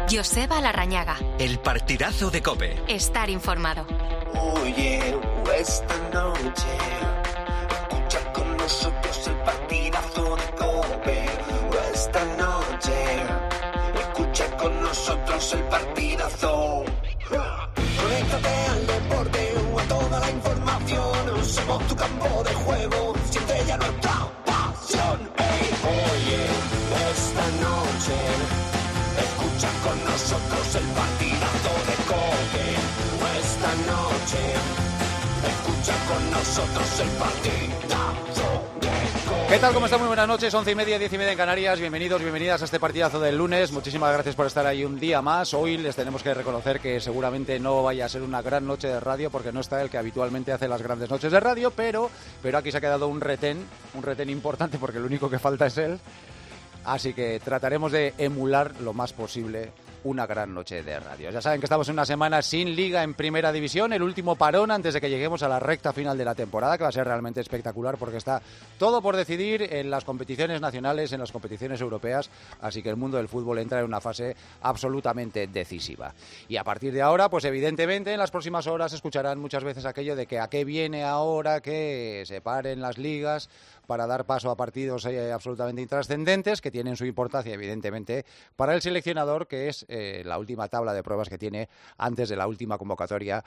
Joseba Larrañaga. El partidazo de COPE. Estar informado. Oye, esta noche escucha con nosotros el partidazo de COPE. Esta noche escucha con nosotros el partidazo. Conéctate al deporte o a toda la información. Somos tu campo de juego, siente ya nuestra pasión. Hey, oye, esta noche escucha con nosotros el partidazo de COPE. Esta noche escucha con nosotros el partidazo de COPE. ¿Qué tal? ¿Cómo están? Muy buenas noches, 11:30, 10:30 en Canarias. Bienvenidos, bienvenidas a este partidazo del lunes. Muchísimas gracias por estar ahí un día más. Hoy les tenemos que reconocer que seguramente no vaya a ser una gran noche de radio, porque no está el que habitualmente hace las grandes noches de radio, pero aquí se ha quedado un retén importante, porque lo único que falta es él. Así que trataremos de emular lo más posible una gran noche de radio. Ya saben que estamos en una semana sin liga en Primera División, el último parón antes de que lleguemos a la recta final de la temporada, que va a ser realmente espectacular porque está todo por decidir en las competiciones nacionales, en las competiciones europeas, así que el mundo del fútbol entra en una fase absolutamente decisiva. Y a partir de ahora, pues evidentemente en las próximas horas escucharán muchas veces aquello de que a qué viene ahora que se paren las ligas para dar paso a partidos absolutamente intrascendentes, que tienen su importancia, evidentemente, para el seleccionador, que es la última tabla de pruebas que tiene antes de la última convocatoria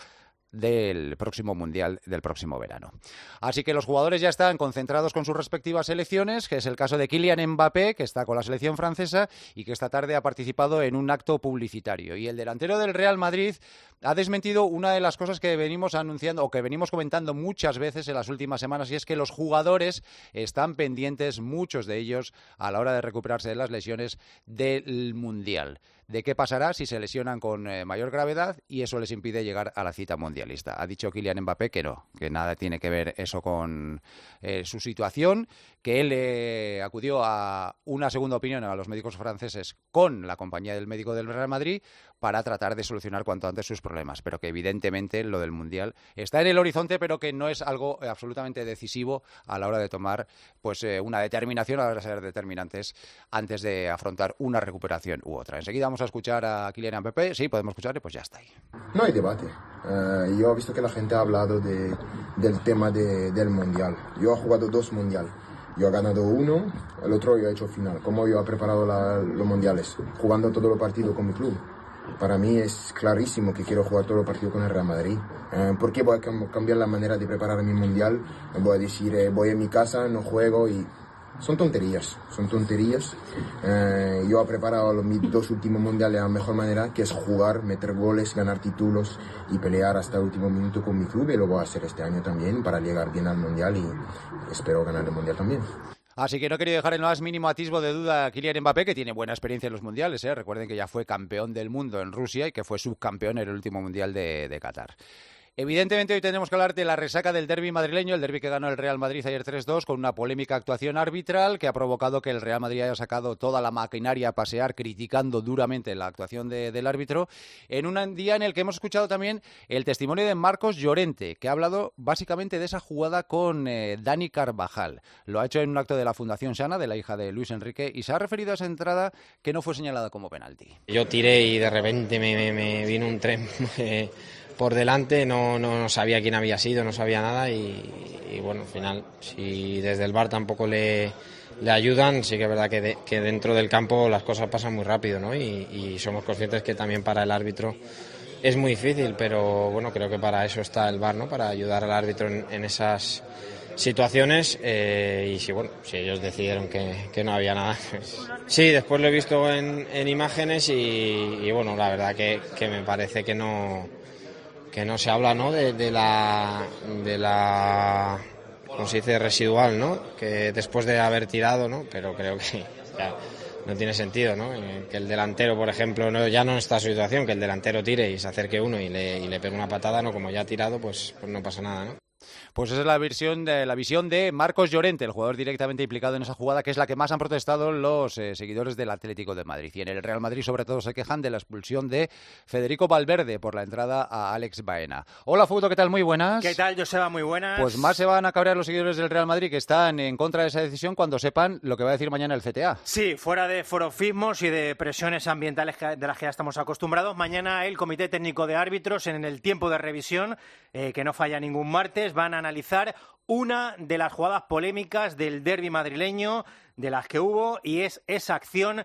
del próximo Mundial del próximo verano. Así que los jugadores ya están concentrados con sus respectivas selecciones, que es el caso de Kylian Mbappé, que está con la selección francesa y que esta tarde ha participado en un acto publicitario. Y el delantero del Real Madrid ha desmentido una de las cosas que venimos anunciando o que venimos comentando muchas veces en las últimas semanas, y es que los jugadores están pendientes, muchos de ellos, a la hora de recuperarse de las lesiones del Mundial. De qué pasará si se lesionan con mayor gravedad y eso les impide llegar a la cita mundialista. Ha dicho Kylian Mbappé que no, que nada tiene que ver eso con su situación, que él acudió a una segunda opinión a los médicos franceses con la compañía del médico del Real Madrid para tratar de solucionar cuanto antes sus problemas, pero que evidentemente lo del Mundial está en el horizonte, pero que no es algo absolutamente decisivo a la hora de tomar pues una determinación, a la hora de ser determinantes antes de afrontar una recuperación u otra. Enseguida vamos a escuchar a Kylian Mbappé. Sí, podemos escucharle, pues ya está ahí. No hay debate. Yo he visto que la gente ha hablado del tema del Mundial. Yo he jugado 2 Mundiales. Yo he ganado uno, el otro yo he hecho final. ¿Cómo yo he preparado los Mundiales? Jugando todos los partidos con mi club. Para mí es clarísimo que quiero jugar todos los partidos con el Real Madrid. ¿Por qué voy a cambiar la manera de preparar mi Mundial? Voy a decir, voy a mi casa, no juego y... Son tonterías. Yo he preparado mis 2 últimos mundiales de la mejor manera, que es jugar, meter goles, ganar títulos y pelear hasta el último minuto con mi club, y lo voy a hacer este año también para llegar bien al mundial y espero ganar el mundial también. Así que no quería dejar el más mínimo atisbo de duda a Kylian Mbappé, que tiene buena experiencia en los mundiales. Recuerden que ya fue campeón del mundo en Rusia y que fue subcampeón en el último mundial de Qatar. Evidentemente hoy tendremos que hablar de la resaca del derbi madrileño, el derbi que ganó el Real Madrid ayer 3-2 con una polémica actuación arbitral que ha provocado que el Real Madrid haya sacado toda la maquinaria a pasear criticando duramente la actuación del árbitro, en un día en el que hemos escuchado también el testimonio de Marcos Llorente, que ha hablado básicamente de esa jugada con Dani Carvajal. Lo ha hecho en un acto de la Fundación Sana, de la hija de Luis Enrique, y se ha referido a esa entrada que no fue señalada como penalti. Yo tiré y de repente me vino un tren por delante, no sabía quién había sido, no sabía nada y bueno, al final, si desde el VAR tampoco le ayudan, sí que es verdad que dentro del campo las cosas pasan muy rápido, ¿no? Y somos conscientes que también para el árbitro es muy difícil, pero bueno, creo que para eso está el VAR, ¿no? Para ayudar al árbitro en esas situaciones y si ellos decidieron que no había nada, pues... Sí, después lo he visto en imágenes y bueno, la verdad que me parece que no se habla, ¿no? de la ¿cómo se dice? Residual, ¿no? Que después de haber tirado, ¿no? Pero creo que ya no tiene sentido, ¿no? Que el delantero, por ejemplo, ya no está su situación, que el delantero tire y se acerque uno y le pegue una patada, ¿no? Como ya ha tirado, pues no pasa nada, ¿no? Pues esa es la visión de Marcos Llorente, el jugador directamente implicado en esa jugada, que es la que más han protestado los seguidores del Atlético de Madrid. Y en el Real Madrid, sobre todo, se quejan de la expulsión de Federico Valverde por la entrada a Alex Baena. Hola, Fouto, ¿qué tal? Muy buenas. ¿Qué tal, Joseba? Muy buenas. Pues más se van a cabrear los seguidores del Real Madrid, que están en contra de esa decisión, cuando sepan lo que va a decir mañana el CTA. Sí, fuera de forofismos y de presiones ambientales de las que ya estamos acostumbrados, mañana el Comité Técnico de Árbitros, en el tiempo de revisión, que no falla ningún martes, van a analizar una de las jugadas polémicas del derbi madrileño, de las que hubo, y es esa acción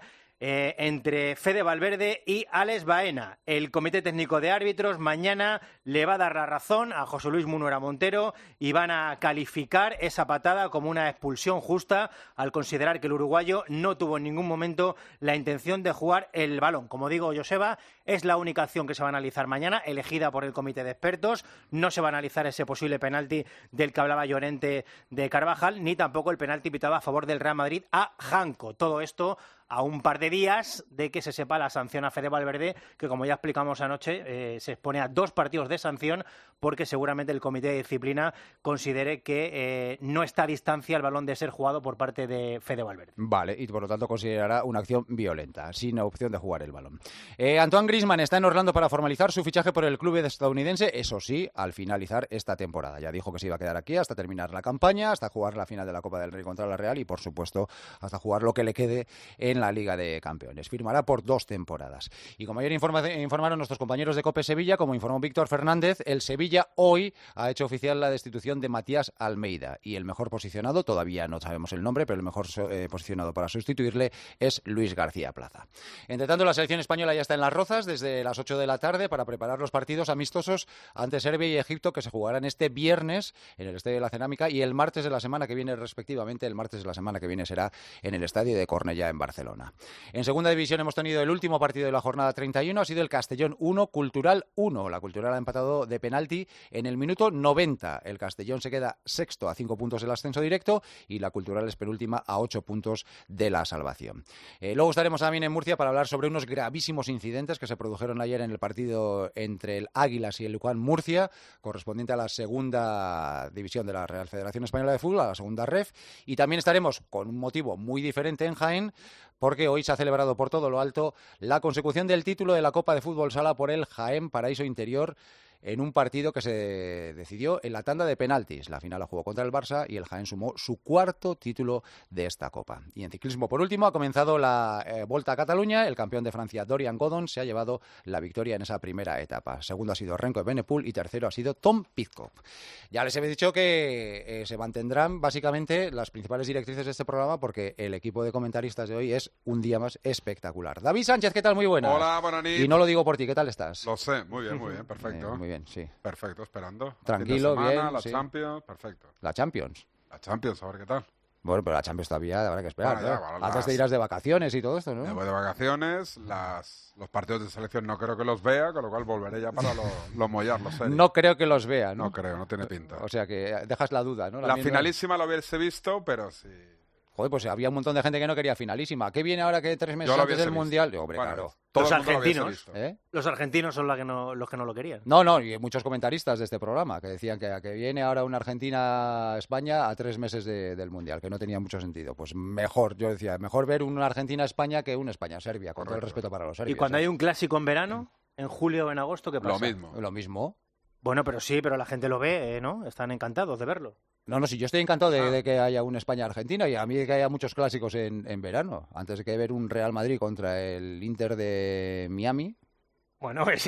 entre Fede Valverde y Alex Baena. El Comité Técnico de Árbitros mañana le va a dar la razón a José Luis Munuera Montero y van a calificar esa patada como una expulsión justa, al considerar que el uruguayo no tuvo en ningún momento la intención de jugar el balón. Como digo, Joseba, es la única acción que se va a analizar mañana, elegida por el comité de expertos. No se va a analizar ese posible penalti del que hablaba Llorente de Carvajal, ni tampoco el penalti pitado a favor del Real Madrid a Janko. Todo esto a un par de días de que se sepa la sanción a Fede Valverde, que, como ya explicamos anoche, se expone a 2 partidos de sanción, porque seguramente el comité de disciplina considere que no está a distancia el balón de ser jugado por parte de Fede Valverde. Vale, y por lo tanto considerará una acción violenta, sin opción de jugar el balón. Antoine Griezmann está en Orlando para formalizar su fichaje por el club estadounidense, eso sí, al finalizar esta temporada. Ya dijo que se iba a quedar aquí hasta terminar la campaña, hasta jugar la final de la Copa del Rey contra la Real y, por supuesto, hasta jugar lo que le quede en la Liga de Campeones. Firmará por 2 temporadas. Y como ayer informaron nuestros compañeros de COPE Sevilla, como informó Víctor Fernández, el Sevilla hoy ha hecho oficial la destitución de Matías Almeida, y el mejor posicionado, todavía no sabemos el nombre, pero el mejor posicionado para sustituirle es Luis García Plaza. Entre tanto, la selección española ya está en Las Rozas desde las 8 de la tarde para preparar los partidos amistosos ante Serbia y Egipto, que se jugarán este viernes en el Estadio de la Cerámica y el martes de la semana que viene, respectivamente. El martes de la semana que viene será en el Estadio de Cornellá, en Barcelona. En segunda división hemos tenido el último partido de la jornada 31, ha sido el Castellón 1, Cultural 1. La Cultural ha empatado de penalti en el minuto 90. El Castellón se queda sexto a 5 puntos del ascenso directo y la Cultural es penúltima a 8 puntos de la salvación. Luego estaremos también en Murcia para hablar sobre unos gravísimos incidentes que se produjeron ayer en el partido entre el Águilas y el Lucan Murcia, correspondiente a la segunda división de la Real Federación Española de Fútbol, a la segunda REF, y también estaremos con un motivo muy diferente en Jaén, porque hoy se ha celebrado por todo lo alto la consecución del título de la Copa de Fútbol Sala por el Jaén Paraíso Interior, en un partido que se decidió en la tanda de penaltis. La final la jugó contra el Barça y el Jaén sumó su 4º título de esta Copa. Y en ciclismo, por último, ha comenzado la Volta a Cataluña. El campeón de Francia, Dorian Godon, se ha llevado la victoria en esa primera etapa. Segundo ha sido Renko Evenepoel y tercero ha sido Tom Pidcock. Ya les he dicho que se mantendrán básicamente las principales directrices de este programa, porque el equipo de comentaristas de hoy es un día más espectacular. David Sánchez, ¿qué tal? Muy buenas. Hola, buenas noches. Y no lo digo por ti, ¿qué tal estás? Lo sé, muy bien, perfecto. Muy bien. Sí. Perfecto, esperando. Tranquilo, semana, bien. La sí. Champions, perfecto. La Champions. La Champions, a ver qué tal. Bueno, pero la Champions todavía habrá que esperar. Bueno, ya, bueno, antes te irás de vacaciones y todo esto, ¿no? Me voy de vacaciones, los partidos de selección no creo que los vea, con lo cual volveré ya para los mollar, los serios. No creo que los vea, ¿no? No creo, no tiene pinta. O sea que dejas la duda, ¿no? La finalísima lo hubiese visto, pero sí. Joder, pues había un montón de gente que no quería finalísima. ¿Qué viene ahora que 3 meses antes del Mundial? Hombre, bueno, claro. Los argentinos. Los argentinos son los que no lo querían. No, y muchos comentaristas de este programa que decían que viene ahora una Argentina-España a 3 meses del Mundial, que no tenía mucho sentido. Pues mejor, yo decía, mejor ver una Argentina-España que una España-Serbia, con todo el respeto para los serbios. ¿Y cuando hay un clásico en verano, en julio o en agosto, qué pasa? Lo mismo. Bueno, pero la gente lo ve, ¿no? Están encantados de verlo. No, sí, yo estoy encantado de que haya un España-Argentina, y a mí de que haya muchos clásicos en verano, antes de que ver un Real Madrid contra el Inter de Miami. Bueno, ese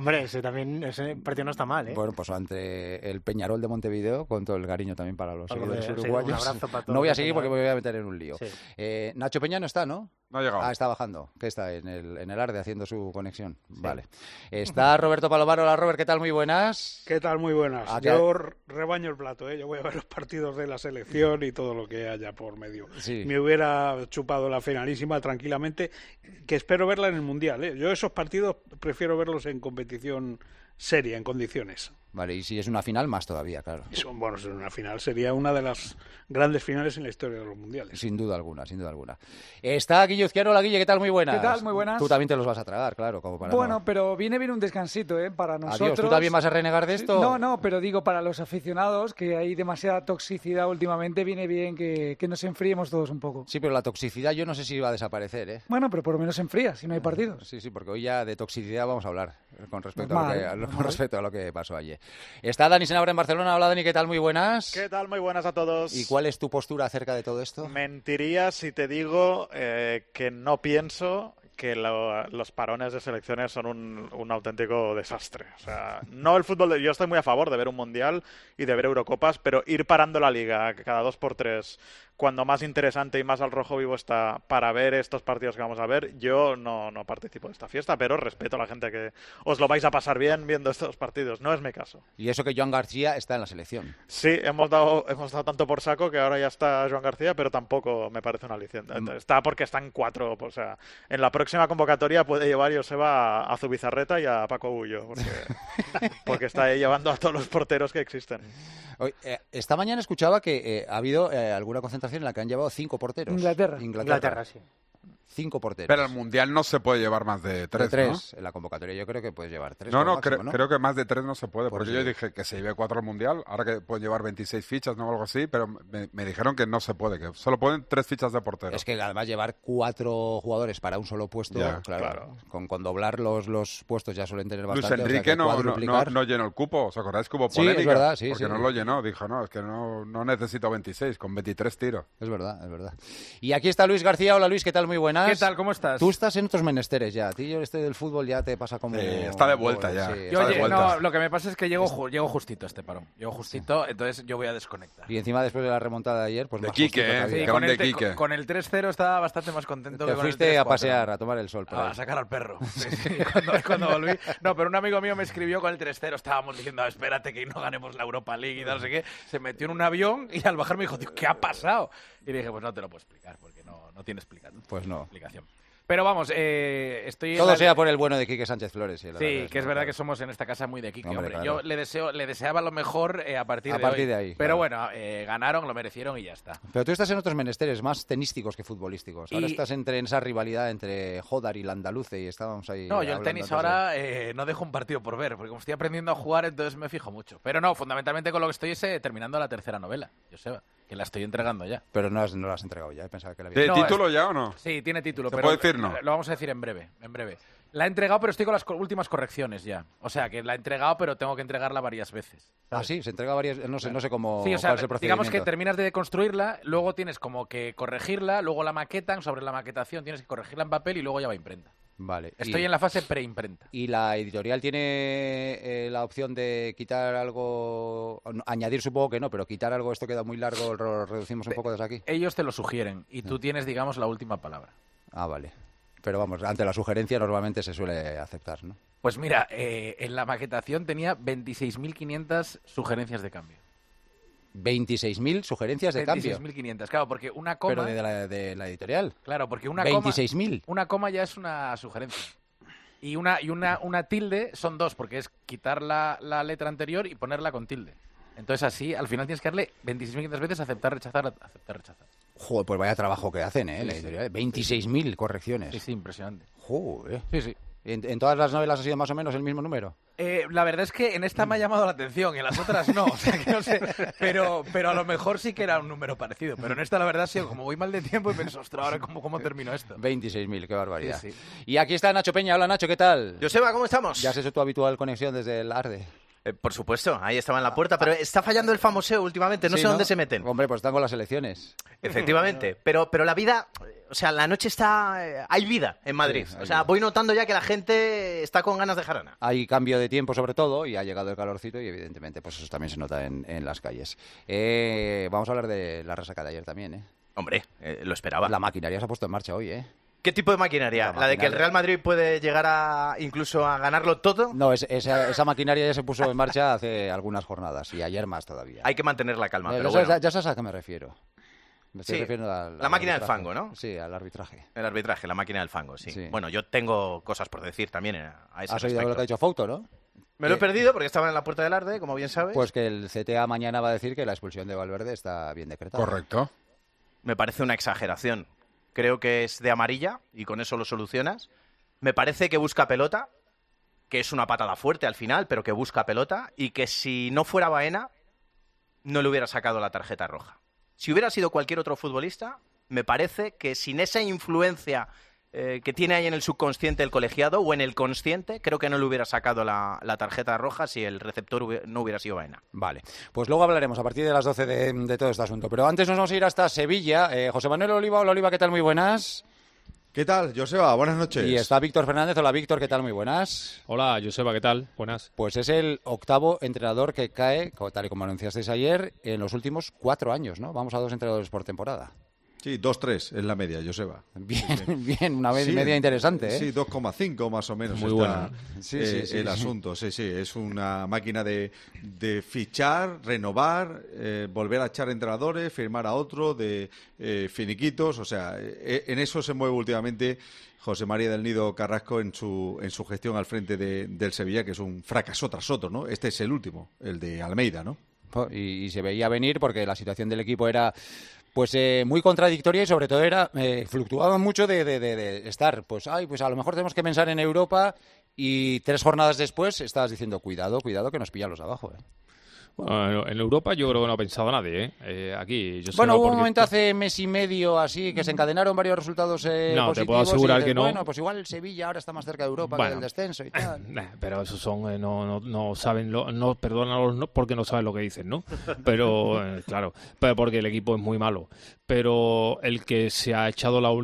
partido no está mal, ¿eh? Bueno, pues ante el Peñarol de Montevideo, con todo el cariño también para los seguidores uruguayos. Un abrazo para todos. No voy a seguir porque me voy a meter en un lío. Sí. Nacho Peña no está, ¿no? No ha llegado. Está bajando, que está en el Arde haciendo su conexión. Sí. Vale. Está Roberto Palomar. Hola, Robert, ¿qué tal? Muy buenas. ¿Qué tal? Muy buenas. Yo rebaño el plato, ¿eh? Yo voy a ver los partidos de la selección y todo lo que haya por medio. Sí. Me hubiera chupado la finalísima tranquilamente, que espero verla en el Mundial, ¿eh? Yo esos partidos prefiero verlos en competición seria, en condiciones. Vale, y si es una final, más todavía, claro. Bueno, una final sería una de las grandes finales en la historia de los mundiales. Sin duda alguna, sin duda alguna. Está Guille Uzquiano. Hola, Guille, ¿qué tal? Muy buenas. ¿Qué tal? Muy buenas. Tú también te los vas a tragar, claro. Como para bueno, pero viene bien un descansito, para nosotros. Adiós, ¿tú también vas a renegar de esto? No, pero digo, para los aficionados, que hay demasiada toxicidad últimamente, viene bien que nos enfriemos todos un poco. Sí, pero la toxicidad yo no sé si va a desaparecer, ¿eh? Bueno, pero por lo menos se enfría, si no hay partidos. Sí, porque hoy ya de toxicidad vamos a hablar con respecto a lo que pasó ayer. Está Dani Senabra en Barcelona. Hola, Dani, ¿qué tal? Muy buenas. ¿Qué tal? Muy buenas a todos. ¿Y cuál es tu postura acerca de todo esto? Mentiría si te digo que no pienso que los parones de selecciones son un auténtico desastre. O sea, no el fútbol... Yo estoy muy a favor de ver un Mundial y de ver Eurocopas, pero ir parando la Liga cada 2x3, cuando más interesante y más al rojo vivo está para ver estos partidos que vamos a ver, yo no participo de esta fiesta, pero respeto a la gente que os lo vais a pasar bien viendo estos partidos. No es mi caso. Y eso que Joan García está en la selección. Sí, hemos dado tanto por saco que ahora ya está Joan García, pero tampoco me parece una aliciente. Está porque están 4. O sea, en la próxima convocatoria puede llevar Joseba a Zubizarreta y a Paco Bullo, porque está ahí llevando a todos los porteros que existen. Hoy, esta mañana escuchaba que ha habido alguna concentración en la que han llevado 5 porteros. Inglaterra, sí. 5 porteros. Pero el Mundial no se puede llevar más de 3, ¿no? En la convocatoria yo creo que puedes llevar 3. Creo que más de 3 no se puede, porque sí. Yo dije que se lleve 4 al Mundial, ahora que pueden llevar 26 fichas, ¿no? Algo así, pero me dijeron que no se puede, que solo pueden 3 fichas de portero. Es que además llevar 4 jugadores para un solo puesto, claro. Con doblar los puestos ya suelen tener bastante. Luis Enrique no llenó el cupo, ¿os acordáis que hubo polémica? Sí, es verdad, porque no lo llenó, dijo, no, es que no necesito 26, con 23 tiro. Es verdad. Y aquí está Luis García. Hola Luis, ¿qué tal? Muy buenas. ¿Qué tal? ¿Cómo estás? Tú estás en otros menesteres ya. A ti del fútbol ya te pasa como... está de vuelta ya. Sí, no, lo que me pasa es que llego justito a este parón. Llego justito, entonces yo voy a desconectar. Y encima después de la remontada de ayer, pues de más Quique, sí, con el 3-0 estaba bastante más contento que con el 3-4. Te fuiste a pasear, a tomar el sol. A sacar al perro. Sí, cuando volví. No, pero un amigo mío me escribió con el 3-0. Estábamos diciendo, espérate que no ganemos la Europa League y no sé qué. Se metió en un avión y al bajar me dijo, tío, ¿qué ha pasado? Y le dije, pues no te lo puedo explicar porque no tiene explicación. Pues no. Explicación. Pero vamos, estoy... Todo sea por el bueno de Quique Sánchez Flores. Sí, que es verdad que somos en esta casa muy de Quique, hombre. Claro. Yo le deseaba lo mejor a partir de ahí. Pero bueno, ganaron, lo merecieron y ya está. Pero tú estás en otros menesteres más tenísticos que futbolísticos. Ahora estás en esa rivalidad entre Jodar y Landaluce y estábamos ahí... No, yo el tenis ahora no dejo un partido por ver, porque como estoy aprendiendo a jugar, entonces me fijo mucho. Pero no, fundamentalmente con lo que estoy es terminando la tercera novela, Joseba, que la estoy entregando ya. Pero no la has entregado ya, pensaba que la había... ¿Tiene título ya o no? Sí, tiene título. ¿Se puede decir no? Lo vamos a decir en breve. La he entregado, pero estoy con las últimas correcciones ya. O sea, que la he entregado, pero tengo que entregarla varias veces. ¿sabes? Ah, sí, se entrega varias... No sé cómo... Sí, o sea, cuál es el procedimiento. digamos que terminas de construirla, luego tienes como que corregirla, luego la maquetan, sobre la maquetación tienes que corregirla en papel y luego ya va a imprenta. Vale. Estoy en la fase preimprenta. ¿Y la editorial tiene la opción de quitar algo, añadir supongo que no, pero quitar algo, esto queda muy largo, lo reducimos un poco desde aquí? Ellos te lo sugieren y tú tienes, digamos, la última palabra. Ah, vale. Pero vamos, ante la sugerencia normalmente se suele aceptar, ¿no? Pues mira, en la maquetación tenía 26.500 sugerencias de cambio. 26.000 sugerencias de cambio. 26.500, claro, porque una coma... Pero de la editorial. Claro, porque una 26.000. Una coma ya es una sugerencia. Y una tilde son 2, porque es quitar la letra anterior y ponerla con tilde. Entonces así, al final tienes que darle 26.500 veces aceptar, rechazar. Joder, pues vaya trabajo que hacen, la editorial. 26.000 correcciones. Sí, impresionante. Joder. Sí. ¿En todas las novelas ha sido más o menos el mismo número? La verdad es que en esta me ha llamado la atención, en las otras no, o sea que no sé, pero a lo mejor sí que era un número parecido, pero en esta la verdad ha sido como voy mal de tiempo y pienso, ostras, ahora cómo termino esto. 26.000, qué barbaridad. Sí. Y aquí está Nacho Peña. Hola Nacho, ¿qué tal? Joseba, ¿cómo estamos? ¿Ya has hecho tu habitual conexión desde el Arde? Por supuesto, ahí estaba en la puerta, pero está fallando el famoseo últimamente, no sé dónde se meten. Hombre, pues están con las elecciones. Efectivamente, pero la vida, o sea, la noche está... Hay vida en Madrid, Sí, o sea, voy notando ya que la gente está con ganas de jarana. Hay cambio de tiempo sobre todo y ha llegado el calorcito y evidentemente pues eso también se nota en las calles. Vamos a hablar de la resaca de ayer también, ¿eh? Hombre, lo esperaba. La maquinaria se ha puesto en marcha hoy, ¿eh? ¿Qué tipo de maquinaria? ¿La de que el Real Madrid puede llegar incluso a ganarlo todo? No, esa maquinaria ya se puso en marcha hace algunas jornadas y ayer más todavía. Hay que mantener la calma, pero bueno. Ya sabes a qué me refiero. Me estoy refiriendo la máquina del fango, ¿no? Sí, al arbitraje. El arbitraje, la máquina del fango, sí. Bueno, yo tengo cosas por decir también a ese respecto. Has oído lo que ha dicho Fouto, ¿no? Me lo he perdido porque estaba en la Puerta del Arde, como bien sabes. Pues que el CTA mañana va a decir que la expulsión de Valverde está bien decretada. Correcto. Me parece una exageración. Creo que es de amarilla y con eso lo solucionas. Me parece que busca pelota, que es una patada fuerte al final, pero que busca pelota y que si no fuera Baena no le hubiera sacado la tarjeta roja. Si hubiera sido cualquier otro futbolista, me parece que sin esa influencia que tiene ahí en el subconsciente el colegiado o en el consciente, creo que no le hubiera sacado la tarjeta roja si el receptor no hubiera sido Baena. Vale, pues luego hablaremos a partir de las 12 de todo este asunto. Pero antes nos vamos a ir hasta Sevilla. José Manuel Oliva, hola Oliva, ¿qué tal? Muy buenas. ¿Qué tal, Joseba? Buenas noches. Y está Víctor Fernández. Hola Víctor, ¿qué tal? Muy buenas. Hola Joseba, ¿qué tal? Buenas. Pues es el octavo entrenador que cae, tal y como anunciasteis ayer, en los últimos 4 años, ¿no? Vamos a 2 entrenadores por temporada. Sí, 2-3 es la media, Joseba. Bien, bien, una media interesante, ¿eh? Sí, 2,5 más o menos. Muy buena. Sí, el asunto, sí, es una máquina de fichar, renovar, volver a echar entrenadores, firmar a otro, de finiquitos, o sea, en eso se mueve últimamente José María del Nido Carrasco en su gestión al frente del Sevilla, que es un fracaso tras otro, ¿no? Este es el último, el de Almeida, ¿no? Y se veía venir porque la situación del equipo era pues muy contradictoria y sobre todo era fluctuaba mucho de estar, pues a lo mejor tenemos que pensar en Europa y 3 jornadas después estabas diciendo cuidado que nos pillan los de abajo, ¿eh? Bueno, en Europa yo creo que no ha pensado nadie, ¿eh? Aquí, yo sé hubo un momento hace mes y medio así que se encadenaron varios resultados positivos. Te puedo asegurar que no. Bueno, pues igual el Sevilla ahora está más cerca de Europa que del descenso y tal. Pero esos son no saben, no perdónalos porque no saben lo que dicen, ¿no? Pero claro, pero porque el equipo es muy malo. Pero el que se ha echado la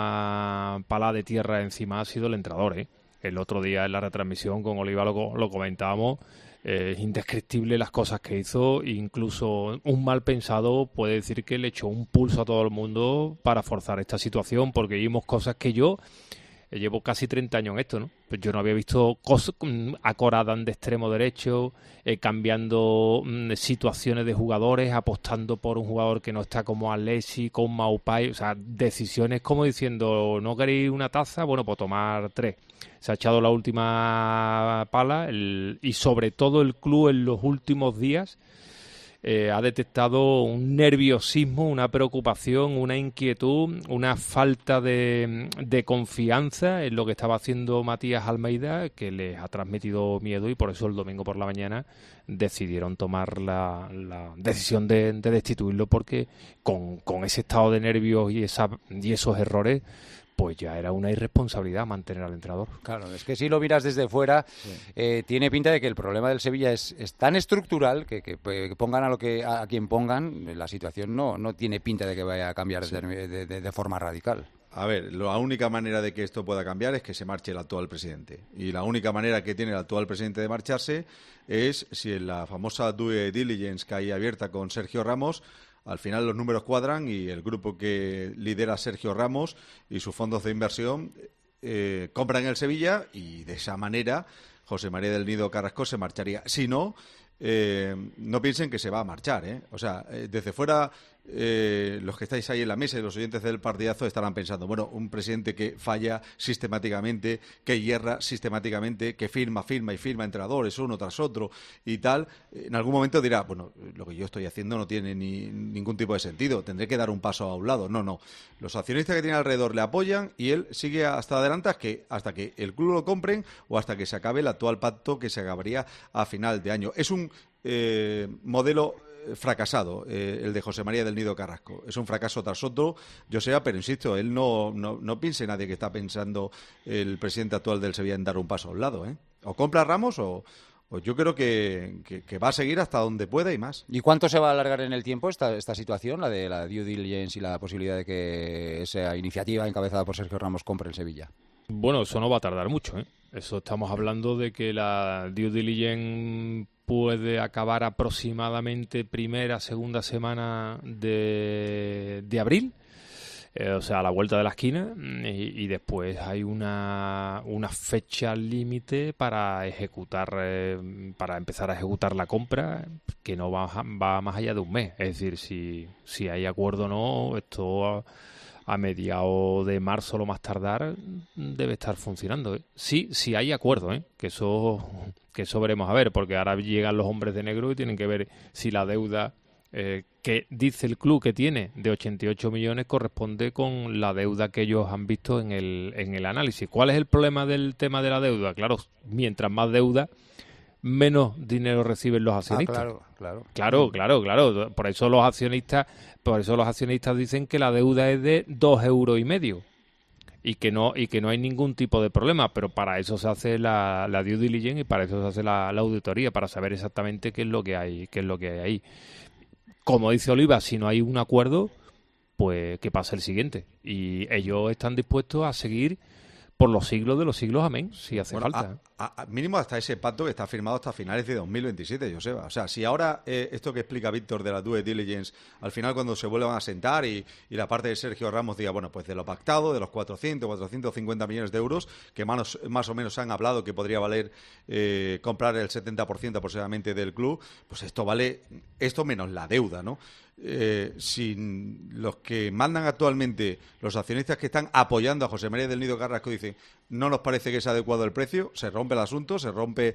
última pala de tierra encima ha sido el entrenador, ¿eh? El otro día en la retransmisión con Oliva lo comentábamos. Es indescriptible las cosas que hizo, incluso un mal pensado puede decir que le echó un pulso a todo el mundo para forzar esta situación, porque vimos cosas que yo llevo casi 30 años en esto, ¿no? Pues yo no había visto cosas a Coradan de extremo derecho, cambiando situaciones de jugadores, apostando por un jugador que no está como Alessi, con Maupay, o sea, decisiones como diciendo, ¿no queréis una taza? Bueno, pues tomar 3. Se ha echado la última pala y sobre todo el club en los últimos días ha detectado un nerviosismo, una preocupación, una inquietud, una falta de confianza en lo que estaba haciendo Matías Almeida, que les ha transmitido miedo y por eso el domingo por la mañana decidieron tomar la decisión de destituirlo, porque con ese estado de nervios y esos errores pues ya era una irresponsabilidad mantener al entrenador. Claro, es que si lo miras desde fuera, tiene pinta de que el problema del Sevilla es tan estructural que pongan a quien pongan, la situación no tiene pinta de que vaya a cambiar de forma radical. A ver, la única manera de que esto pueda cambiar es que se marche el actual presidente. Y la única manera que tiene el actual presidente de marcharse es si en la famosa due diligence que hay abierta con Sergio Ramos, al final los números cuadran y el grupo que lidera Sergio Ramos y sus fondos de inversión compran el Sevilla y de esa manera José María del Nido Carrasco se marcharía. Si no, no piensen que se va a marchar, ¿eh? O sea, desde fuera los que estáis ahí en la mesa y los oyentes del partidazo estarán pensando, bueno, un presidente que falla sistemáticamente, que hierra sistemáticamente, que firma entrenadores uno tras otro y tal, en algún momento dirá, bueno, lo que yo estoy haciendo no tiene ningún tipo de sentido, tendré que dar un paso a un lado. No, los accionistas que tiene alrededor le apoyan y él sigue hasta adelante hasta que el club lo compren o hasta que se acabe el actual pacto que se acabaría a final de año. Es un modelo fracasado, el de José María del Nido Carrasco. Es un fracaso tras otro, pero insisto, él no piense nadie que está pensando el presidente actual del Sevilla en dar un paso a un lado, ¿eh? O compra a Ramos o yo creo que va a seguir hasta donde pueda y más. ¿Y cuánto se va a alargar en el tiempo esta situación, la de la due diligence y la posibilidad de que esa iniciativa encabezada por Sergio Ramos compre el Sevilla? Bueno, eso no va a tardar mucho, ¿eh? Eso estamos hablando de que la due diligence puede acabar aproximadamente segunda semana de abril, o sea, a la vuelta de la esquina, y después hay una fecha límite para empezar a ejecutar la compra, que no va más allá de un mes. Es decir, si hay acuerdo o no, esto a mediados de marzo, lo más tardar, debe estar funcionando. Sí, hay acuerdo, que eso veremos a ver, porque ahora llegan los hombres de negro y tienen que ver si la deuda que dice el club que tiene de 88 millones corresponde con la deuda que ellos han visto en el análisis. ¿Cuál es el problema del tema de la deuda? Claro, mientras más deuda, menos dinero reciben los accionistas. Claro. Por eso los accionistas dicen que la deuda es de 2,5 euros y que no hay ningún tipo de problema, pero para eso se hace la due diligence y para eso se hace la auditoría, para saber exactamente qué es lo que hay ahí. Como dice Oliva, si no hay un acuerdo, pues que pase el siguiente. Y ellos están dispuestos a seguir por los siglos de los siglos, amén, si hace falta. Mínimo hasta ese pacto que está firmado hasta finales de 2027, Joseba. O sea, si ahora esto que explica Víctor de la due diligence, al final cuando se vuelvan a sentar y la parte de Sergio Ramos diga, bueno, pues de lo pactado, de los 450 millones de euros, que más o menos han hablado que podría valer comprar el 70% aproximadamente del club, pues esto vale, esto menos la deuda, ¿no? Si los que mandan actualmente, los accionistas que están apoyando a José María del Nido Carrasco dicen no nos parece que es adecuado el precio, se rompe el asunto, se rompe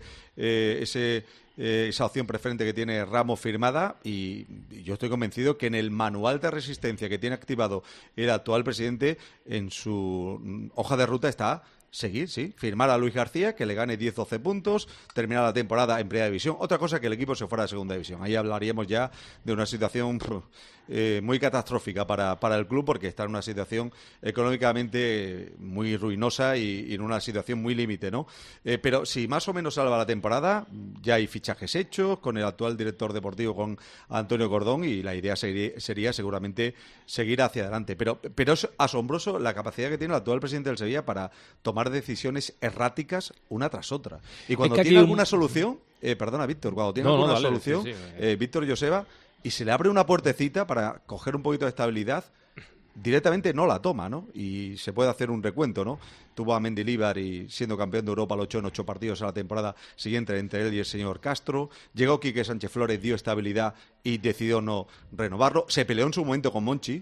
esa opción preferente que tiene Ramos firmada y yo estoy convencido que en el manual de resistencia que tiene activado el actual presidente, en su hoja de ruta está seguir, sí, firmar a Luis García, que le gane 10-12 puntos, terminar la temporada en Primera División. Otra cosa, que el equipo se fuera a Segunda División. Ahí hablaríamos ya de una situación muy catastrófica para el club, porque está en una situación económicamente muy ruinosa y en una situación muy límite, ¿no? Pero si más o menos salva la temporada, ya hay fichajes hechos con el actual director deportivo, con Antonio Cordón, y la idea sería seguramente seguir hacia adelante. Pero es asombroso la capacidad que tiene el actual presidente del Sevilla para tomar decisiones erráticas una tras otra. Y cuando tiene alguna solución, perdona, Víctor, cuando tiene alguna solución, Víctor Joseba, y se le abre una puertecita para coger un poquito de estabilidad, directamente no la toma, ¿no? Y se puede hacer un recuento, ¿no? Tuvo a Mendilibar y siendo campeón de Europa lo echó en 8 partidos a la temporada siguiente entre él y el señor Castro. Llegó Quique Sánchez Flores, dio estabilidad y decidió no renovarlo. Se peleó en su momento con Monchi,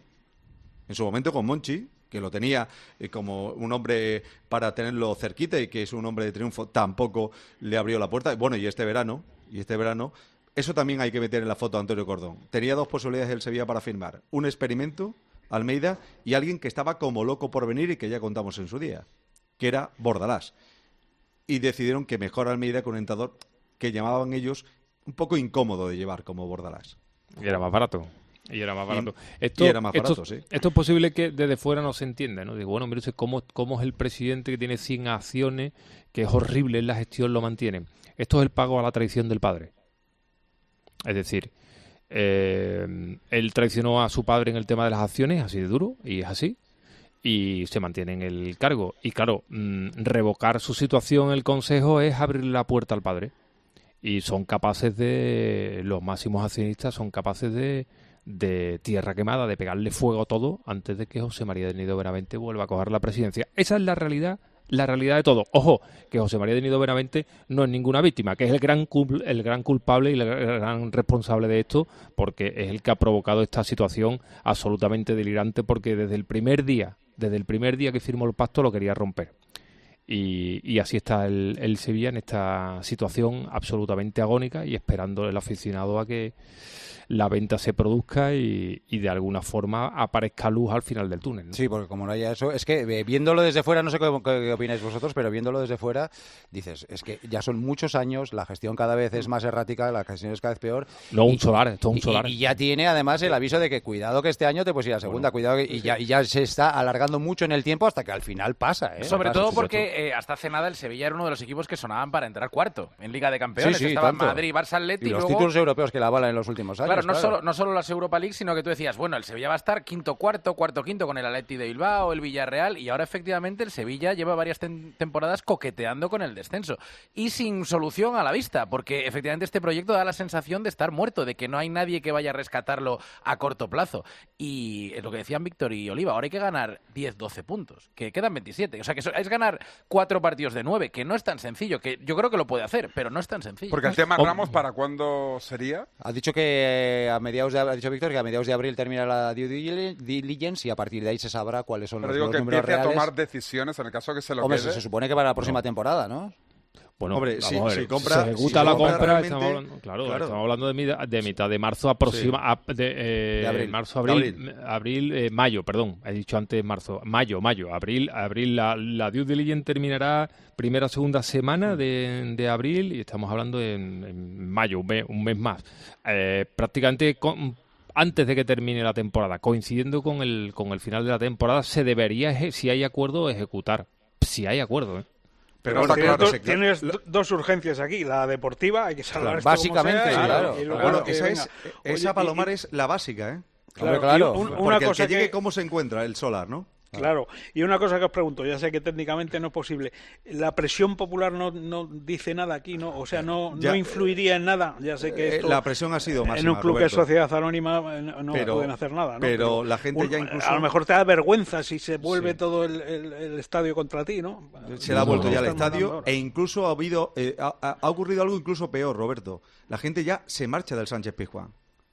que lo tenía como un hombre para tenerlo cerquita y que es un hombre de triunfo, tampoco le abrió la puerta. Bueno, y este verano, eso también hay que meter en la foto a Antonio Cordón. Tenía 2 posibilidades el Sevilla para firmar: un experimento, Almeida, y alguien que estaba como loco por venir y que ya contamos en su día, que era Bordalás. Y decidieron que mejor Almeida que un entrenador que llamaban ellos un poco incómodo de llevar, como Bordalás. Y era más barato. Esto es posible que desde fuera no se entienda, ¿no? Digo, bueno, mire, ¿cómo es el presidente que tiene 100 acciones, que es horrible en la gestión, lo mantiene? Esto es el pago a la traición del padre. Es decir, él traicionó a su padre en el tema de las acciones, así de duro, y es así, y se mantiene en el cargo. Y claro, revocar su situación en el Consejo es abrir la puerta al padre. Y son capaces los máximos accionistas son capaces de tierra quemada, de pegarle fuego a todo antes de que José María del Nido Benavente vuelva a coger la presidencia. Esa es la realidad de todo. Ojo, que José María del Nido Benavente no es ninguna víctima, que es el gran culpable y el gran responsable de esto, porque es el que ha provocado esta situación absolutamente delirante, porque desde el primer día que firmó el pacto lo quería romper. Y así está el Sevilla en esta situación absolutamente agónica y esperando el aficionado a que la venta se produzca y de alguna forma aparezca luz al final del túnel, ¿no? Sí, porque como no haya eso, es que viéndolo desde fuera, no sé qué opináis vosotros, pero viéndolo desde fuera, dices, es que ya son muchos años, la gestión cada vez es más errática, la gestión es cada vez peor. No, un solar. Y ya tiene además el aviso de que cuidado que este año te puedes ir a segunda, cuidado que, y ya se está alargando mucho en el tiempo hasta que al final pasa, ¿eh? Sobre todo porque hasta hace nada el Sevilla era uno de los equipos que sonaban para entrar cuarto en Liga de Campeones. Estaba Madrid, Barça, Atleti y los títulos europeos que la avalan en los últimos años. Claro, no solo las Europa League, sino que tú decías, bueno, el Sevilla va a estar quinto, cuarto con el Atleti de Bilbao, el Villarreal, y ahora efectivamente el Sevilla lleva varias temporadas coqueteando con el descenso y sin solución a la vista, porque efectivamente este proyecto da la sensación de estar muerto, de que no hay nadie que vaya a rescatarlo a corto plazo. Y es lo que decían Víctor y Oliva, ahora hay que ganar 10-12 puntos, que quedan 27. O sea, que es ganar 4 partidos de 9, que no es tan sencillo, que yo creo que lo puede hacer, pero no es tan sencillo. Porque el tema Ramos, ¿para cuándo sería? Ha dicho que que ha dicho Víctor que a mediados de abril termina la due diligence y a partir de ahí se sabrá cuáles son Pero los digo que números empiece reales. a tomar decisiones en el caso que se lo Hombre, quede. se supone que para la próxima temporada, ¿no? Bueno, hombre, vamos si a ver, compra, se ejecuta la compra, realmente, estamos hablando de mitad de marzo De abril. mayo, perdón, he dicho antes mayo, abril, la due diligence terminará primera o segunda semana de abril y estamos hablando en mayo, un mes más. Prácticamente antes de que termine la temporada, coincidiendo con el final de la temporada, se debería, si hay acuerdo, ejecutar. Si hay acuerdo, Pero está claro, tienes dos urgencias aquí. La deportiva, hay que salvar esto básicamente, como sea, claro. y luego Bueno, que esa, venga. esa Oye, Palomar es la básica, ¿eh? Claro. Porque Una el cosa que llegue, ¿cómo se encuentra el solar, no? Claro, y una cosa que os pregunto, ya sé que técnicamente no es posible, la presión popular no dice nada aquí, ¿no? O sea, no influiría en nada, ya sé que esto, la presión ha sido máxima, en un club Roberto. que es sociedad anónima no pueden hacer nada, ¿no? Pero la gente ya incluso... A lo mejor te da vergüenza si se vuelve todo el estadio contra ti, ¿no? Se le ha vuelto ya al Están mandando estadio ahora. e incluso ha ocurrido algo incluso peor, Roberto. La gente ya se marcha del Sánchez Pizjuán.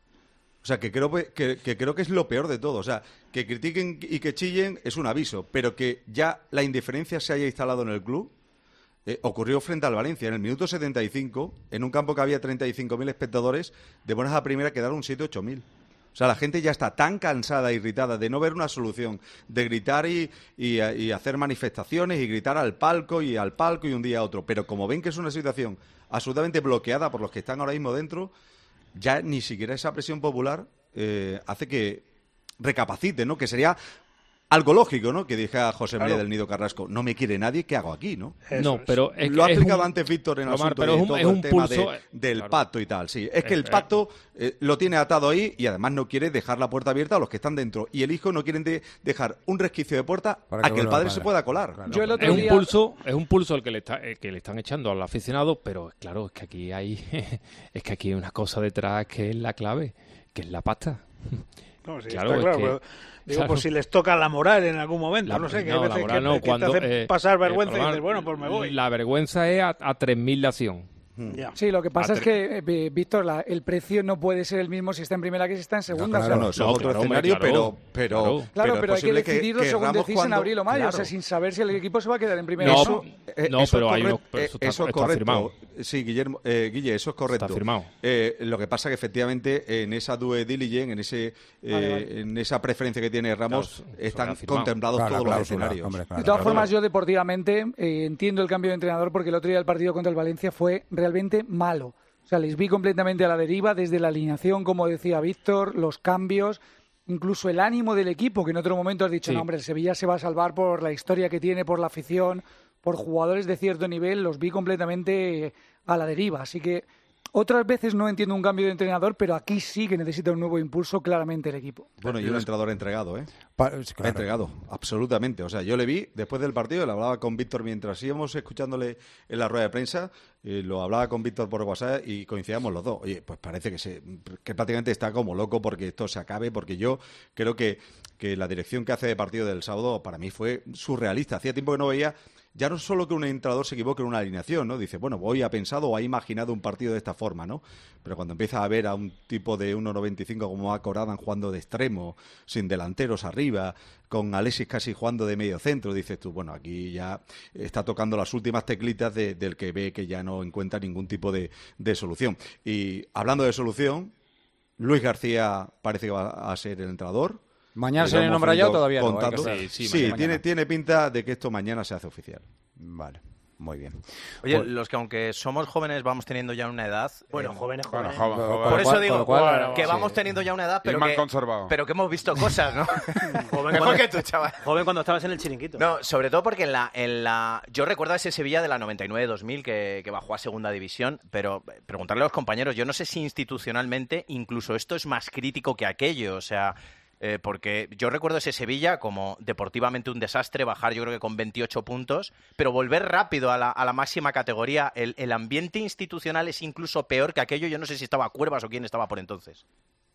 O sea, que creo que es lo peor de todo. O sea, que critiquen y que chillen es un aviso, pero que ya la indiferencia se haya instalado en el club, ocurrió frente al Valencia. En el minuto 75, en un campo que había 35.000 espectadores, de buenas a primera quedaron 7.000 o 8.000. O sea, la gente ya está tan cansada, irritada de no ver una solución, de gritar y hacer manifestaciones y gritar al palco y un día a otro. Pero como ven que es una situación absolutamente bloqueada por los que están ahora mismo dentro, ya ni siquiera esa presión popular hace que recapacite, ¿no? Que sería algo lógico, ¿no? Que dijera José María del Nido Carrasco, no me quiere nadie, ¿qué hago aquí, no? Pero lo ha explicado antes Víctor en el asunto pero de todo es un el tema pulso, del pacto y tal. Sí, es que el pacto lo tiene atado ahí y además no quiere dejar la puerta abierta a los que están dentro. Y el hijo no quiere dejar un resquicio de puerta a que el padre se pueda colar. Claro. Es un pulso el que le están echando al aficionado, pero claro, es que aquí hay una cosa detrás que es la clave, que es la pasta. No, sí, claro, está claro, pero digo, pues si les toca la moral en algún momento, no sé, que hay veces que te hacen pasar vergüenza y dices, bueno, pues me voy. La vergüenza es a 3.000 de acción. Sí, lo que pasa es que, Víctor, el precio no puede ser el mismo si está en primera que si está en segunda. No, eso es otro escenario, pero hay que decidirlo según decís en abril o mayo, o sea, sin saber si el equipo se va a quedar en primera. Eso es correcto. Firmado. Sí, Guille, eso es correcto. Está firmado. Lo que pasa que efectivamente en esa due diligence, en esa preferencia que tiene Ramos, están contemplados todos los escenarios. De todas formas, yo deportivamente entiendo el cambio de entrenador porque el otro día el partido contra el Valencia fue realmente malo. O sea, les vi completamente a la deriva desde la alineación, como decía Víctor, los cambios, incluso el ánimo del equipo, que en otro momento has dicho, no, hombre, el Sevilla se va a salvar por la historia que tiene, por la afición, por jugadores de cierto nivel, los vi completamente a la deriva. Así que otras veces no entiendo un cambio de entrenador, pero aquí sí que necesita un nuevo impulso claramente el equipo. Bueno, y un entrenador entregado, ¿eh? Claro. Entregado, absolutamente. O sea, yo le vi después del partido, le hablaba con Víctor mientras íbamos escuchándole en la rueda de prensa, lo hablaba con Víctor por WhatsApp y coincidíamos los dos. Oye, pues parece que prácticamente está como loco porque esto se acabe, porque yo creo que la dirección que hace de partido del sábado para mí fue surrealista. Hacía tiempo que no veía ya no solo que un entrenador se equivoque en una alineación, ¿no? Dice, bueno, hoy ha pensado o ha imaginado un partido de esta forma, ¿no? Pero cuando empieza a ver a un tipo de 1.95 como Akoradan jugando de extremo, sin delanteros arriba, con Alexis casi jugando de medio centro, dices tú, bueno, aquí ya está tocando las últimas teclitas del que ve que ya no encuentra ningún tipo de solución. Y hablando de solución, Luis García parece que va a ser el entrenador. ¿Mañana se le nombra ya o todavía no? Sí, tiene pinta de que esto mañana se hace oficial. Vale, muy bien. Oye, los que aunque somos jóvenes vamos teniendo ya una edad... Bueno, jóvenes. Por eso digo que vamos teniendo ya una edad, pero que hemos visto cosas, ¿no? Mejor que tú, chaval. Joven cuando estabas en el chiringuito. No, sobre todo porque yo recuerdo ese Sevilla de la 99-2000 que bajó a segunda división, pero preguntarle a los compañeros, yo no sé si institucionalmente incluso esto es más crítico que aquello, o sea... porque yo recuerdo ese Sevilla como deportivamente un desastre, bajar yo creo que con 28 puntos, pero volver rápido a la máxima categoría. El ambiente institucional es incluso peor que aquello. Yo no sé si estaba Cuervas o quién estaba por entonces.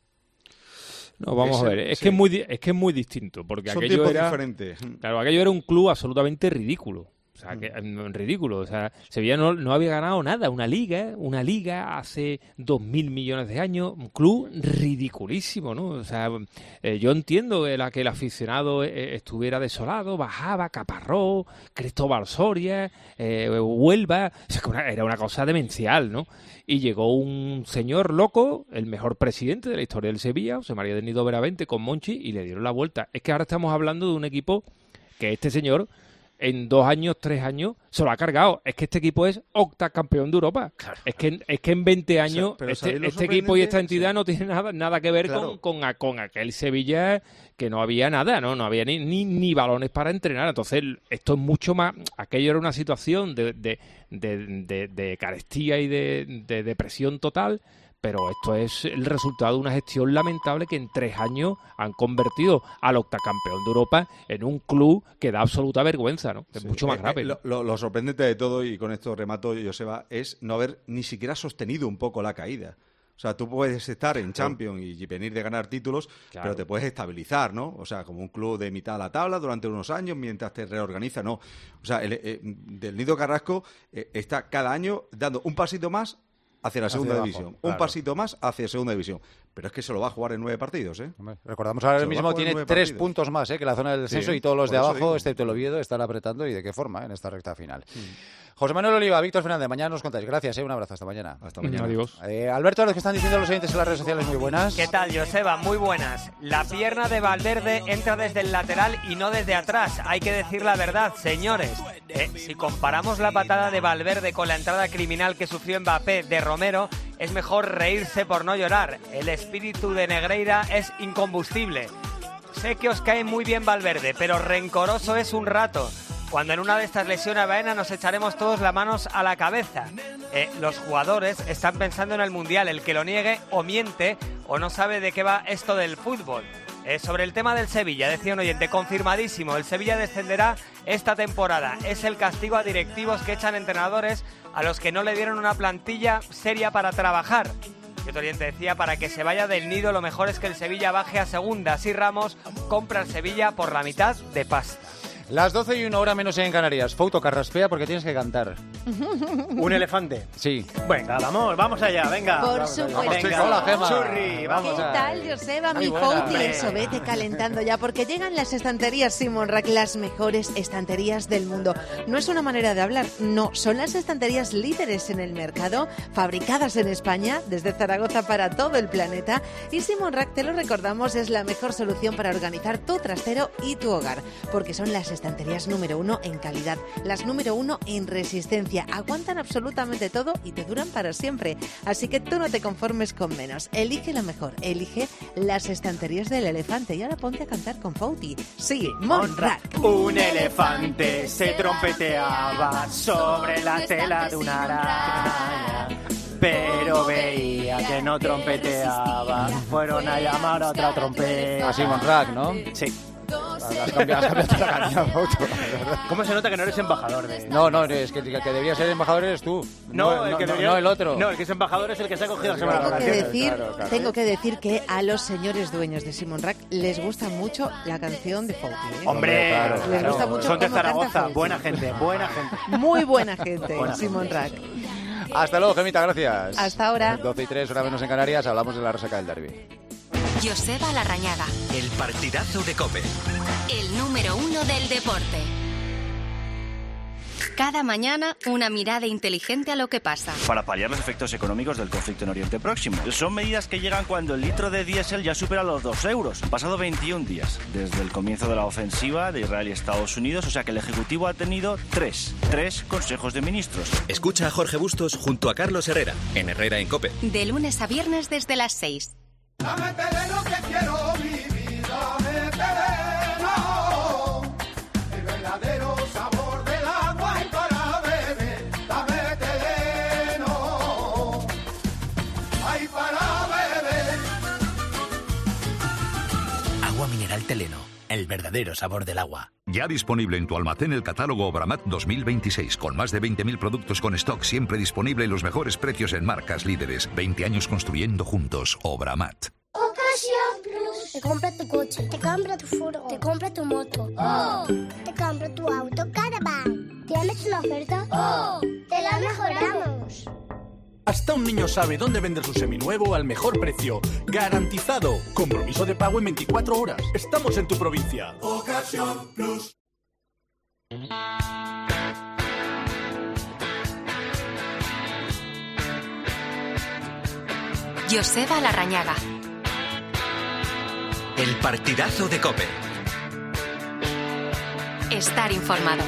No, vamos a ver, es que es muy distinto, porque son aquello era diferentes. Claro, aquello era un club absolutamente ridículo. O O sea, que ridículo. O sea, Sevilla no había ganado nada. Una liga hace 2.000 millones de años. Un club ridiculísimo, ¿no? O sea, yo entiendo que el aficionado estuviera desolado, bajaba, Caparrós, Cristóbal Soria, Huelva. O sea, era una cosa demencial, ¿no? Y llegó un señor loco, el mejor presidente de la historia del Sevilla, José María del Nido Benavente, con Monchi, y le dieron la vuelta. Es que ahora estamos hablando de un equipo que este señor en 2 años, 3 años, se lo ha cargado. Es que este equipo es octacampeón de Europa. Claro. Es que en 20 años este equipo y esta entidad no tiene nada que ver con aquel Sevilla que no había nada, no había ni balones para entrenar. Entonces, esto es mucho más... Aquello era una situación de carestía y de depresión total, pero esto es el resultado de una gestión lamentable que en 3 años han convertido al octacampeón de Europa en un club que da absoluta vergüenza, ¿no? Es mucho más grave. Lo sorprendente de todo, y con esto remato, Joseba, es no haber ni siquiera sostenido un poco la caída. O sea, tú puedes estar en Champions y venir de ganar títulos, pero te puedes estabilizar, ¿no? O sea, como un club de mitad de la tabla durante unos años mientras te reorganiza, no. O sea, del Nido Carrasco está cada año dando un pasito más hacia la segunda división. Claro. Un pasito más hacia segunda división. Pero es que se lo va a jugar en 9 partidos, ¿eh? Recordamos ahora mismo tiene 3 puntos más que la zona del descenso, y todos los de abajo, excepto el Oviedo, están apretando, y de qué forma en esta recta final. José Manuel Oliva, Víctor Fernández, mañana nos contáis. Gracias, un abrazo, hasta mañana. Hasta mañana. Adiós. Alberto, a los que están diciendo los oyentes en las redes sociales, muy buenas. ¿Qué tal, Joseba? Muy buenas. La pierna de Valverde entra desde el lateral y no desde atrás. Hay que decir la verdad, señores. Si comparamos la patada de Valverde con la entrada criminal que sufrió Mbappé de Romero, es mejor reírse por no llorar. El espíritu de Negreira es incombustible. Sé que os cae muy bien Valverde, pero rencoroso es un rato. Cuando en una de estas lesiones a Baena nos echaremos todos las manos a la cabeza. Los jugadores están pensando en el Mundial. El que lo niegue o miente o no sabe de qué va esto del fútbol. Sobre el tema del Sevilla, decía un oyente, confirmadísimo, el Sevilla descenderá esta temporada. Es el castigo a directivos que echan entrenadores a los que no le dieron una plantilla seria para trabajar. Y otro oyente decía, para que se vaya del Nido, lo mejor es que el Sevilla baje a segunda. Así Ramos compra el Sevilla por la mitad de pasta. Las 12 y 1 hora menos en Canarias. Fouto, carraspea porque tienes que cantar. ¿Un elefante? Sí. Venga, vamos allá, venga. Por supuesto. Venga, hola, Gemma. Churri, vamos. ¿Qué tal, Joseba? Mi buena. Fouti, eso, vete calentando ya, porque llegan las estanterías Simon Rack, las mejores estanterías del mundo. No es una manera de hablar, no, son las estanterías líderes en el mercado, fabricadas en España, desde Zaragoza para todo el planeta. Y Simon Rack, te lo recordamos, es la mejor solución para organizar tu trastero y tu hogar, porque son las estanterías número 1 en calidad, las número 1 en resistencia, aguantan absolutamente todo y te duran para siempre. Así que tú no te conformes con menos, elige lo mejor, elige las estanterías del elefante. Y ahora ponte a cantar con Fouti. Sí, Monrack. Un elefante se trompeteaba sobre la tela de una araña, pero veía que no trompeteaba. Fueron a llamar a otra trompeta. Así, Monrack, ¿no? Sí. Has cambiado la canción, Fouto. ¿Cómo se nota que no eres embajador de...? No, es que debería ser embajador eres tú. No el otro. No, el que es embajador es el que se ha cogido la semana pasada. Tengo que decir que a los señores dueños de Simon Rack les gusta mucho la canción de Fouti, ¿eh? Hombre, les gusta mucho. Son de cómo canta Zaragoza, Fouti. buena gente. Muy buena gente, Simon Rack. Hasta luego, Gemita, gracias. Hasta ahora. 12 y 3, hora menos en Canarias, hablamos de la resaca del derbi. Joseba Larrañaga. El partidazo de COPE. El número 1 del deporte. Cada mañana, una mirada inteligente a lo que pasa. Para paliar los efectos económicos del conflicto en Oriente Próximo. Son medidas que llegan cuando el litro de diésel ya supera los 2 euros. Han pasado 21 días desde el comienzo de la ofensiva de Israel y Estados Unidos, o sea que el Ejecutivo ha tenido tres consejos de ministros. Escucha a Jorge Bustos junto a Carlos Herrera, en Herrera en COPE. De lunes a viernes desde las 6. Dame terreno que quiero vivir, dame terreno, el verdadero sabor del agua y para beber, dame terreno, ay para beber. Agua mineral Teleno, el verdadero sabor del agua. Ya disponible en tu almacén el catálogo Obramat 2026, con más de 20.000 productos con stock siempre disponible y los mejores precios en marcas líderes. 20 años construyendo juntos. Obramat. Ocasión Plus. Te compra tu coche, te compra tu furgo, te compra tu moto, te compra tu auto Caravan. ¿Te han hecho una oferta? ¡Oh! ¡Te la mejoramos! Hasta un niño sabe dónde vender su seminuevo al mejor precio. ¡Garantizado! Compromiso de pago en 24 horas. Estamos en tu provincia. Ocasión Plus. Joseba Larrañaga. El partidazo de COPE. Estar informado.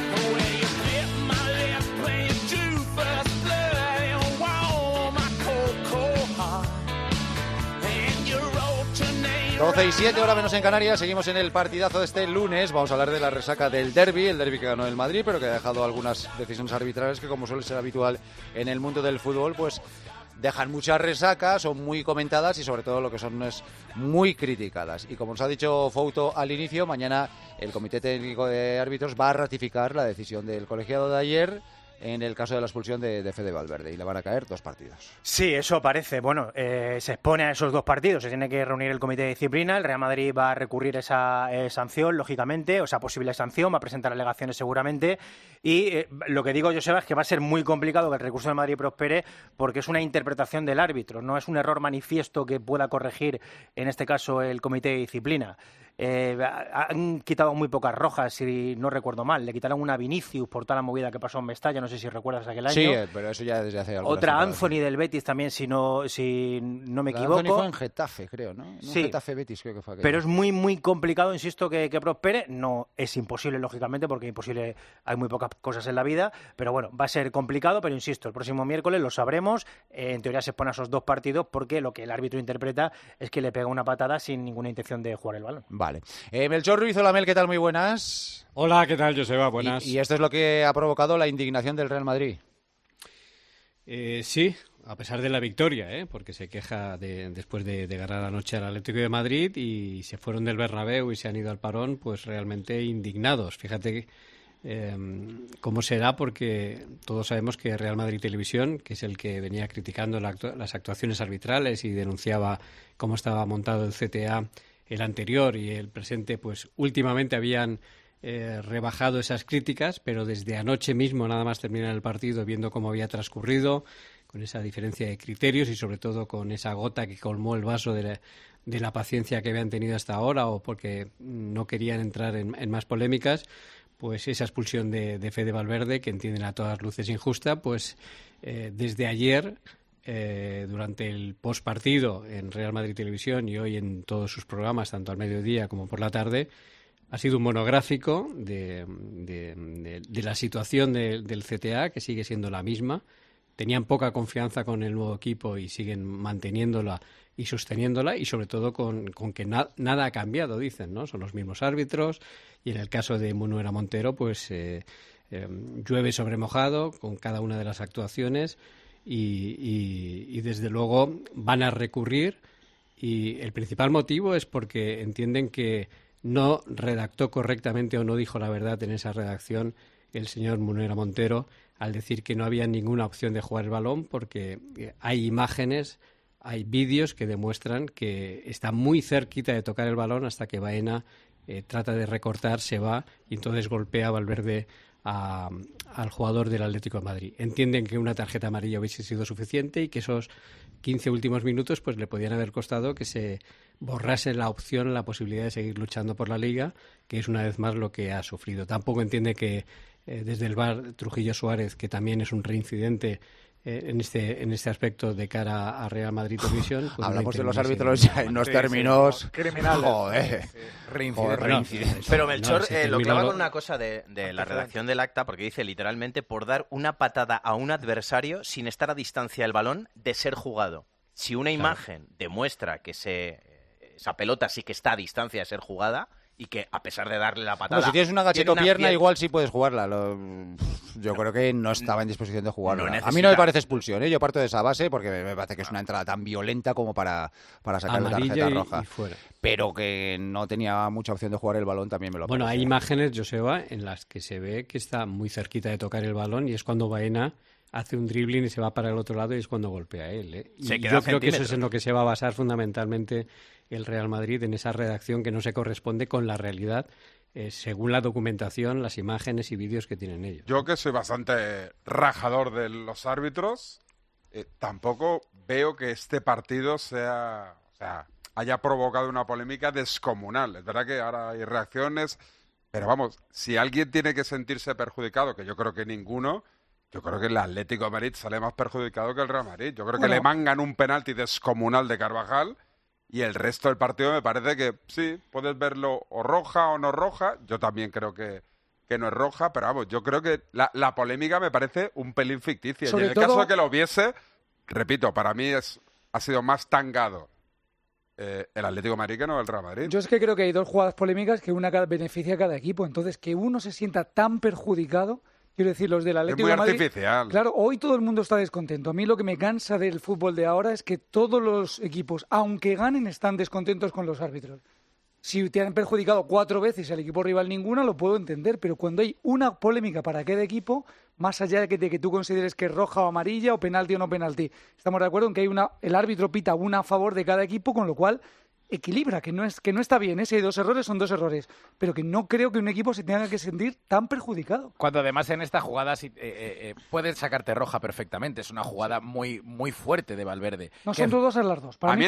12:07, hora menos en Canarias. Seguimos en el partidazo de este lunes. Vamos a hablar de la resaca del derbi, el derbi que ganó el Madrid, pero que ha dejado algunas decisiones arbitrales que, como suele ser habitual en el mundo del fútbol, pues dejan muchas resacas, son muy comentadas y sobre todo lo que son es muy criticadas. Y como nos ha dicho Fouto al inicio, mañana el Comité Técnico de Árbitros va a ratificar la decisión del colegiado de ayer en el caso de la expulsión de Fede Valverde, y le van a caer 2 partidos. Sí, eso parece. Bueno, se expone a esos 2 partidos. Se tiene que reunir el comité de disciplina. El Real Madrid va a recurrir esa sanción, lógicamente, o esa posible sanción. Va a presentar alegaciones seguramente. Y lo que digo, Joseba, es que va a ser muy complicado que el recurso de Madrid prospere, porque es una interpretación del árbitro. No es un error manifiesto que pueda corregir, en este caso, el comité de disciplina. Han quitado muy pocas rojas, si no recuerdo mal. Le quitaron una a Vinicius por toda la movida que pasó en Mestalla, no sé si recuerdas aquel año. Sí, pero eso ya desde hace algunas Otra temporadas. Anthony del Betis también, si no me equivoco. Anthony fue en Getafe, creo, ¿no? Sí. Getafe Betis creo que fue aquello. Pero es muy, muy complicado, insisto, que prospere. No es imposible, lógicamente, porque imposible hay muy pocas cosas en la vida. Pero bueno, va a ser complicado, pero insisto, el próximo miércoles lo sabremos. En teoría se pone a esos 2 partidos porque lo que el árbitro interpreta es que le pega una patada sin ninguna intención de jugar el balón. Vale. Melchor Ruiz, hola Mel, ¿qué tal? Muy buenas. Hola, ¿qué tal, Joseba? Buenas. Y esto es lo que ha provocado la indignación del Real Madrid. Sí, a pesar de la victoria, porque se queja después de ganar anoche al Atlético de Madrid y se fueron del Bernabéu y se han ido al parón, pues realmente indignados. Fíjate cómo será, porque todos sabemos que Real Madrid Televisión, que es el que venía criticando las actuaciones arbitrales y denunciaba cómo estaba montado el CTA, el anterior y el presente, pues últimamente habían rebajado esas críticas, pero desde anoche mismo, nada más terminar el partido, viendo cómo había transcurrido, con esa diferencia de criterios y sobre todo con esa gota que colmó el vaso de la paciencia que habían tenido hasta ahora, o porque no querían entrar en más polémicas, pues esa expulsión de Fede Valverde, que entienden a todas luces injusta, pues desde ayer, durante el postpartido en Real Madrid Televisión y hoy en todos sus programas, tanto al mediodía como por la tarde, ha sido un monográfico de la situación del CTA, que sigue siendo la misma. Tenían poca confianza con el nuevo equipo y siguen manteniéndola y sosteniéndola, y sobre todo con que nada ha cambiado, dicen, ¿no? Son los mismos árbitros, y en el caso de Munuera Montero, pues llueve sobre mojado con cada una de las actuaciones, y desde luego van a recurrir, y el principal motivo es porque entienden que no redactó correctamente o no dijo la verdad en esa redacción el señor Munuera Montero al decir que no había ninguna opción de jugar el balón, porque hay imágenes, hay vídeos que demuestran que está muy cerquita de tocar el balón hasta que Baena trata de recortar, se va y entonces golpea a Valverde al jugador del Atlético de Madrid. Entienden que una tarjeta amarilla hubiese sido suficiente y que esos 15 últimos minutos pues le podían haber costado que se borrase la opción, la posibilidad de seguir luchando por la Liga, que es una vez más lo que ha sufrido. Tampoco entiende que desde el VAR Trujillo Suárez, que también es un reincidente en este aspecto de cara a Real Madrid Televisión. Pues hablamos de los árbitros ya en los términos criminales. Joder. Reincidentes. Pero Melchor, no, lo clava con una cosa de la redacción del acta, porque dice literalmente por dar una patada a un adversario sin estar a distancia del balón de ser jugado. Si una imagen demuestra que esa pelota sí que está a distancia de ser jugada, y que a pesar de darle la patada... Bueno, si tienes una gachetopierna igual sí puedes jugarla. Yo creo que no estaba en disposición de jugarla. A mí no me parece expulsión, Yo parto de esa base porque me parece que es una entrada tan violenta como para sacar la tarjeta roja. Y fuera. Pero que no tenía mucha opción de jugar el balón también me lo Bueno, parece. hay imágenes, Joseba, en las que se ve que está muy cerquita de tocar el balón, y es cuando Baena hace un dribbling y se va para el otro lado y es cuando golpea a él. Y yo creo que eso es en lo que se va a basar fundamentalmente el Real Madrid, en esa redacción que no se corresponde con la realidad según la documentación, las imágenes y vídeos que tienen ellos. Yo, que soy bastante rajador de los árbitros, tampoco veo que este partido haya provocado una polémica descomunal. Es verdad que ahora hay reacciones, pero vamos, si alguien tiene que sentirse perjudicado, que yo creo que ninguno, yo creo que el Atlético de Madrid sale más perjudicado que el Real Madrid. Yo creo que le mangan un penalti descomunal de Carvajal y el resto del partido me parece que sí, puedes verlo o roja o no roja. Yo también creo que no es roja, pero vamos, yo creo que la polémica me parece un pelín ficticia. Y en el caso de que lo hubiese, repito, para mí ha sido más tangado el Atlético de Madrid que no el Real Madrid. Yo es que creo que hay dos jugadas polémicas que una beneficia a cada equipo. Entonces, que uno se sienta tan perjudicado, quiero decir, los del Atlético de Madrid... Es muy artificial. Claro, hoy todo el mundo está descontento. A mí lo que me cansa del fútbol de ahora es que todos los equipos, aunque ganen, están descontentos con los árbitros. Si te han perjudicado 4 veces al equipo rival ninguna, lo puedo entender, pero cuando hay una polémica para cada equipo, más allá de que tú consideres que es roja o amarilla o penalti o no penalti, estamos de acuerdo en que el árbitro pita una a favor de cada equipo, con lo cual equilibra, que no está bien, si hay 2 errores son 2 errores, pero que no creo que un equipo se tenga que sentir tan perjudicado. Cuando además en esta jugada puedes sacarte roja perfectamente, es una jugada muy muy fuerte de Valverde. No, son dudosas las dos. Para mí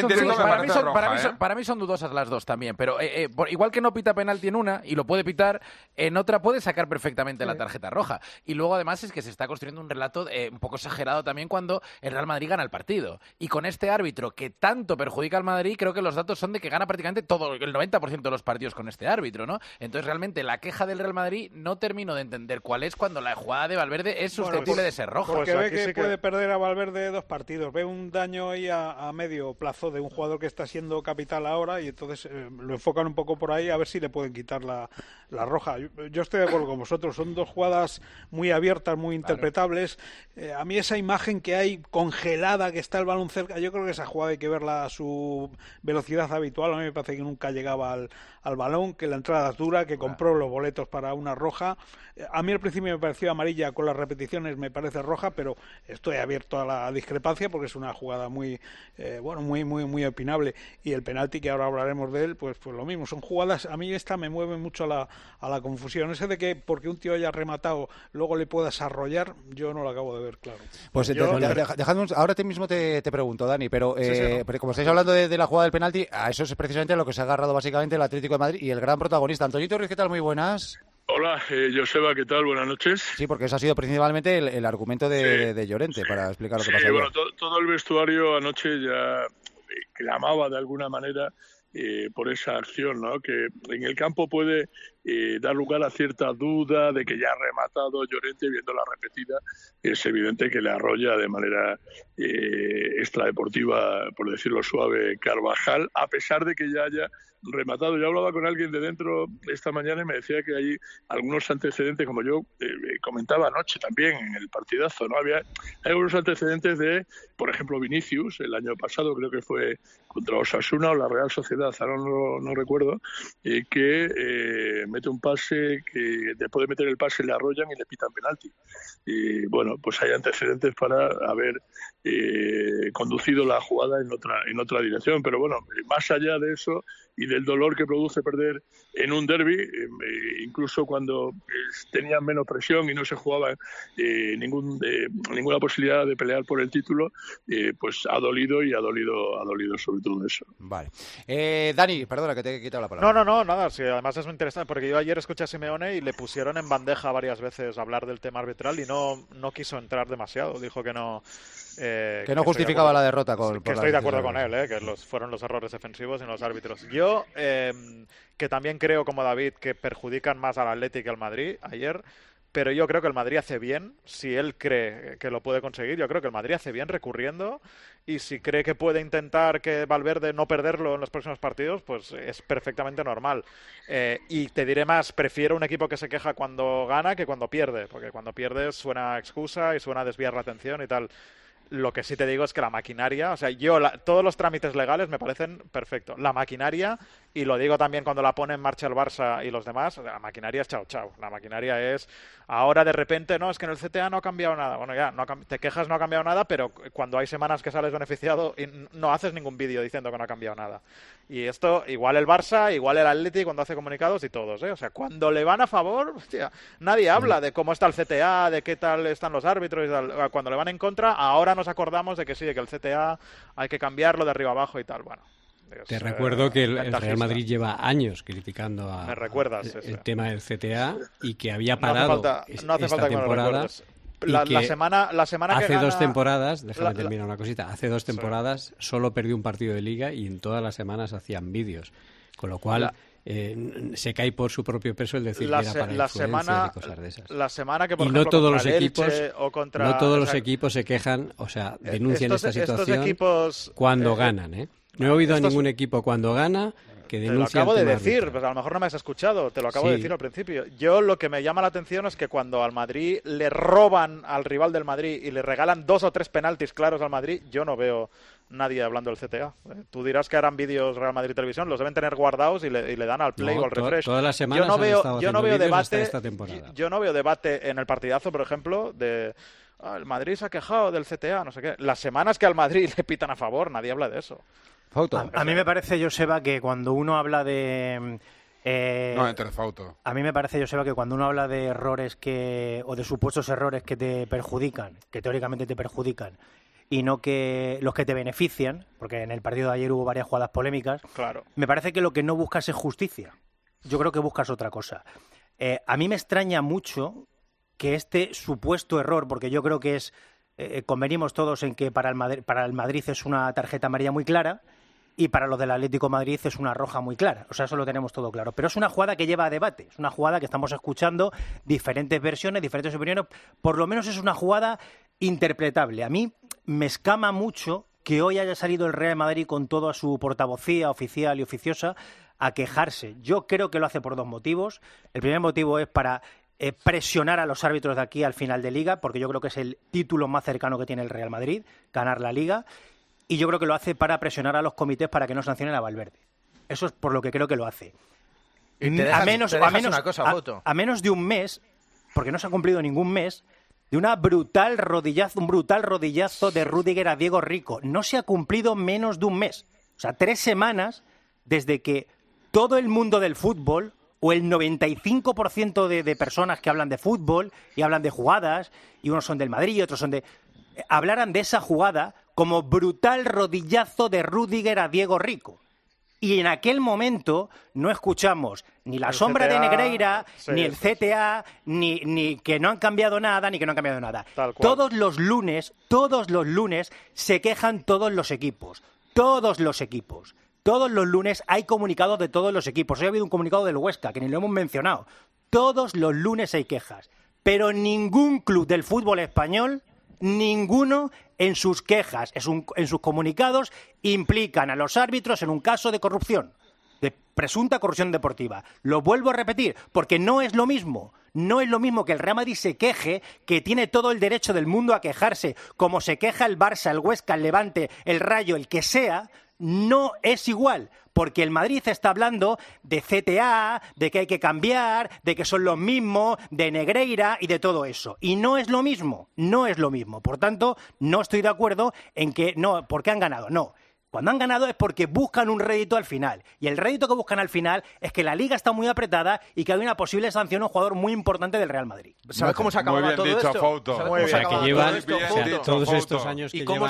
son dudosas las dos también, pero igual que no pita penalti en una y lo puede pitar, en otra puede sacar perfectamente la tarjeta roja. Y luego además es que se está construyendo un relato un poco exagerado también cuando el Real Madrid gana el partido. Y con este árbitro que tanto perjudica al Madrid, creo que los datos son de que gana prácticamente todo, el 90% de los partidos con este árbitro, ¿no? Entonces realmente la queja del Real Madrid no termino de entender cuál es cuando la jugada de Valverde es susceptible de ser roja. Porque ve que puede perder a Valverde 2 partidos, ve un daño ahí a medio plazo de un jugador que está siendo capital ahora y entonces lo enfocan un poco por ahí a ver si le pueden quitar la roja. Yo estoy de acuerdo con vosotros, son 2 jugadas muy abiertas, muy interpretables. A mí esa imagen que hay congelada, que está el balón cerca, yo creo que esa jugada hay que verla a su velocidad habitual. A mí me parece que nunca llegaba al balón, que la entrada es dura, que compró los boletos para una roja. A mí al principio me pareció amarilla, con las repeticiones me parece roja, pero estoy abierto a la discrepancia porque es una jugada muy muy opinable. Y el penalti, que ahora hablaremos de él, pues lo mismo. Son jugadas, a mí esta me mueve mucho a la confusión. Ese de que porque un tío haya rematado luego le puedas arrollar, yo no lo acabo de ver claro. Pues dejadme ahora mismo te pregunto, Dani, pero como estáis hablando de la jugada del penalti, a eso es precisamente lo que se ha agarrado básicamente el Atlético de Madrid y el gran protagonista. Antonito Ruiz, ¿qué tal? Muy buenas. Hola, Joseba, ¿qué tal? Buenas noches. Sí, porque ese ha sido principalmente el argumento de Llorente para explicar lo que pasa. Bueno, todo el vestuario anoche ya clamaba de alguna manera por esa acción, ¿no? Que en el campo puede dar lugar a cierta duda de que ya ha rematado Llorente, viendo la repetida. Es evidente que le arrolla de manera extradeportiva, por decirlo suave, Carvajal, a pesar de que ya haya rematado. Yo hablaba con alguien de dentro esta mañana y me decía que hay algunos antecedentes, como yo comentaba anoche también en el partidazo, ¿no? Hay algunos antecedentes de, por ejemplo, Vinicius, el año pasado creo que fue contra Osasuna o la Real Sociedad, ahora no recuerdo, que mete un pase, que después de meter el pase le arrollan y le pitan penalti. Y bueno, pues hay antecedentes para haber conducido la jugada en otra dirección, pero bueno, más allá de eso y del dolor que produce perder en un derbi, incluso cuando tenían menos presión y no se jugaba ninguna posibilidad de pelear por el título, pues ha dolido sobre todo eso. Vale. Dani, perdona que te he quitado la palabra. No, nada, sí, además es muy interesante porque yo ayer escuché a Simeone y le pusieron en bandeja varias veces hablar del tema arbitral y no quiso entrar demasiado, dijo que no... que no justificaba la derrota que estoy de acuerdo con él, que fueron los errores defensivos y los árbitros. Yo, que también creo como David que perjudican más al Athletic que al Madrid ayer, pero yo creo que el Madrid hace bien, si él cree que lo puede conseguir, yo creo que el Madrid hace bien recurriendo, y si cree que puede intentar que Valverde no perderlo en los próximos partidos, pues es perfectamente normal. Y te diré más, prefiero un equipo que se queja cuando gana que cuando pierde, porque cuando pierde suena excusa y suena desviar la atención y tal. Lo que sí te digo es que la maquinaria, o sea, todos los trámites legales me parecen perfectos. La maquinaria, y lo digo también cuando la pone en marcha el Barça y los demás, la maquinaria es chao chao. La maquinaria es, ahora de repente, no, es que en el CTA no ha cambiado nada. Bueno, ya, te quejas, no ha cambiado nada, pero cuando hay semanas que sales beneficiado, y no haces ningún vídeo diciendo que no ha cambiado nada. Y esto, igual el Barça, igual el Atleti cuando hace comunicados y todos, ¿eh? O sea, cuando le van a favor, hostia, nadie habla de cómo está el CTA, de qué tal están los árbitros y tal. Cuando le van en contra, ahora nos acordamos de que sí, de que el CTA hay que cambiarlo de arriba abajo y tal. Bueno. Te recuerdo que el Real Madrid lleva años criticando el tema del CTA y que había parado esta temporada. La semana que hace 2 temporadas, déjame terminar una cosita, hace 2 temporadas solo perdió un partido de liga y en todas las semanas hacían vídeos, con lo cual se cae por su propio peso el decir que era para influencias y cosas de esas. La semana que, por y ejemplo, no todos los Elche equipos o contra, no todos los equipos se quejan, o sea, denuncian esta situación cuando ganan, ¿eh? No he oído a ningún equipo cuando gana que denuncia. Te lo acabo de decir, arbitral. pues a lo mejor no me has escuchado, te lo acabo de decir al principio. Yo lo que me llama la atención es que cuando al Madrid le roban al rival del Madrid y le regalan 2 o 3 penaltis claros al Madrid, yo no veo nadie hablando del CTA. Tú dirás que harán vídeos Real Madrid Televisión, los deben tener guardados y le dan al play o al refresh. Todas las semanas yo no veo debate esta temporada. Yo no veo debate en el partidazo, por ejemplo, de el Madrid se ha quejado del CTA, no sé qué. Las semanas que al Madrid le pitan a favor, nadie habla de eso. A mí me parece, Joseba, que cuando uno habla de... A mí me parece, Joseba, que cuando uno habla de errores o de supuestos errores que te perjudican, que teóricamente te perjudican, y no que los que te benefician, porque en el partido de ayer hubo varias jugadas polémicas, claro. Me parece que lo que no buscas es justicia. Yo creo que buscas otra cosa. A mí me extraña mucho que este supuesto error, porque yo creo que es... convenimos todos en que para el Madrid es una tarjeta amarilla muy clara, y para los del Atlético de Madrid es una roja muy clara. O sea, eso lo tenemos todo claro. Pero es una jugada que lleva a debate. Es una jugada que estamos escuchando diferentes versiones, diferentes opiniones. Por lo menos es una jugada interpretable. A mí me escama mucho que hoy haya salido el Real Madrid con toda su portavocía oficial y oficiosa a quejarse. Yo creo que lo hace por 2 motivos. El primer motivo es para presionar a los árbitros de aquí al final de Liga, porque yo creo que es el título más cercano que tiene el Real Madrid, ganar la Liga. Y yo creo que lo hace para presionar a los comités para que no sancionen a Valverde. Eso es por lo que creo que lo hace. A menos de un mes, porque no se ha cumplido ningún mes, de un brutal rodillazo de Rüdiger a Diego Rico. No se ha cumplido menos de un mes. O sea, 3 semanas desde que todo el mundo del fútbol, o el 95% de personas que hablan de fútbol y hablan de jugadas, y unos son del Madrid y otros son de... hablaran de esa jugada como brutal rodillazo de Rüdiger a Diego Rico. Y en aquel momento no escuchamos ni la sombra de Negreira, ni el CTA, ni que no han cambiado nada, ni que no han cambiado nada. Todos los lunes se quejan todos los equipos. Todos los equipos. Todos los lunes hay comunicados de todos los equipos. Hoy ha habido un comunicado del Huesca, que ni lo hemos mencionado. Todos los lunes hay quejas. Pero ningún club del fútbol español, ninguno en sus quejas, en sus comunicados, implican a los árbitros en un caso de corrupción, de presunta corrupción deportiva. Lo vuelvo a repetir, porque no es lo mismo. No es lo mismo que el Real Madrid se queje, que tiene todo el derecho del mundo a quejarse, como se queja el Barça, el Huesca, el Levante, el Rayo, el que sea. No es igual, porque el Madrid está hablando de CTA, de que hay que cambiar, de que son los mismos, de Negreira y de todo eso. Y no es lo mismo, no es lo mismo. Por tanto, no estoy de acuerdo en que, no, porque han ganado, no. Cuando han ganado es porque buscan un rédito al final. Y el rédito que buscan al final es que la Liga está muy apretada y que hay una posible sanción a un jugador muy importante del Real Madrid. ¿Sabes cómo se acababa todo esto? Fouto. O sea, que llevan todos estos años que llevan...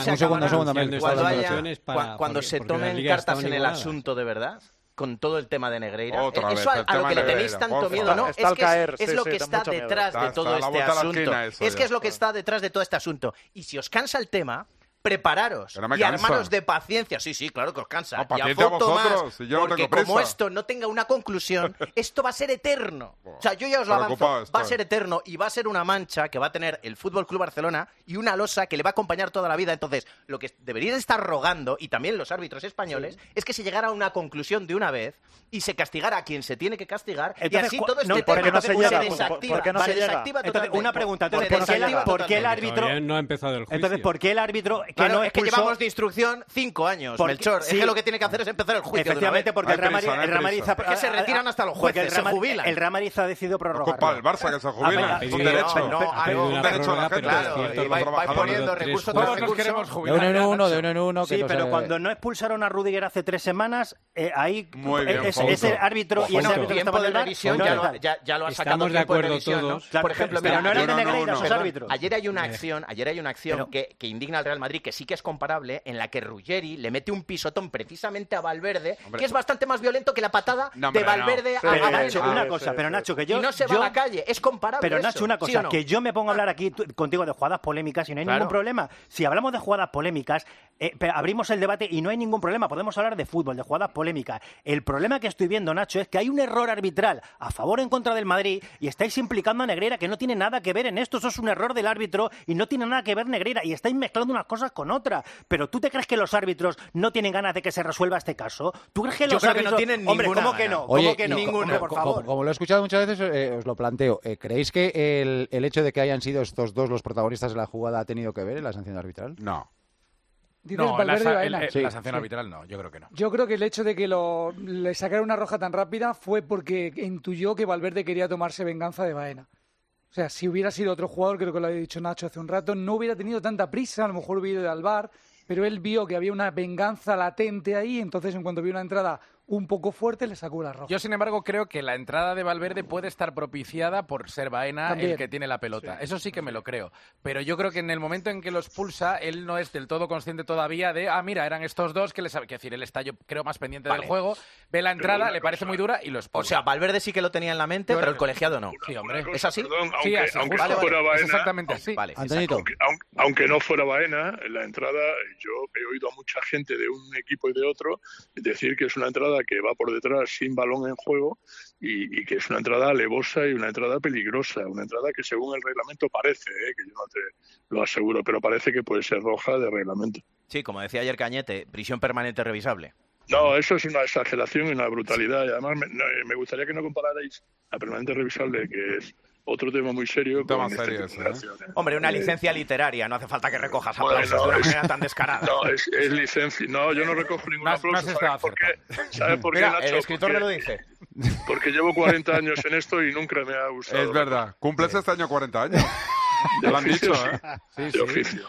Cuando se tomen cartas en el asunto de verdad, con todo el tema de Negreira, eso a lo que le tenéis tanto miedo, ¿no? Es lo que está detrás de todo este asunto. Es que es lo que está detrás de todo este asunto. Y si os cansa el tema... prepararos no me y cansa. armaros de paciencia. Sí, claro que os cansa. No, y a paciencia foto vosotros, más, si yo no porque tengo prisa. como esto no tenga una conclusión, esto va a ser eterno. O sea, yo ya os lo Preocupado avanzo. estoy. Va a ser eterno y va a ser una mancha que va a tener el Fútbol Club Barcelona y una losa que le va a acompañar toda la vida. Entonces, lo que deberían estar rogando, y también los árbitros españoles, es que se llegara a una conclusión de una vez y se castigara a quien se tiene que castigar. Entonces, y así todo no, este ¿por tema qué no se llega? desactiva. ¿Por qué no se llega? Desactiva Entonces, totalmente. una pregunta, Se ¿por qué desactiva ¿por qué el totalmente. árbitro... Todavía no ha empezado el juicio. Entonces, ¿por qué el árbitro que Claro, no es que expulsó- llevamos de instrucción 5 años, Porque- Melchor. sí. Es que lo que tiene que hacer es empezar el juicio. Efectivamente, de una porque vez. el Real Madrid... Es que se retiran hasta los porque jueces, se jubilan. El Real Madrid ha decidido prorrogar. Culpa del Barça que se jubila. Es un derecho. Un derecho a la gente. Claro, y vais poniendo recursos tras recursos. De uno en uno. Sí, pero cuando no expulsaron a Rudiger hace 3 semanas, ahí Muy bien, ese árbitro y ese árbitro que tiempo estaba de en el revisión VAR, ya lo ha sacado Estamos de tiempo acuerdo revisión, ¿no? todos. Por ejemplo, pero no eran de Perdón, Negreira esos árbitros. Ayer hay una acción que indigna al Real Madrid, que sí que es comparable, en la que Ruggeri le mete un pisotón precisamente a Valverde, que es bastante más violento que la patada de Valverde a Nacho, Nacho. una cosa, pero Nacho, que yo... Y no se va a la calle, es comparable. Pero eso, Nacho, una ¿sí cosa, o no? que yo me pongo a hablar aquí contigo de jugadas polémicas y no hay Claro. ningún problema. Si hablamos de jugadas polémicas, pero abrimos el debate y no hay ningún problema. Podemos hablar de fútbol, de jugadas polémicas. El problema que estoy viendo, Nacho, es que hay un error arbitral a favor o en contra del Madrid y estáis implicando a Negreira, que no tiene nada que ver en esto. Eso es un error del árbitro y no tiene nada que ver Negreira. Y estáis mezclando unas cosas con otras. Pero ¿tú te crees que los árbitros no tienen ganas de que se resuelva este caso? ¿Tú crees que Yo los creo que árbitros... no tienen Hombre, ninguna ¿cómo que gana. no? Oye, ¿Cómo que no? y Hombre, por favor. como lo he escuchado muchas veces, os lo planteo. ¿Creéis que el hecho de que hayan sido estos dos los protagonistas de la jugada ha tenido que ver en la sanción arbitral? No. Dices No, Valverde y Baena. la sanción arbitral no, yo creo que no. Yo creo que el hecho de que le sacara una roja tan rápida fue porque intuyó que Valverde quería tomarse venganza de Baena. O sea, si hubiera sido otro jugador, creo que lo había dicho Nacho hace un rato, no hubiera tenido tanta prisa, a lo mejor hubiera ido al VAR, pero él vio que había una venganza latente ahí, entonces en cuanto vio una entrada un poco fuerte, le sacó la roja. Yo, sin embargo, creo que la entrada de Valverde puede estar propiciada por ser Baena También. el que tiene la pelota. Eso sí que me lo creo. Pero yo creo que en el momento en que lo expulsa, él no es del todo consciente todavía de, mira, eran estos dos que les... Que decir, él está, yo creo, más pendiente del juego, ve la entrada, le parece muy dura y lo expulsa. O sea, Valverde sí que lo tenía en la mente, pero el colegiado no. Sí, hombre. ¿Es así? Perdón, Sí, aunque, así, aunque justo. no fuera Es Baena, exactamente así. Vale, Antonito. aunque no fuera Baena, en la entrada yo he oído a mucha gente de un equipo y de otro decir que es una entrada que va por detrás sin balón en juego y que es una entrada alevosa y una entrada peligrosa, una entrada que según el reglamento parece, que yo no te lo aseguro, pero parece que puede ser roja de reglamento. Sí, como decía ayer Cañete, prisión permanente revisable. No, eso es una exageración y una brutalidad. Y además me gustaría que no compararais a permanente revisable, que es otro tema muy serio. Tema con serio, esta sí, Hombre, una licencia literaria, no hace falta que recojas Bueno, aplausos de una manera tan descarada. No, es licencia. No, yo no recojo ningún aplauso. ¿Sabes por qué? ¿Sabes por qué, Mira, Nacho? el escritor me lo dice. Porque llevo 40 años en esto y nunca me ha gustado. Es verdad. Cumples este año 40 años. De Lo han oficio, dicho, ¿eh? sí. De oficio.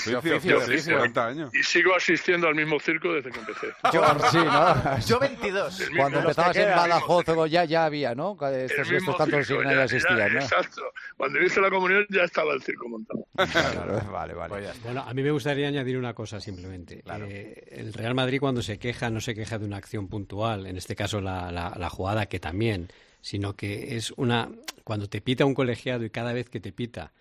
De oficio, 40 años. Y sigo asistiendo al mismo circo desde que empecé. Sí, ¿no? Yo 22. Cuando empezabas en Badajoz ya había, ¿no? Estos tantos circo, ya existían, ¿no? Exacto. Cuando hice la comunión ya estaba el circo montado. Vale. Bueno, a mí me gustaría añadir una cosa simplemente. El Real Madrid cuando se queja no se queja de una acción puntual, en este caso la jugada que también, sino que es cuando te pita un colegiado y cada vez que te pita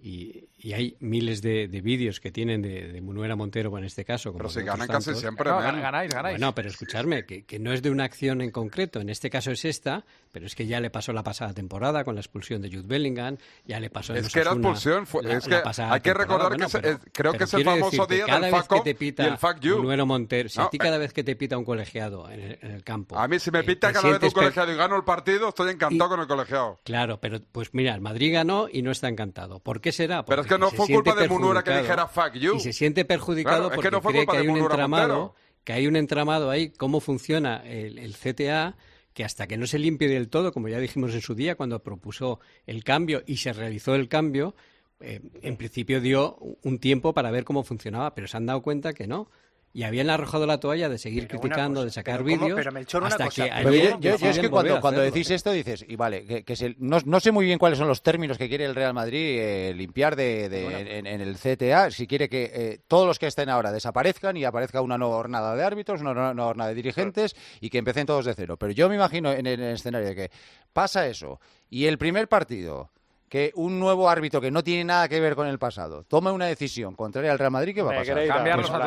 y hay miles de vídeos que tienen de Munuera Montero, en este caso. Como Pero si de otros ganan casi tantos. siempre, No, man. ganáis. Bueno, pero escuchadme, que no es de una acción en concreto. En este caso es esta, pero es que ya le pasó la pasada temporada con la expulsión de Jude Bellingham, ya le pasó en Es que era Osasuna expulsión, la es que pasada hay que temporada. recordar que Bueno, creo que es el quiero famoso decirte, día cada del vez fuck que off te pita y el fuck you. Munuera Montero, si No, a ti cada vez que te pita un colegiado en el campo... A mí si me pita te cada vez un sientes colegiado y gano el partido, estoy encantado con el colegiado. Claro, pero pues mira, el Madrid ganó y no está encantado. ¿Por qué será? Pero es que Porque no se fue siente culpa de Munuera que perjudicado. dijera fuck you. Y se siente perjudicado Claro, es porque que no fue cree culpa que de hay un Munuera entramado, Montero. que hay un entramado ahí, cómo funciona el CTA, que hasta que no se limpie del todo, como ya dijimos en su día, cuando propuso el cambio y se realizó el cambio, en principio dio un tiempo para ver cómo funcionaba, pero se han dado cuenta que no. Y habían arrojado la toalla de seguir criticando, de sacar vídeos, hasta que ayer Yo es que deciden volver a cuando hacerlo. decís esto dices, y vale, no sé muy bien cuáles son los términos que quiere el Real Madrid limpiar en el CTA, si quiere que todos los que estén ahora desaparezcan y aparezca una nueva jornada de árbitros, una nueva jornada de dirigentes y que empiecen todos de cero. Pero yo me imagino en el escenario de que pasa eso y el primer partido que un nuevo árbitro que no tiene nada que ver con el pasado tome una decisión contraria al Real Madrid, ¿qué va a pasar? Cambiarlos a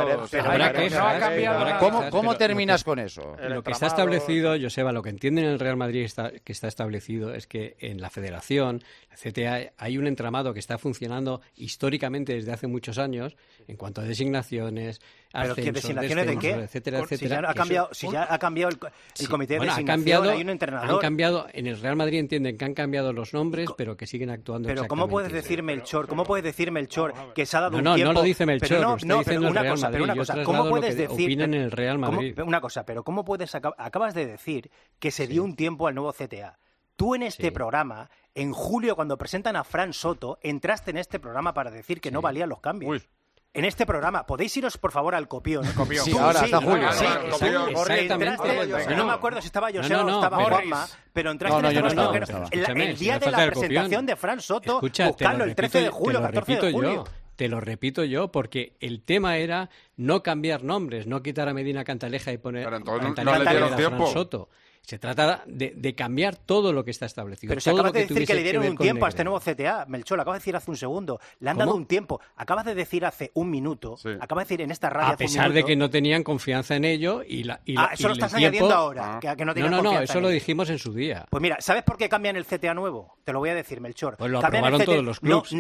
todos. ¿Cómo terminas con eso? Lo que está establecido, Joseba, lo que entienden en el Real Madrid que está establecido es que en la Federación, la CTA, hay un entramado que está funcionando históricamente desde hace muchos años en cuanto a designaciones, ¿Pero qué designaciones de qué? etcétera, etcétera. Si ya ha cambiado el comité de designación, hay un entrenador. Han cambiado, en el Real Madrid entienden que han cambiado los nombres, pero que siguen actuando Pero exactamente ¿cómo puedes decir, Melchor? ¿Cómo puedes decir, Melchor, que se ha dado un no, tiempo? No lo dice Melchor, lo está diciendo el Real Madrid. Una cosa, ¿cómo puedes decir? Opinan en el Real Madrid. Una cosa, pero ¿cómo puedes acabas de decir que se dio un tiempo al nuevo CTA? Tú en este programa, en julio, cuando presentan a Fran Soto, entraste en este programa para decir que no valían los cambios. Uy. En este programa, ¿podéis iros, por favor, al copión? Sí, ahora, hasta julio. Sí, exactamente. no me acuerdo si estaba José o estaba Juanma, pero entraste en este programa. El día de la presentación de Fran Soto, buscarlo el 13 de julio, 14 de julio. Te lo repito yo, porque el tema era no cambiar nombres, no quitar a Medina Cantaleja y poner Cantaleja a Fran Soto. Se trata de cambiar todo lo que está establecido. Pero si acabas de decir que le dieron un tiempo a este nuevo CTA, Melchor, acabas de decir hace un segundo. Le han dado un tiempo. Acabas de decir hace un minuto, acabas de decir en esta radio a pesar de que no tenían confianza en ello eso lo estás añadiendo ahora, que no tenían confianza. No, eso lo dijimos en su día. Pues mira, ¿sabes por qué cambian el CTA nuevo? Te lo voy a decir, Melchor. Pues lo aprobaron todos los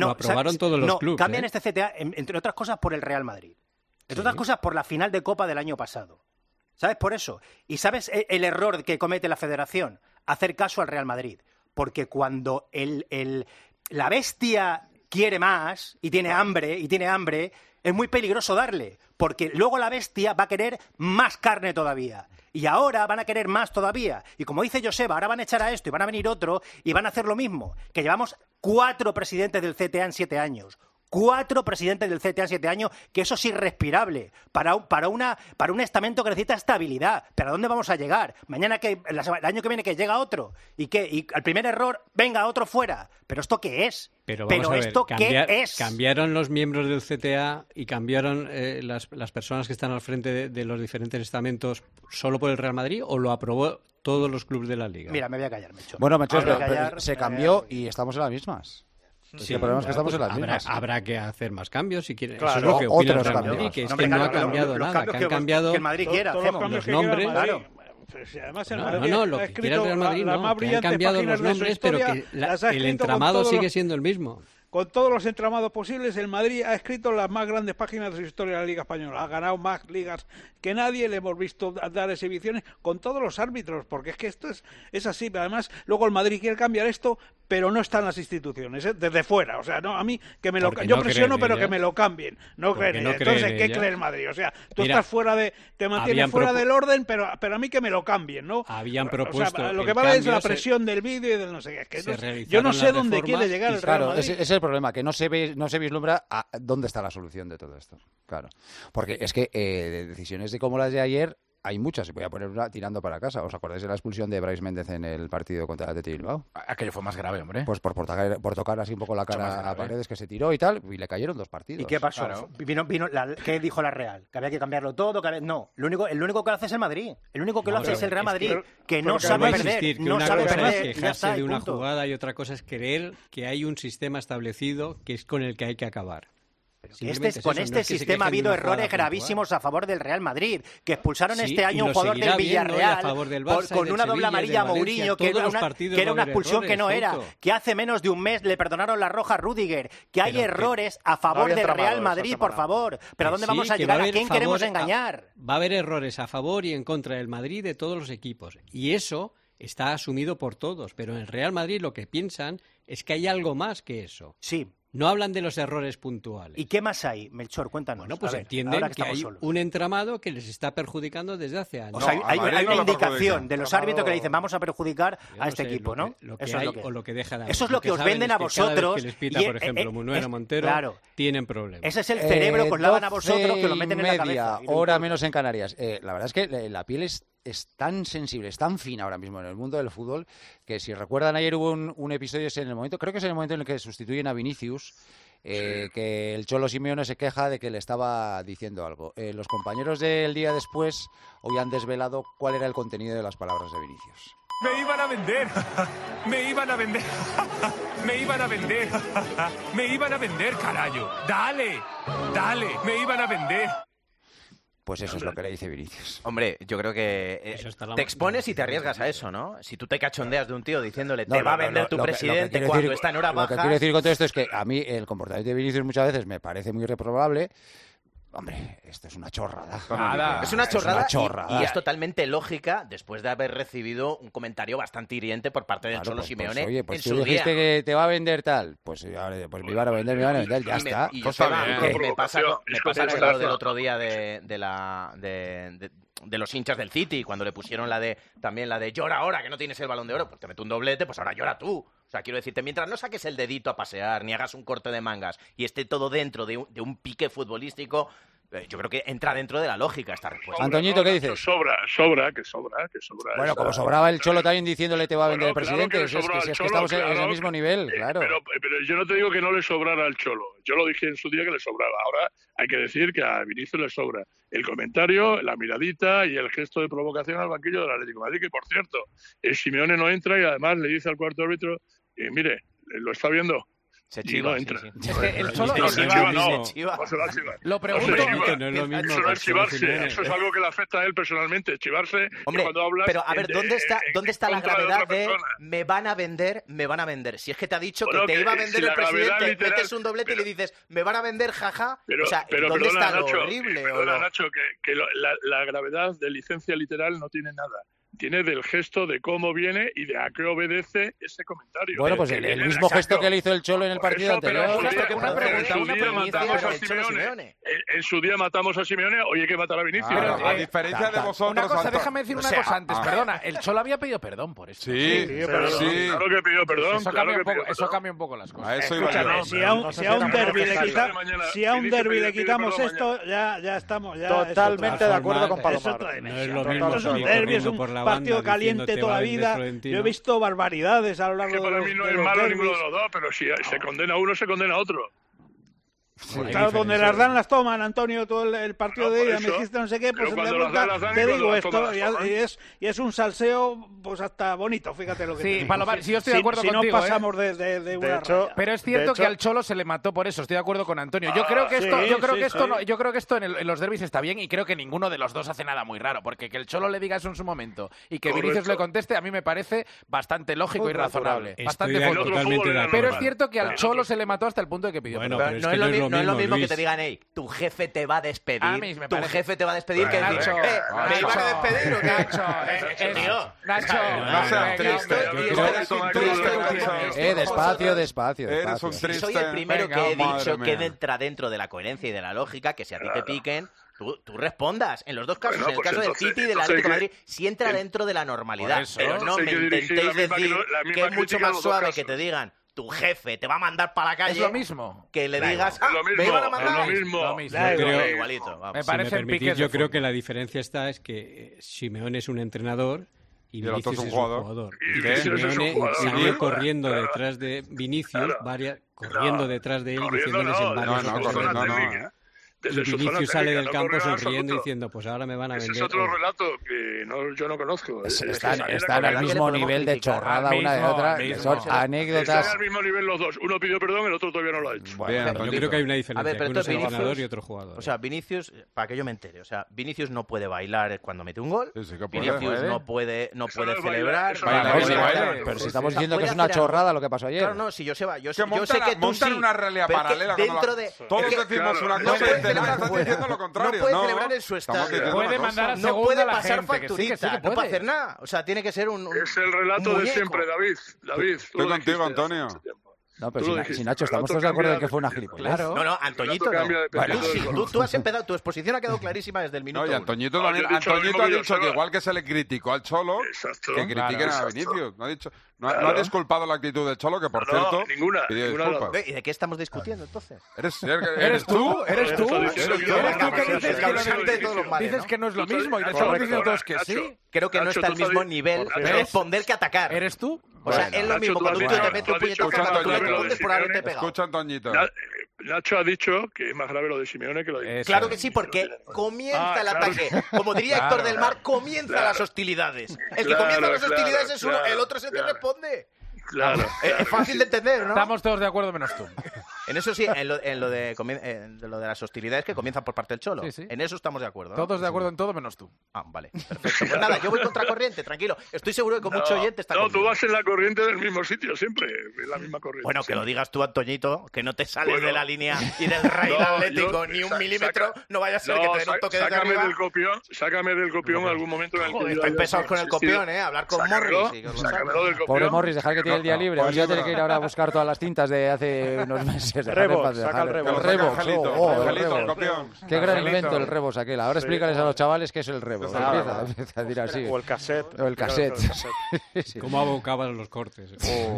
clubs. Cambian este CTA, entre otras cosas, por el Real Madrid. Entre otras cosas, por la final de Copa del año pasado. ¿Sabes por eso? ¿Y sabes el error que comete la Federación? Hacer caso al Real Madrid. Porque cuando la bestia quiere más y tiene hambre, es muy peligroso darle. Porque luego la bestia va a querer más carne todavía. Y ahora van a querer más todavía. Y como dice Joseba, ahora van a echar a esto y van a venir otro y van a hacer lo mismo. Que llevamos 4 presidentes del CTA en 7 años. 4 presidentes del CTA en 7 años, que eso es irrespirable para un estamento que necesita estabilidad. ¿Pero a dónde vamos a llegar? Mañana el año que viene que llega otro y al primer error, venga, otro fuera. ¿Pero esto qué es? Pero esto ¿qué es? Cambiaron los miembros del CTA y cambiaron las personas que están al frente de los diferentes estamentos solo por el Real Madrid, ¿o lo aprobó todos los clubes de la Liga? Mira, me voy a callar, Melchor. Bueno, Melchor, se cambió y estamos en las mismas. Sí, el problema es que estamos en las mismas. Habrá que hacer más cambios si quieren. Claro, eso es lo que opina el otros Real Madrid, que es que no ha cambiado nada, que han cambiado que el Madrid quiera, los nombres. Además, lo que quiere el Real Madrid no, que han cambiado los nombres, pero que el entramado sigue siendo el mismo. Con todos los entramados posibles, el Madrid ha escrito las más grandes páginas de su historia de la Liga Española. Ha ganado más ligas que nadie, le hemos visto dar exhibiciones con todos los árbitros, porque es que esto es así. Pero además, luego el Madrid quiere cambiar esto, pero no está en las instituciones, desde fuera. O sea, no, a mí, que me lo yo presiono, pero que me lo cambien. No creen ella. Entonces, ¿qué cree el Madrid? O sea, tú estás fuera te mantienes fuera del orden, pero a mí que me lo cambien, ¿no? Habían propuesto. O sea, lo que vale es la presión del vídeo y del no sé qué. Es que yo no sé dónde quiere llegar el Real Madrid. Ese es el problema, que no se vislumbra dónde está la solución de todo esto. Claro. Porque es que decisiones como las de ayer hay muchas. Voy a poner una tirando para casa. ¿Os acordáis de la expulsión de Brais Méndez en el partido contra el Athletic de Bilbao? Aquello fue más grave, hombre. Pues por tocar así un poco la cara a Paredes, que se tiró y tal, y le cayeron 2 partidos. ¿Y qué pasó? Claro. ¿Qué dijo la Real? ¿Que había que cambiarlo todo? No, el único que lo hace es el Madrid. El único que lo hace es el Real Madrid, que no sabe perder. No sabe perder. Quejarse de una jugada y otra cosa es creer que hay un sistema establecido que es con el que hay que acabar. Con este sistema ha habido errores gravísimos a favor del Real Madrid, que expulsaron este año un jugador del Villarreal con una doble amarilla a Mourinho, que era una expulsión que no era, que hace menos de un mes le perdonaron la roja a Rüdiger, que hay errores a favor del Real Madrid, por favor. ¿Pero a dónde vamos a llegar? ¿A quién queremos engañar? Va a haber errores a favor y en contra del Madrid de todos los equipos, y eso está asumido por todos, pero en el Real Madrid lo que piensan es que hay algo más que eso. Sí. No hablan de los errores puntuales. ¿Y qué más hay, Melchor? Cuéntanos. Bueno, pues entienden que hay un entramado que les está perjudicando desde hace años. O sea, hay una indicación de los árbitros que le dicen vamos a perjudicar a este equipo, ¿no? Lo que deja de haber. Eso es lo que os venden a vosotros. Cada vez que les pita, por ejemplo, Munuera Montero, tienen problemas. Ese es el cerebro que os lavan a vosotros, que lo meten en la cabeza. Hora menos en Canarias. La verdad es que la piel es tan sensible, es tan fina ahora mismo en el mundo del fútbol, que si recuerdan ayer hubo un episodio, creo que es en el momento en el que sustituyen a Vinicius, que el Cholo Simeone se queja de que le estaba diciendo algo. Los compañeros del día después hoy han desvelado cuál era el contenido de las palabras de Vinicius. Me iban a vender. Me iban a vender. Me iban a vender. Me iban a vender, carajo. Dale. Me iban a vender. Pues eso es lo que le dice Vinicius. Hombre, yo creo que te expones y te arriesgas a eso, ¿no? Si tú te cachondeas de un tío diciéndole te va a vender tu presidente cuando está en hora baja... Lo que quiero decir con todo esto es que a mí el comportamiento de Vinicius muchas veces me parece muy reprobable. Hombre, esto es una chorrada. Es una chorrada, Es una chorrada. y es totalmente lógica después de haber recibido un comentario bastante hiriente por parte del Cholo Simeone oye, pues en tú su dijiste día. que te va a ver tal. Pues me iban a vender, ya está. Y me pasa con lo del otro día de los hinchas del City, cuando le pusieron también la de llora ahora que no tienes el Balón de Oro, pues te meto un doblete, pues ahora llora tú. O sea, quiero decirte, mientras no saques el dedito a pasear, ni hagas un corte de mangas y esté todo dentro de un pique futbolístico, yo creo que entra dentro de la lógica esta respuesta. Antoñito, ¿qué dices? Sobra. Bueno, como sobraba el Cholo también diciéndole te va a vender el presidente, claro es que estamos en el mismo nivel, claro. Pero yo no te digo que no le sobrara al Cholo. Yo lo dije en su día que le sobraba. Ahora hay que decir que a Vinicius le sobra el comentario, la miradita y el gesto de provocación al banquillo del Atlético de Madrid, que por cierto, el Simeone no entra y además le dice al cuarto árbitro, mire, lo está viendo. Se chiva, no entra. Sí. Es que el Cholo No se chiva. Lo pregunto. No es lo mismo. Eso no es chivarse. Eso es algo que le afecta a él personalmente. Chivarse. Hombre, cuando hablas pero a ver, ¿dónde está la gravedad de persona? me van a vender? Si es que te ha dicho Bueno, que te iba a que vender si el la gravedad presidente, literal- metes un doblete y le dices, me van a vender, jaja. Pero, o sea, pero ¿dónde perdona, está lo Nacho, horrible? perdona, Nacho, que la gravedad de licencia literal no tiene nada. Tiene del gesto de cómo viene y de a qué obedece ese comentario. Bueno, pues el mismo gesto que le hizo el Cholo en el partido anterior. En su día matamos a Simeone, hoy hay que matar a Vinicius. A diferencia de vosotros... Una cosa, déjame decir una cosa antes, perdona. El Cholo había pedido perdón por esto. Sí. Claro que pidió perdón. Eso cambia un poco las cosas. A eso iba yo. Si a un derbi le quitamos esto, ya estamos. Totalmente de acuerdo con Palomar. No es lo mismo Es un derbi, es un partido caliente toda la vida. Yo he visto barbaridades a lo largo de para los mí no es malo ninguno de los dos, pero si se condena a uno, se condena a otro. Claro, donde las dan las toman, Antonio, todo el partido de ida, me dijiste no sé qué, pues de vuelta te digo esto, y es un salseo pues hasta bonito, fíjate lo que te digo. Palomar, si yo estoy de acuerdo contigo. Si no pasamos de una raya. Pero es cierto que al Cholo se le mató por eso, estoy de acuerdo con Antonio. Yo creo que esto en los derbis está bien y creo que ninguno de los dos hace nada muy raro, porque que el Cholo le diga eso en su momento y que Vinicius le conteste, a mí me parece bastante lógico y razonable. Bastante totalmente. Pero es cierto que al Cholo se le mató hasta el punto de que pidió perdón. No es lo mismo que te digan, hey, tu jefe te va a despedir. Tu jefe te va a despedir, que has dicho, ¿me iban a despedir o qué? Nacho, despacio. Eres un triste. Soy el primero que he dicho que entra dentro de la coherencia y de la lógica, que si a ti te piquen, tú respondas. En los dos casos, en el caso del City y del Atlético de Madrid, sí entra dentro de la normalidad. Pero no me intentéis decir que es mucho más suave que te digan, tu jefe te va a mandar para la calle. Es lo mismo. Que le digas, me iban a mandar. Es lo mismo. Igualito. Me parece yo creo que la diferencia es que Simeone es un entrenador y Vinicius es un jugador. Y Simeone salió corriendo detrás de Vinicius, corriendo detrás de él, diciéndoles en varias ocasiones. Y Vinicius sale del campo sonriendo diciendo, pues ahora me van a vender. Ese es otro relato que yo no conozco. Están al mismo nivel de chorrada una de otra, que son anécdotas. Están al mismo nivel los dos. Uno pidió perdón, el otro todavía no lo ha hecho. Yo creo que hay una diferencia, que uno es entrenador y otro jugador. O sea, Vinicius, para que yo me entere, Vinicius no puede bailar cuando mete un gol. Vinicius no puede celebrar. Pero si estamos diciendo que es una chorrada lo que pasó ayer. Claro, no, si yo sé que tú montan una realidad paralela. Todos decimos una cosa. Estás diciendo lo contrario. No puede celebrar en su estadio. Puede mandar a no puede pasar facturita. No puede hacer nada. O sea, tiene que ser un Es el relato de siempre, David. Estoy contigo, Antonio. No, pero si Nacho, estamos todos de acuerdo en que fue una gilipollez. No, Antoñito no. Tú has empezado, tu exposición ha quedado clarísima desde el minuto. No, y Antoñito también. Antoñito ha dicho que igual que se le criticó al Cholo, que critiquen a Vinicius. No ha disculpado la actitud del Cholo, que por cierto pidió disculpas. ¿Y de qué estamos discutiendo entonces? ¿Eres tú? ¿Eres tú que dices que no es lo mismo? Y le estamos diciendo todos que sí. Creo que no está al mismo nivel de responder que atacar. ¿Eres tú? O sea, es lo mismo cuando tú te metes un puñetazo, tú le respondes por haberte pegado. Escucha, Antoñito. Nacho ha dicho que es más grave lo de Simeone que lo de... Claro que sí, porque comienza el ataque. Como diría Héctor del Mar, comienza las hostilidades. El que comienza las hostilidades es uno, el otro es el que responde. Claro. Es fácil de entender, ¿no? Estamos todos de acuerdo menos tú. En eso sí, en lo de las hostilidades que comienzan por parte del Cholo. Sí, sí. En eso estamos de acuerdo, ¿no? Todos de acuerdo en todo menos tú. Ah, vale. Perfecto. Pues nada, yo voy contracorriente, tranquilo. Estoy seguro que con mucho oyente está tú vas en la corriente del mismo sitio, siempre. En la misma corriente. Bueno, que siempre. lo digas tú, Antoñito, que no te sales de la línea y del rail atlético ni un milímetro. No vaya a ser que te den un toque de arriba. Sácame del copión en algún momento en el que... Joder, estáis pesados con el copión, Hablar con Morris. Sácamelo del copión. Pobre Morris, dejar que tiene el día libre. A ver si va a tener que ir ahora a buscar todas las cintas de hace unos meses. Revox, saca el Revox. El Revox. el copión. Qué gran invento el Revox aquel. Ahora explícales a los chavales qué es el Revox. Empieza a decir así. O el cassette. O el cassette. Sí. ¿Cómo abocaban los cortes?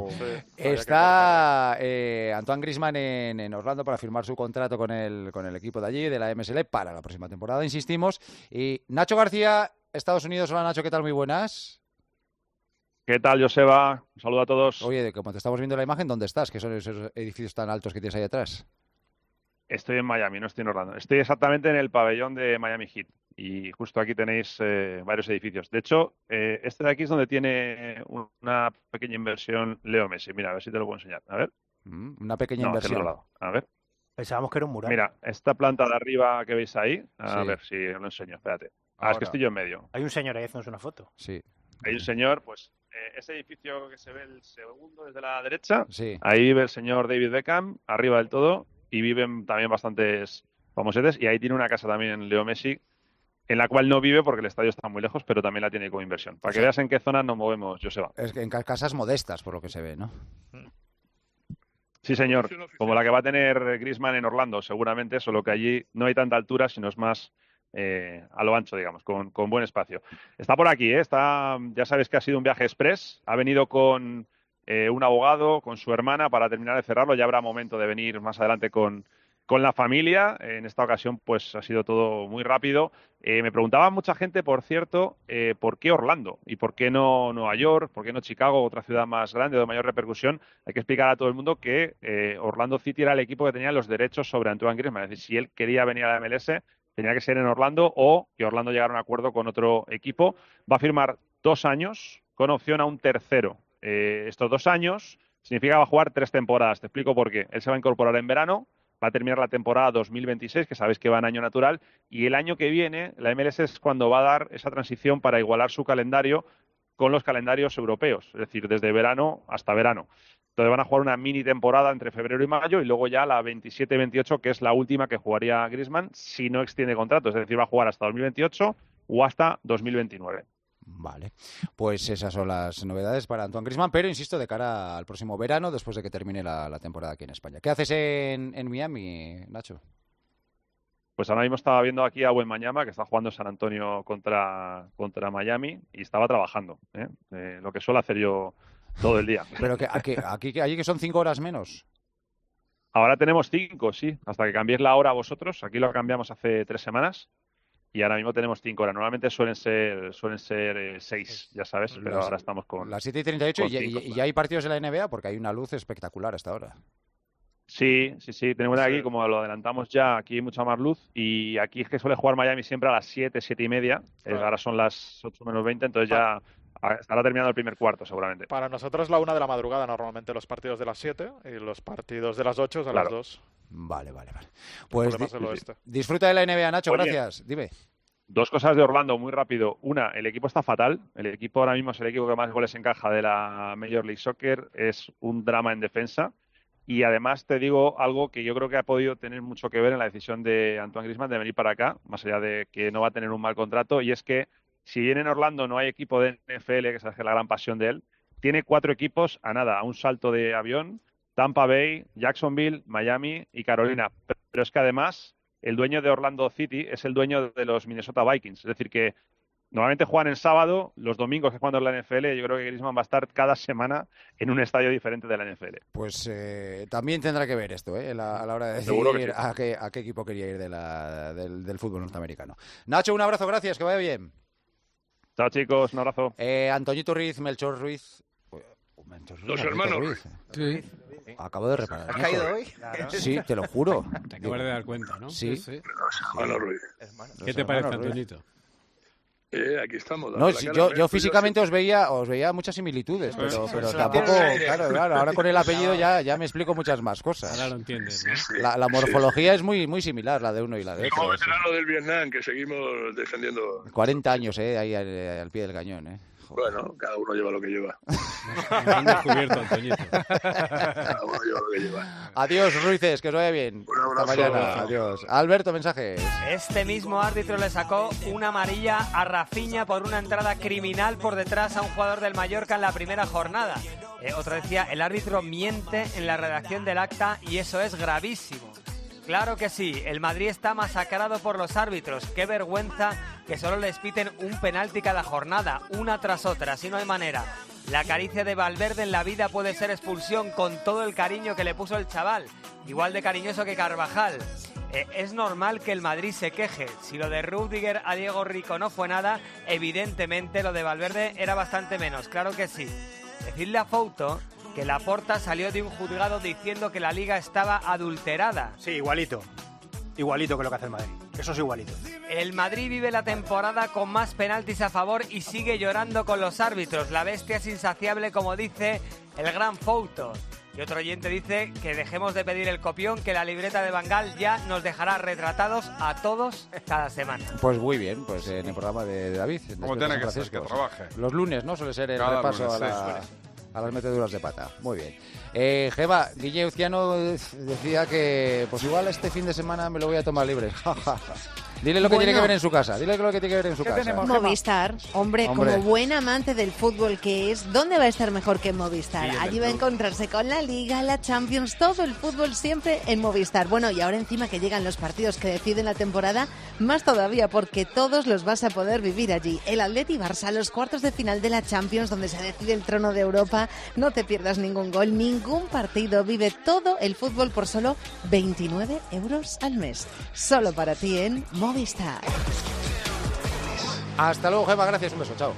Está Antoine Griezmann en Orlando para firmar su contrato con el equipo de allí, de la MSL, para la próxima temporada, insistimos. Y Nacho García, Estados Unidos. Hola, Nacho, ¿qué tal? Muy buenas. ¿Qué tal, Joseba? Un saludo a todos. Oye, como te estamos viendo en la imagen, ¿dónde estás? ¿Qué son esos edificios tan altos que tienes ahí atrás? Estoy en Miami, no estoy en Orlando. Estoy exactamente en el pabellón de Miami Heat. Y justo aquí tenéis varios edificios. De hecho, este de aquí es donde tiene una pequeña inversión Leo Messi. Mira, a ver si te lo puedo enseñar. A ver. Una pequeña inversión. Del otro lado. A ver. Pensábamos que era un mural. Mira, esta planta de arriba que veis ahí. A ver si os lo enseño. Espérate. Es que estoy yo en medio. Hay un señor ahí, haciéndonos una foto. Sí. Hay un señor, pues, ese edificio que se ve el segundo desde la derecha, sí. Ahí vive el señor David Beckham, arriba del todo, y viven también bastantes famosetes, y ahí tiene una casa también Leo Messi, en la cual no vive porque el estadio está muy lejos, pero también la tiene como inversión. Para que veas en qué zona nos movemos, Joseba. Es que en casas modestas, por lo que se ve, ¿no? Sí, señor. Como la que va a tener Griezmann en Orlando, seguramente, solo que allí no hay tanta altura, sino es más... a lo ancho, digamos, con buen espacio. Está por aquí, ya sabes que ha sido un viaje express, ha venido con un abogado, con su hermana, para terminar de cerrarlo. Ya habrá momento de venir más adelante con la familia. En esta ocasión, pues ha sido todo muy rápido. Me preguntaba mucha gente, por cierto, ¿por qué Orlando? ¿Y por qué no Nueva York? ¿Por qué no Chicago, otra ciudad más grande, de mayor repercusión? Hay que explicar a todo el mundo que Orlando City era el equipo que tenía los derechos sobre Antoine Griezmann. Es decir, si él quería venir a la MLS, tenía que ser en Orlando, o que Orlando llegara a un acuerdo con otro equipo. Va a firmar 2 años con opción a un tercero. Estos 2 años significa que va a jugar 3 temporadas. Te explico por qué. Él se va a incorporar en verano, va a terminar la temporada 2026, que sabéis que va en año natural, y el año que viene la MLS es cuando va a dar esa transición para igualar su calendario con los calendarios europeos, es decir, desde verano hasta verano. Entonces van a jugar una mini temporada entre febrero y mayo, y luego ya la 27-28, que es la última que jugaría Griezmann si no extiende contrato. Es decir, va a jugar hasta 2028 o hasta 2029. Vale, pues esas son las novedades para Antoine Griezmann, pero insisto, de cara al próximo verano, después de que termine la temporada aquí en España. ¿Qué haces en Miami, Nacho? Pues ahora mismo estaba viendo aquí a Wembanyama, que está jugando San Antonio contra Miami, y estaba trabajando, lo que suelo hacer yo todo el día. Pero allí que son 5 horas menos. Ahora tenemos 5, sí, hasta que cambiéis la hora vosotros. Aquí lo cambiamos hace 3 semanas y ahora mismo tenemos 5 horas. Normalmente suelen ser 6, ya sabes, pero ahora estamos con las 7:38 y ya hay partidos de la NBA porque hay una luz espectacular hasta ahora. Sí. Tenemos aquí, como lo adelantamos ya, aquí hay mucha más luz, y aquí es que suele jugar Miami siempre a las 7:30. Ahora son las 8 menos 20, entonces ya estará terminando el primer cuarto seguramente. Para nosotros la 1 de la madrugada normalmente los partidos de las 7 y los partidos de las 8 a las 2. Vale. Pues disfruta de la NBA, Nacho. Oye, gracias. Dime. 2 cosas de Orlando muy rápido. Una, el equipo está fatal. El equipo ahora mismo es el equipo que más goles encaja de la Major League Soccer. Es un drama en defensa. Y además te digo algo que yo creo que ha podido tener mucho que ver en la decisión de Antoine Griezmann de venir para acá, más allá de que no va a tener un mal contrato, y es que si bien en Orlando no hay equipo de NFL, que es la gran pasión de él, tiene 4 equipos a un salto de avión: Tampa Bay, Jacksonville, Miami y Carolina. Pero es que además el dueño de Orlando City es el dueño de los Minnesota Vikings. Es decir, que normalmente juegan en sábado, los domingos que juegan en la NFL. Yo creo que Griezmann va a estar cada semana en un estadio diferente de la NFL. Pues también tendrá que ver esto, a la hora de decidir a qué equipo quería ir del fútbol norteamericano. Nacho, un abrazo, gracias, que vaya bien. Chao, chicos, un abrazo. Antoñito Ruiz, Melchor Ruiz. Los hermanos. Ruiz. Sí. Acabo de reparar. ¿Has en caído eso. hoy? Claro. Sí, te lo juro. Te acabas de dar cuenta, ¿no? Sí. Hermano Ruiz. ¿Qué te parece, Antoñito? Aquí estamos. No, sí, yo físicamente os veía muchas similitudes, pero tampoco, claro, ahora con el apellido ya me explico muchas más cosas. Ahora lo entiendes, ¿no? La morfología es muy similar, la de uno y la de Como otro. veterano del Vietnam, que seguimos defendiendo. 40 años, ahí al pie del cañón, Bueno, cada uno lleva lo que lleva. Nos han descubierto, Antoñito. Cada uno lleva lo que lleva. Adiós, Ruices, que os vaya bien. Un abrazo. Hasta mañana. Adiós. Alberto, mensajes. Este mismo árbitro le sacó una amarilla a Rafinha por una entrada criminal por detrás a un jugador del Mallorca en la primera jornada. Otro decía, el árbitro miente en la redacción del acta y eso es gravísimo. Claro que sí, el Madrid está masacrado por los árbitros. Qué vergüenza que solo les piten un penalti cada jornada, una tras otra, así no hay manera. La caricia de Valverde en la vida puede ser expulsión con todo el cariño que le puso el chaval, igual de cariñoso que Carvajal. Es normal que el Madrid se queje. Si lo de Rüdiger a Diego Rico no fue nada, evidentemente lo de Valverde era bastante menos, claro que sí. Decirle a Fouto que Laporta salió de un juzgado diciendo que la Liga estaba adulterada. Sí, igualito. Igualito que lo que hace el Madrid. Eso es igualito. El Madrid vive la temporada con más penaltis a favor y sigue llorando con los árbitros. La bestia es insaciable, como dice el gran Fouto. Y otro oyente dice que dejemos de pedir el copión, que la libreta de Van Gaal ya nos dejará retratados a todos cada semana. Pues muy bien, pues en el programa de David. Como tiene que ser, que trabaje. Los lunes, ¿no? Suele ser el Cada repaso lunes, a las meteduras de pata. Muy bien. Gema, Guille Uzquiano decía que pues igual este fin de semana me lo voy a tomar libre. Dile lo que tiene que ver en su casa. Dile lo que tiene que ver en su casa. Movistar, hombre, como buen amante del fútbol que es, ¿dónde va a estar mejor que en Movistar? Allí va a encontrarse con la Liga, la Champions, todo el fútbol siempre en Movistar. Bueno, y ahora encima que llegan los partidos que deciden la temporada, más todavía, porque todos los vas a poder vivir allí. El Atleti Barça, los cuartos de final de la Champions, donde se decide el trono de Europa. No te pierdas ningún gol, ningún partido. Vive todo el fútbol por solo 29 euros al mes. Solo para ti en Movistar. Hasta luego, Gema, gracias, un beso, chao.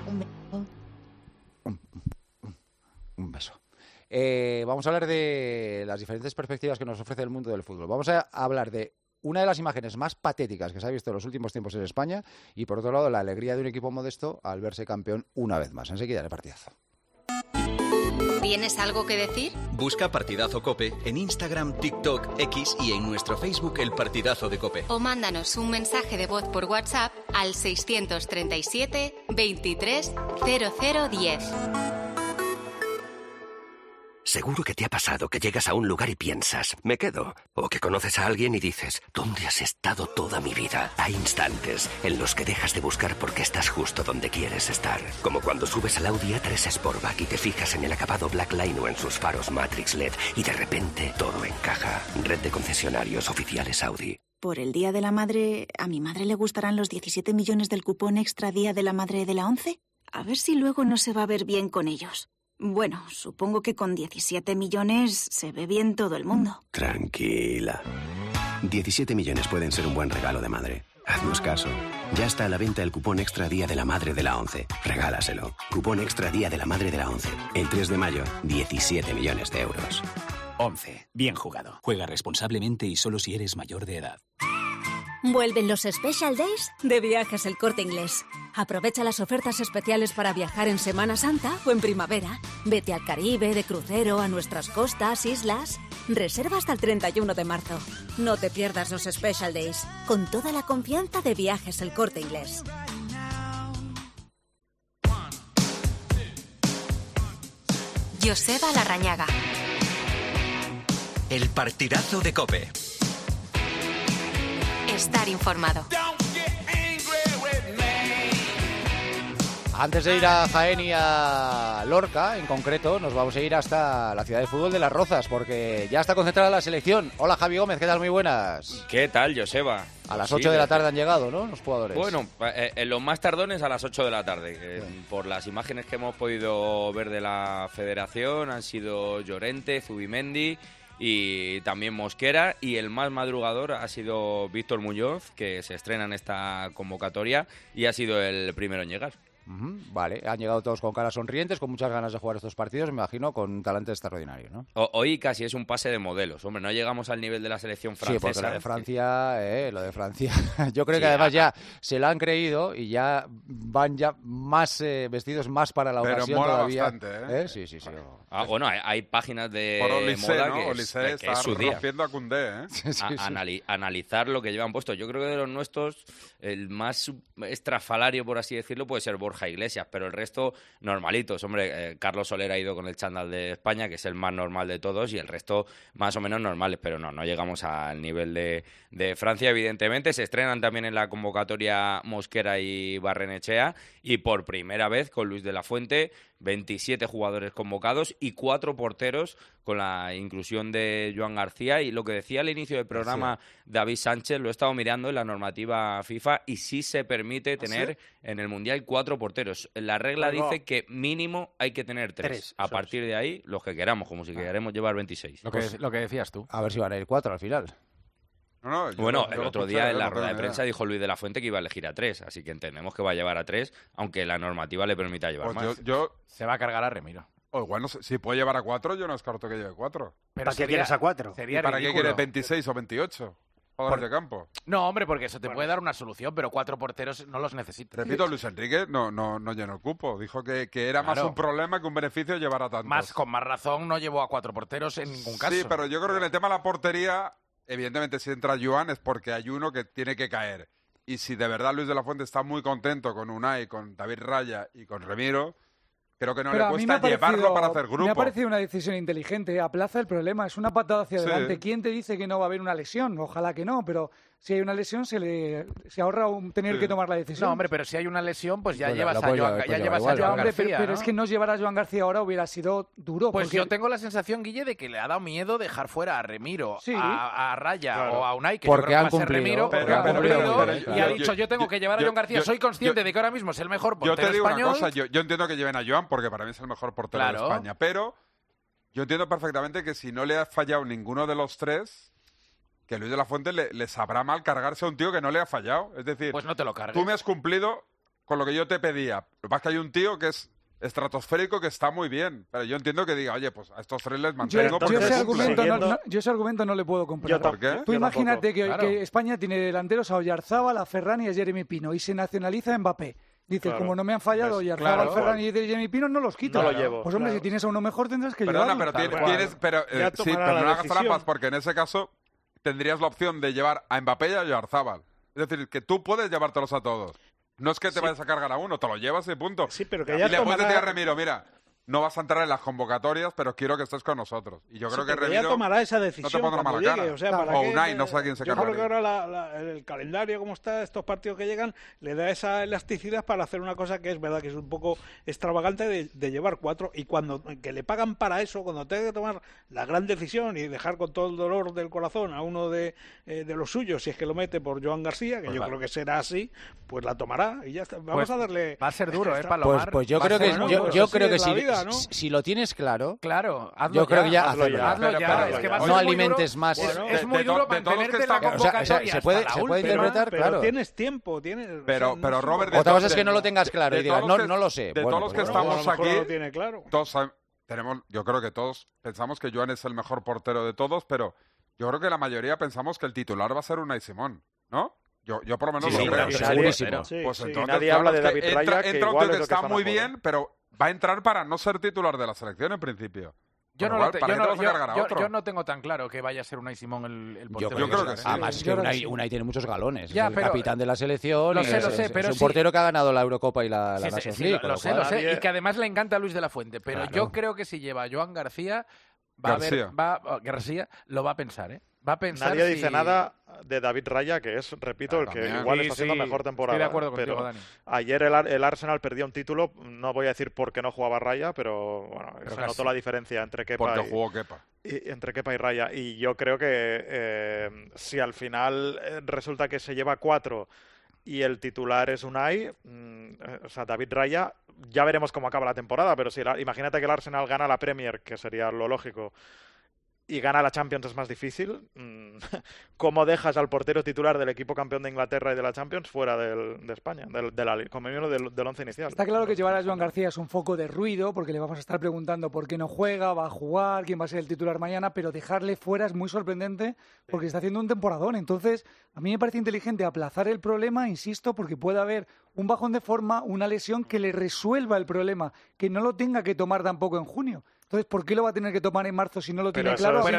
Un beso. Vamos a hablar de las diferentes perspectivas que nos ofrece el mundo del fútbol. Vamos a hablar de una de las imágenes más patéticas que se ha visto en los últimos tiempos en España y, por otro lado, la alegría de un equipo modesto al verse campeón una vez más. Enseguida el partidazo. ¿Tienes algo que decir? Busca Partidazo COPE en Instagram, TikTok, X y en nuestro Facebook El Partidazo de COPE. O mándanos un mensaje de voz por WhatsApp al 637 23 0010. Seguro que te ha pasado que llegas a un lugar y piensas, me quedo. O que conoces a alguien y dices, ¿dónde has estado toda mi vida? Hay instantes en los que dejas de buscar porque estás justo donde quieres estar. Como cuando subes al Audi A3 Sportback y te fijas en el acabado Blackline o en sus faros Matrix LED y de repente todo encaja. Red de concesionarios oficiales Audi. Por el Día de la Madre, ¿a mi madre le gustarán los 17 millones del cupón extra Día de la Madre de la ONCE? A ver si luego no se va a ver bien con ellos. Bueno, supongo que con 17 millones se ve bien todo el mundo. Tranquila. 17 millones pueden ser un buen regalo de madre. Haznos caso. Ya está a la venta el cupón extra Día de la Madre de la ONCE. Regálaselo. Cupón extra Día de la Madre de la ONCE. El 3 de mayo, 17 millones de euros. 11. Bien jugado. Juega responsablemente y solo si eres mayor de edad. Vuelven los Special Days de Viajes El Corte Inglés. Aprovecha las ofertas especiales para viajar en Semana Santa o en primavera. Vete al Caribe, de crucero, a nuestras costas, islas. Reserva hasta el 31 de marzo. No te pierdas los Special Days. Con toda la confianza de Viajes El Corte Inglés. Joseba Larrañaga. El Partidazo de COPE. Estar informado. Antes de ir a Jaén y a Lorca, en concreto, nos vamos a ir hasta la ciudad de fútbol de Las Rozas, porque ya está concentrada la selección. Hola, Javi Gómez, ¿qué tal? Muy buenas. ¿Qué tal, Joseba? A las 8 de la tarde han llegado, ¿no?, los jugadores. Bueno, en los más tardones a las 8 de la tarde. Por las imágenes que hemos podido ver de la federación, han sido Llorente, Zubimendi y también Mosquera, y el más madrugador ha sido Víctor Muñoz, que se estrena en esta convocatoria y ha sido el primero en llegar. Vale, han llegado todos con caras sonrientes, con muchas ganas de jugar estos partidos, me imagino, con un talento extraordinario, ¿no? Hoy casi es un pase de modelos. Hombre, no llegamos al nivel de la selección francesa. Sí, porque lo de Francia, yo creo que además ya se lo han creído y ya van ya más vestidos más para la ocasión. Pero mola todavía. Bastante, ¿eh? Sí. Bueno, hay páginas de por Olise, moda ¿no? que Olise es su día. rompiendo a Koundé, ¿eh? Analizar lo que llevan puesto. Yo creo que de los nuestros, el más estrafalario, por así decirlo, puede ser Borja Iglesias, pero el resto normalitos. Hombre, Carlos Soler ha ido con el chándal de España, que es el más normal de todos, y el resto más o menos normales, pero no llegamos al nivel de Francia, evidentemente. Se estrenan también en la convocatoria Mosquera y Barrenechea, y por primera vez con Luis de la Fuente, 27 jugadores convocados y 4 porteros con la inclusión de Joan García. Y lo que decía al inicio del programa David Sánchez, lo he estado mirando en la normativa FIFA y sí se permite tener en el Mundial 4 porteros. La regla dice que mínimo hay que tener 3. A partir de ahí, los que queramos, como si queremos llevar 26. Lo que decías tú. A ver si van a ir 4 al final. El otro día en la rueda de prensa dijo Luis de la Fuente que iba a elegir a 3, así que entendemos que va a llevar a 3, aunque la normativa le permita llevar más. Se va a cargar a Remiro. Bueno, si puede llevar a 4, yo no descarto que lleve 4. ¿Para qué quieres a 4? Sería ¿Para ridículo. qué quieres 26 o 28 jugadores de campo? No, hombre, porque eso te puede dar una solución, pero 4 porteros no los necesitas. Repito, Luis Enrique no llenó el cupo. Dijo que era más un problema que un beneficio llevar a tantos. Con más razón no llevó a 4 porteros en ningún caso. Sí, pero yo creo que en el tema de la portería, evidentemente si entra Joan es porque hay uno que tiene que caer. Y si de verdad Luis de la Fuente está muy contento con Unai, con David Raya y con Remiro, creo que no le cuesta llevarlo para hacer grupo. Me ha parecido una decisión inteligente. Aplaza el problema. Es una patada hacia adelante. ¿Quién te dice que no va a haber una lesión? Ojalá que no, pero si hay una lesión se ahorra tener que tomar la decisión. No, hombre, pero si hay una lesión, pues ya llevas a Joan García. Pero es que no llevar a Joan García ahora hubiera sido duro. Pues porque... yo tengo la sensación, Guille, de que le ha dado miedo dejar fuera a Remiro, a Raya o a Unai, que porque yo creo que han va a ser cumplido, Remiro, y ha dicho, yo tengo que llevar a Joan García. Soy consciente de que ahora mismo es el mejor portero español. Yo te digo español. una cosa, yo entiendo que lleven a Joan porque para mí es el mejor portero de España, pero yo entiendo perfectamente que si no le ha fallado ninguno de los 3, que Luis de la Fuente le sabrá mal cargarse a un tío que no le ha fallado. Es decir, pues no te lo cargues. Tú me has cumplido con lo que yo te pedía. Lo que pasa es que hay un tío que es estratosférico que está muy bien, pero yo entiendo que diga, oye, pues a estos 3 les mantengo porque yo ese argumento no le puedo comprar. ¿Por qué? Tú imagínate que España tiene delanteros a Oyarzábal, a Ferran y a Jeremy Pino y se nacionaliza a Mbappé. Dices, como no me han fallado Oyarzábal, Ferran y Jeremy Pino, no los quito. No lo llevo. Pues hombre, si tienes a uno mejor tendrás que llevarlo. Pero no hagas trampas, porque en ese caso tendrías la opción de llevar a Mbappé y a Oyarzábal. Es decir, que tú puedes llevártelos a todos. No es que te vayas a cargar a uno, te lo llevas y punto. Sí, pero que y ya le puedes decir a Remiro, mira, no vas a entrar en las convocatorias, pero quiero que estés con nosotros. Y yo creo que Remiro ya tomará esa decisión no te pondrá cuando mala llegue. cara. O sea, ¿para qué? Unai, no sé a quién se Yo creo que cargaría. ahora el calendario, como está, estos partidos que llegan, le da esa elasticidad para hacer una cosa que es verdad que es un poco extravagante de llevar 4. Y cuando que le pagan para eso, cuando tenga que tomar la gran decisión y dejar con todo el dolor del corazón a uno de los suyos, si es que lo mete por Joan García, que pues yo creo que será así, pues la tomará y ya está. Vamos a darle... Va a ser duro, Palomar. Pues yo creo que, yo creo que si lo tienes claro, hazlo yo creo que ya hazlo ya. Es que va a ser no muy alimentes duro. más. Es muy duro mantenerte en la convocatoria. Se puede interpretar, pero claro. Tienes tiempo, pero Robert, otra cosa es que no lo tengas claro y digas, no lo sé. De todos los que estamos aquí, todos yo creo que todos pensamos que Joan es el mejor portero de todos, pero yo creo que la mayoría pensamos que el titular va a ser Unai Simón, ¿no? Yo por lo menos lo creo. Segurísimo. Pues entonces, nadie habla de David Raya, que entra un igual tío es que lo que está muy bien, pero va a entrar para no ser titular de la selección en principio. Yo no tengo tan claro que vaya a ser Unai Simón el portero. Yo creo que sí. Además, es que Unai tiene muchos galones. Ya, es el capitán de la selección. Lo sé, pero es un portero que ha ganado la Eurocopa y la sí, Nations sí, League. Lo sé. Y que además le encanta a Luis de la Fuente. Pero yo creo que si lleva a Joan García, García lo va a pensar, ¿eh? Va a pensar. Nadie dice nada de David Raya, que es, repito, el que igual está haciendo mejor temporada. Estoy de acuerdo pero contigo, Dani. Ayer el Arsenal perdió un título, no voy a decir por qué no jugaba Raya, pero se notó la diferencia entre Kepa entre Kepa y Raya. Y yo creo que si al final resulta que se lleva 4 y el titular es Unai, o sea, David Raya, ya veremos cómo acaba la temporada, pero si imagínate que el Arsenal gana la Premier, que sería lo lógico, y gana la Champions es más difícil, ¿cómo dejas al portero titular del equipo campeón de Inglaterra y de la Champions fuera de España, como miembro del once inicial? Está claro que llevar a Joan García es un foco de ruido, porque le vamos a estar preguntando por qué no juega, va a jugar, quién va a ser el titular mañana, pero dejarle fuera es muy sorprendente porque está haciendo un temporadón. Entonces, a mí me parece inteligente aplazar el problema, insisto, porque puede haber un bajón de forma, una lesión que le resuelva el problema, que no lo tenga que tomar tampoco en junio. Entonces, ¿por qué lo va a tener que tomar en marzo si no lo tiene claro? Yo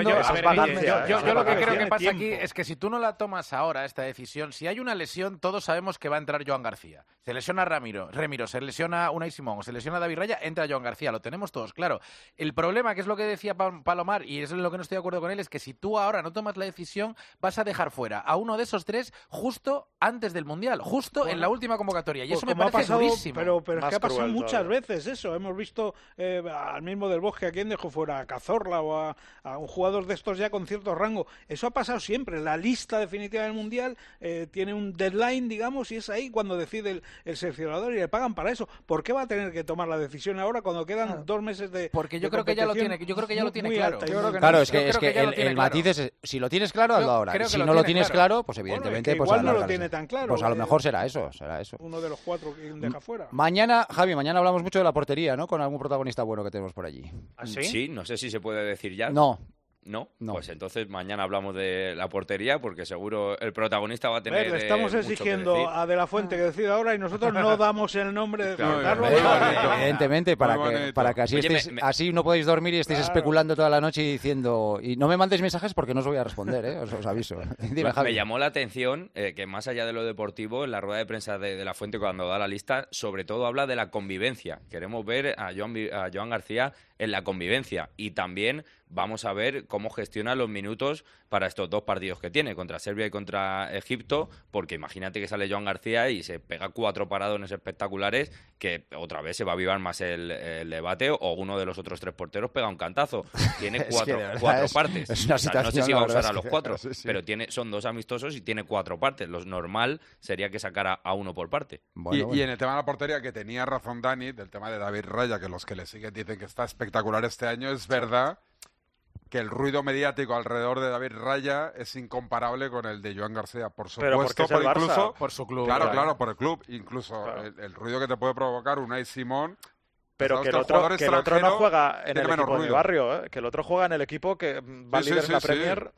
lo que creo que pasa aquí es que si tú no la tomas ahora, esta decisión, si hay una lesión, todos sabemos que va a entrar Joan García. Se lesiona Remiro, se lesiona Unai Simón, se lesiona David Raya, entra Joan García. Lo tenemos todos claro. El problema, que es lo que decía Palomar, y es lo que no estoy de acuerdo con él, es que si tú ahora no tomas la decisión, vas a dejar fuera a uno de esos tres justo antes del Mundial, justo en la última convocatoria. Y eso me parece durísimo. Pero es que ha pasado muchas veces eso. Hemos visto al mismo del Bosque, ¿a quién dejó fuera? A Cazorla o a un jugador de estos ya con cierto rango. Eso ha pasado siempre. La lista definitiva del Mundial tiene un deadline, digamos, y es ahí cuando decide el seleccionador y le pagan para eso. ¿Por qué va a tener que tomar la decisión ahora cuando quedan 2 meses de Porque yo creo que ya lo tiene, claro. Claro, es que el matiz es, si lo tienes claro, hazlo ahora. Si no lo tienes claro, pues evidentemente... Bueno, igual no lo tiene tan claro. Pues a lo mejor será eso. Uno de los 4 que deja fuera. Mañana hablamos mucho de la portería, ¿no? Con algún protagonista bueno que tenemos por allí. ¿Ah, sí? Sí, no sé si se puede decir ya. No. ¿No? Pues entonces mañana hablamos de la portería porque seguro el protagonista va a tener le estamos exigiendo a De la Fuente que decida ahora y nosotros no damos el nombre de Juan Carlos. Evidentemente, para que así, así no podéis dormir y estéis especulando toda la noche y diciendo... Y no me mandéis mensajes porque no os voy a responder, os aviso. Dime, Javi. Me llamó la atención que más allá de lo deportivo, en la rueda de prensa de la Fuente cuando da la lista, sobre todo habla de la convivencia. Queremos ver a Joan García en la convivencia y también vamos a ver cómo gestiona los minutos para estos 2 partidos que tiene, contra Serbia y contra Egipto, porque imagínate que sale Joan García y se pega 4 paradones espectaculares, que otra vez se va a avivar más el debate, o uno de los otros 3 porteros pega un cantazo. Tiene 4 partes. Es una situación, no sé si va a usar a los 4, sí. pero son 2 amistosos y tiene 4 partes. Lo normal sería que sacara a uno por parte. Y en el tema de la portería, que tenía razón Dani, del tema de David Raya, que los que le siguen dicen que está espectacular este año, es verdad que el ruido mediático alrededor de David Raya es incomparable con el de Joan García, por supuesto, pero incluso por su club. Claro, por el club, incluso el ruido que te puede provocar Unai Simón. Pero que el otro no juega en el equipo de barrio, que el otro juega en el equipo que va líder en la Premier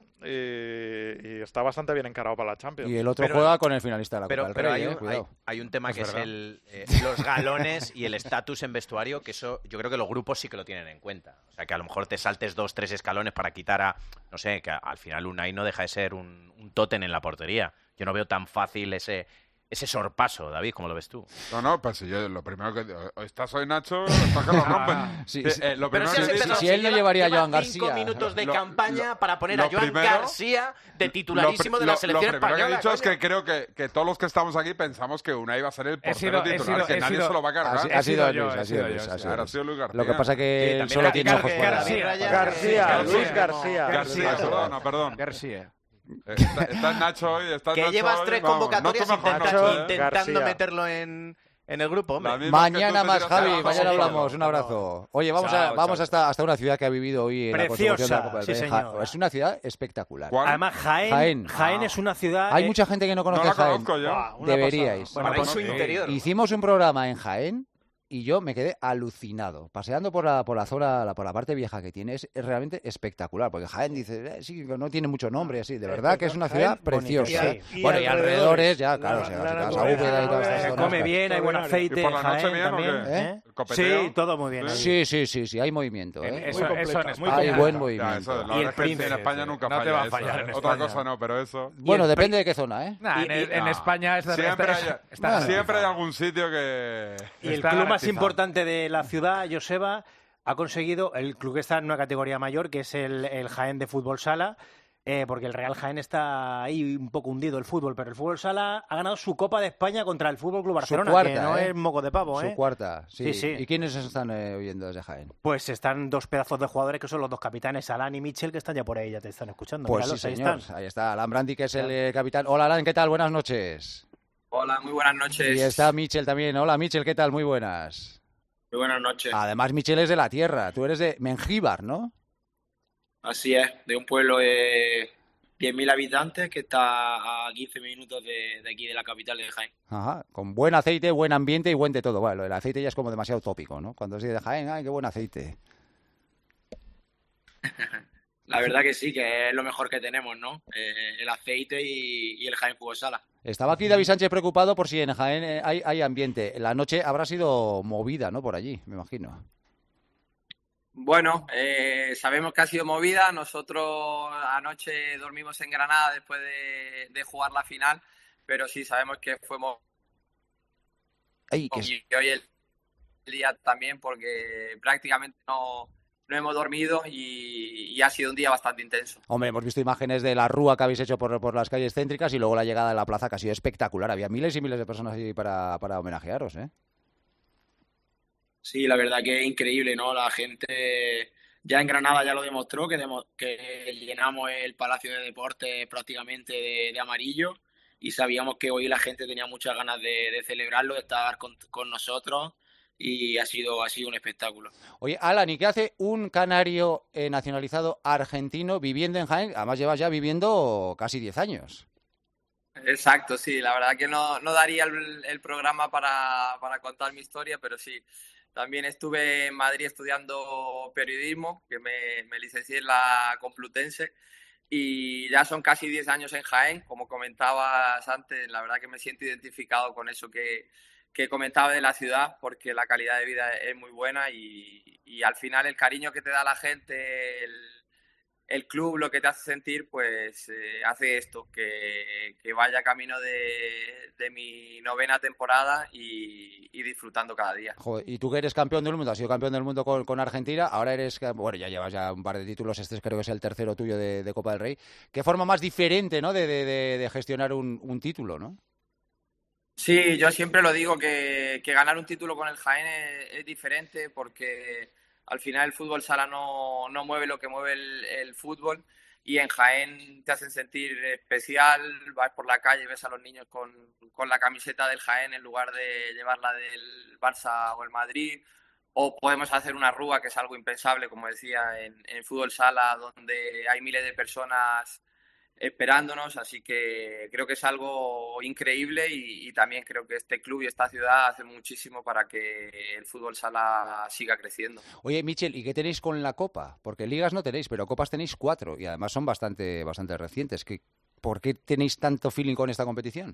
y está bastante bien encarado para la Champions. Y el otro juega con el finalista de la Copa del Rey. Hay un tema que es los galones y el estatus en vestuario, que eso yo creo que los grupos sí que lo tienen en cuenta. O sea, que a lo mejor te saltes 2-3 escalones para quitar no sé, que al final Unai no deja de ser un tótem en la portería. Yo no veo tan fácil ese sorpaso, David, ¿cómo lo ves tú? No, pues si yo lo primero que... Estás hoy, Nacho, estás que lo rompen. Si él no llevaría a Joan García... 5 minutos de campaña para poner a Joan García de titularísimo de la selección española. Lo primero que he dicho es que creo que todos los que estamos aquí pensamos que Unai iba a ser el portero titular, que nadie se lo va a cargar. Ha sido Luis García. Lo que pasa que él solo tiene ojos fuera. Luis García. Perdón. García. Está Nacho hoy, que Nacho llevas hoy, 3 vamos, convocatorias intentando meterlo en el grupo, hombre. Mañana más, Javi, mañana hablamos. Un abrazo. Oye, vamos hasta una ciudad que ha vivido hoy en la consecución de la Copa del Rey. Señor. Es una ciudad espectacular. Además, Jaén es una ciudad... Hay mucha gente que no conoce Jaén. Deberíais. Su interior. Hicimos un programa en Jaén y yo me quedé alucinado. Paseando por la zona, por la parte vieja que tiene, es realmente espectacular. Porque Jaén dice, sí, no tiene mucho nombre, así. De verdad que es una ciudad preciosa. Y alrededores, ya, claro, se Úbeda y todas estas zonas. Se come bien, hay buen aceite. ¿Y por la noche Jaén bien también, o qué? Sí, todo muy bien. Sí, hay movimiento. Hay buen movimiento. Y el príncipe en España nunca falla. No te va a fallar. Otra cosa no, pero eso... Bueno, depende de qué zona, ¿eh? En España siempre hay algún sitio que... Y el club más importante de la ciudad, Joseba, ha conseguido, el club que está en una categoría mayor, que es el Jaén de Fútbol Sala, porque el Real Jaén está ahí un poco hundido el fútbol, pero el Fútbol Sala ha ganado su Copa de España contra el Fútbol Club Barcelona, cuarta, que no es moco de pavo, Su cuarta, sí. Sí. ¿Y quiénes están oyendo desde Jaén? Pues están 2 pedazos de jugadores que son los 2 capitanes, Alan y Michel, que están ya por ahí, ya te están escuchando. Pues míralos, sí, señor. Ahí está Alan Brandi, que es el capitán. Hola, Alan, ¿qué tal? Buenas noches. Hola, muy buenas noches. Y está Michel también. Hola, Michel, ¿qué tal? Muy buenas. Muy buenas noches. Además, Michel es de la tierra. Tú eres de Mengíbar, ¿no? Así es, de un pueblo de 10.000 habitantes que está a 15 minutos de aquí, de la capital de Jaén. Ajá, con buen aceite, buen ambiente y buen de todo. Bueno, lo del aceite ya es como demasiado tópico, ¿no? Cuando se dice Jaén, ¡ay, qué buen aceite! La verdad que sí, que es lo mejor que tenemos, ¿no? El aceite y el Jaén Fútbol Sala. Estaba aquí David Sánchez preocupado por si en Jaén hay ambiente. La noche habrá sido movida, ¿no? Por allí, me imagino. Bueno, sabemos que ha sido movida. Nosotros anoche dormimos en Granada después de jugar la final, pero sí sabemos que fue movida. Y hoy el día también, porque prácticamente no hemos dormido y ha sido un día bastante intenso. Hombre, hemos visto imágenes de la rúa que habéis hecho por las calles céntricas y luego la llegada a la plaza, que ha sido espectacular. Había miles y miles de personas allí para homenajearos, ¿eh? Sí, la verdad que es increíble, ¿no? La gente ya en Granada ya lo demostró, que llenamos el Palacio de Deportes prácticamente de amarillo, y sabíamos que hoy la gente tenía muchas ganas de celebrarlo, de estar con nosotros, y ha sido un espectáculo. Oye, Alan, ¿y qué hace un canario nacionalizado argentino viviendo en Jaén? Además llevas ya viviendo casi 10 años. Exacto, sí, la verdad que no daría el programa para contar mi historia, pero sí. También estuve en Madrid estudiando periodismo, que me licencié en la Complutense, y ya son casi 10 años en Jaén. Como comentabas antes, la verdad que me siento identificado con eso que comentaba de la ciudad, porque la calidad de vida es muy buena y al final el cariño que te da la gente, el club, lo que te hace sentir, pues hace esto, que vaya camino de mi 9ª temporada y disfrutando cada día. Joder, y tú que eres campeón del mundo, has sido campeón del mundo con Argentina, ahora bueno, ya llevas ya un par de títulos, este creo que es el tercero tuyo de Copa del Rey. ¿Qué forma más diferente, ¿no? de gestionar un título, ¿no? Sí, yo siempre lo digo, que ganar un título con el Jaén es diferente, porque al final el fútbol sala no mueve lo que mueve el fútbol, y en Jaén te hacen sentir especial. Vas por la calle, ves a los niños con la camiseta del Jaén en lugar de llevarla del Barça o el Madrid, o podemos hacer una rúa, que es algo impensable, como decía, en fútbol sala, donde hay miles de personas esperándonos, así que creo que es algo increíble y también creo que este club y esta ciudad hacen muchísimo para que el fútbol sala siga creciendo. Oye, Michel, ¿y qué tenéis con la Copa? Porque ligas no tenéis, pero copas tenéis 4 y además son bastante recientes. ¿Por qué tenéis tanto feeling con esta competición?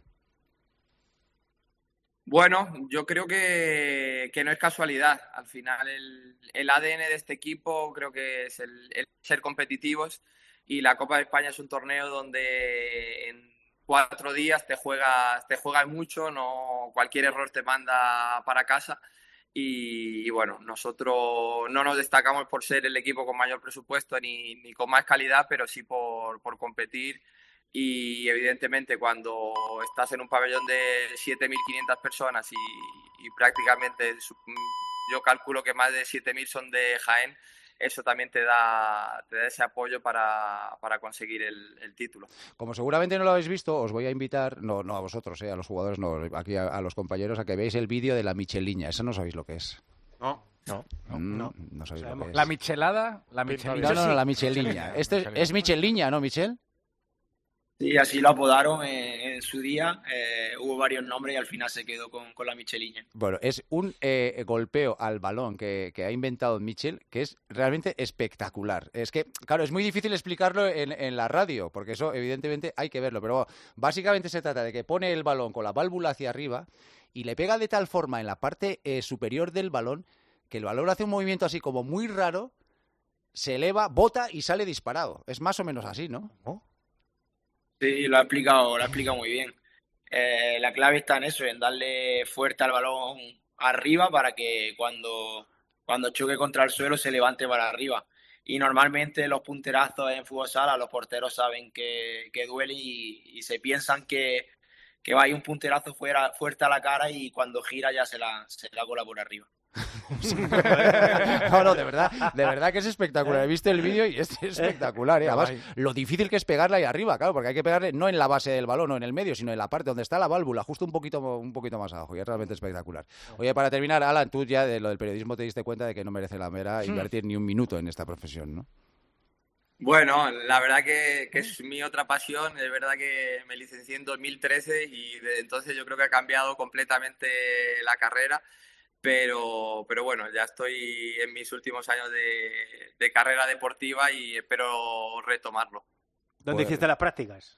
Bueno, yo creo que no es casualidad. Al final el ADN de este equipo creo que es el ser competitivos, y la Copa de España es un torneo donde en 4 días te juegas mucho, no cualquier error te manda para casa, y bueno, nosotros no nos destacamos por ser el equipo con mayor presupuesto ni con más calidad, pero sí por competir. Y evidentemente cuando estás en un pabellón de 7.500 personas y prácticamente yo calculo que más de 7.000 son de Jaén, eso también te da ese apoyo para conseguir el título. Como seguramente no lo habéis visto, os voy a invitar, no a vosotros, a los jugadores, no, aquí a los compañeros, a que veáis el vídeo de la Michelina. Eso no sabéis lo que es. No sabéis lo que es. ¿La michelada? No, la Michelina. Es Michelina, ¿no, Michel? Sí, así lo apodaron en su día. Hubo varios nombres y al final se quedó con la Michelina. Bueno, es un golpeo al balón que ha inventado Michel, que es realmente espectacular. Es que, claro, es muy difícil explicarlo en la radio, porque eso evidentemente hay que verlo. Pero bueno, básicamente se trata de que pone el balón con la válvula hacia arriba y le pega de tal forma en la parte superior del balón que el balón hace un movimiento así como muy raro, se eleva, bota y sale disparado. Es más o menos así, ¿no? Sí, lo ha explicado muy bien. La clave está en eso, en darle fuerte al balón arriba para que cuando choque contra el suelo se levante para arriba. Y normalmente los punterazos en fútbol sala, los porteros saben que duelen y se piensan que va a ir un punterazo fuerte a la cara, y cuando gira ya se la cola por arriba. No, de verdad que es espectacular. He visto el vídeo y es espectacular, ¿eh? Además, lo difícil que es pegarle ahí arriba, claro, porque hay que pegarle no en la base del balón o en el medio, sino en la parte donde está la válvula, justo un poquito más abajo, y es realmente espectacular. Oye, para terminar, Alan, tú ya de lo del periodismo te diste cuenta de que no merece la pena invertir ni un minuto en esta profesión, ¿no? Bueno, la verdad que es mi otra pasión. Es verdad que me licencié en 2013 y desde entonces yo creo que ha cambiado completamente la carrera. Pero bueno, ya estoy en mis últimos años de carrera deportiva y espero retomarlo. ¿Dónde hiciste las prácticas?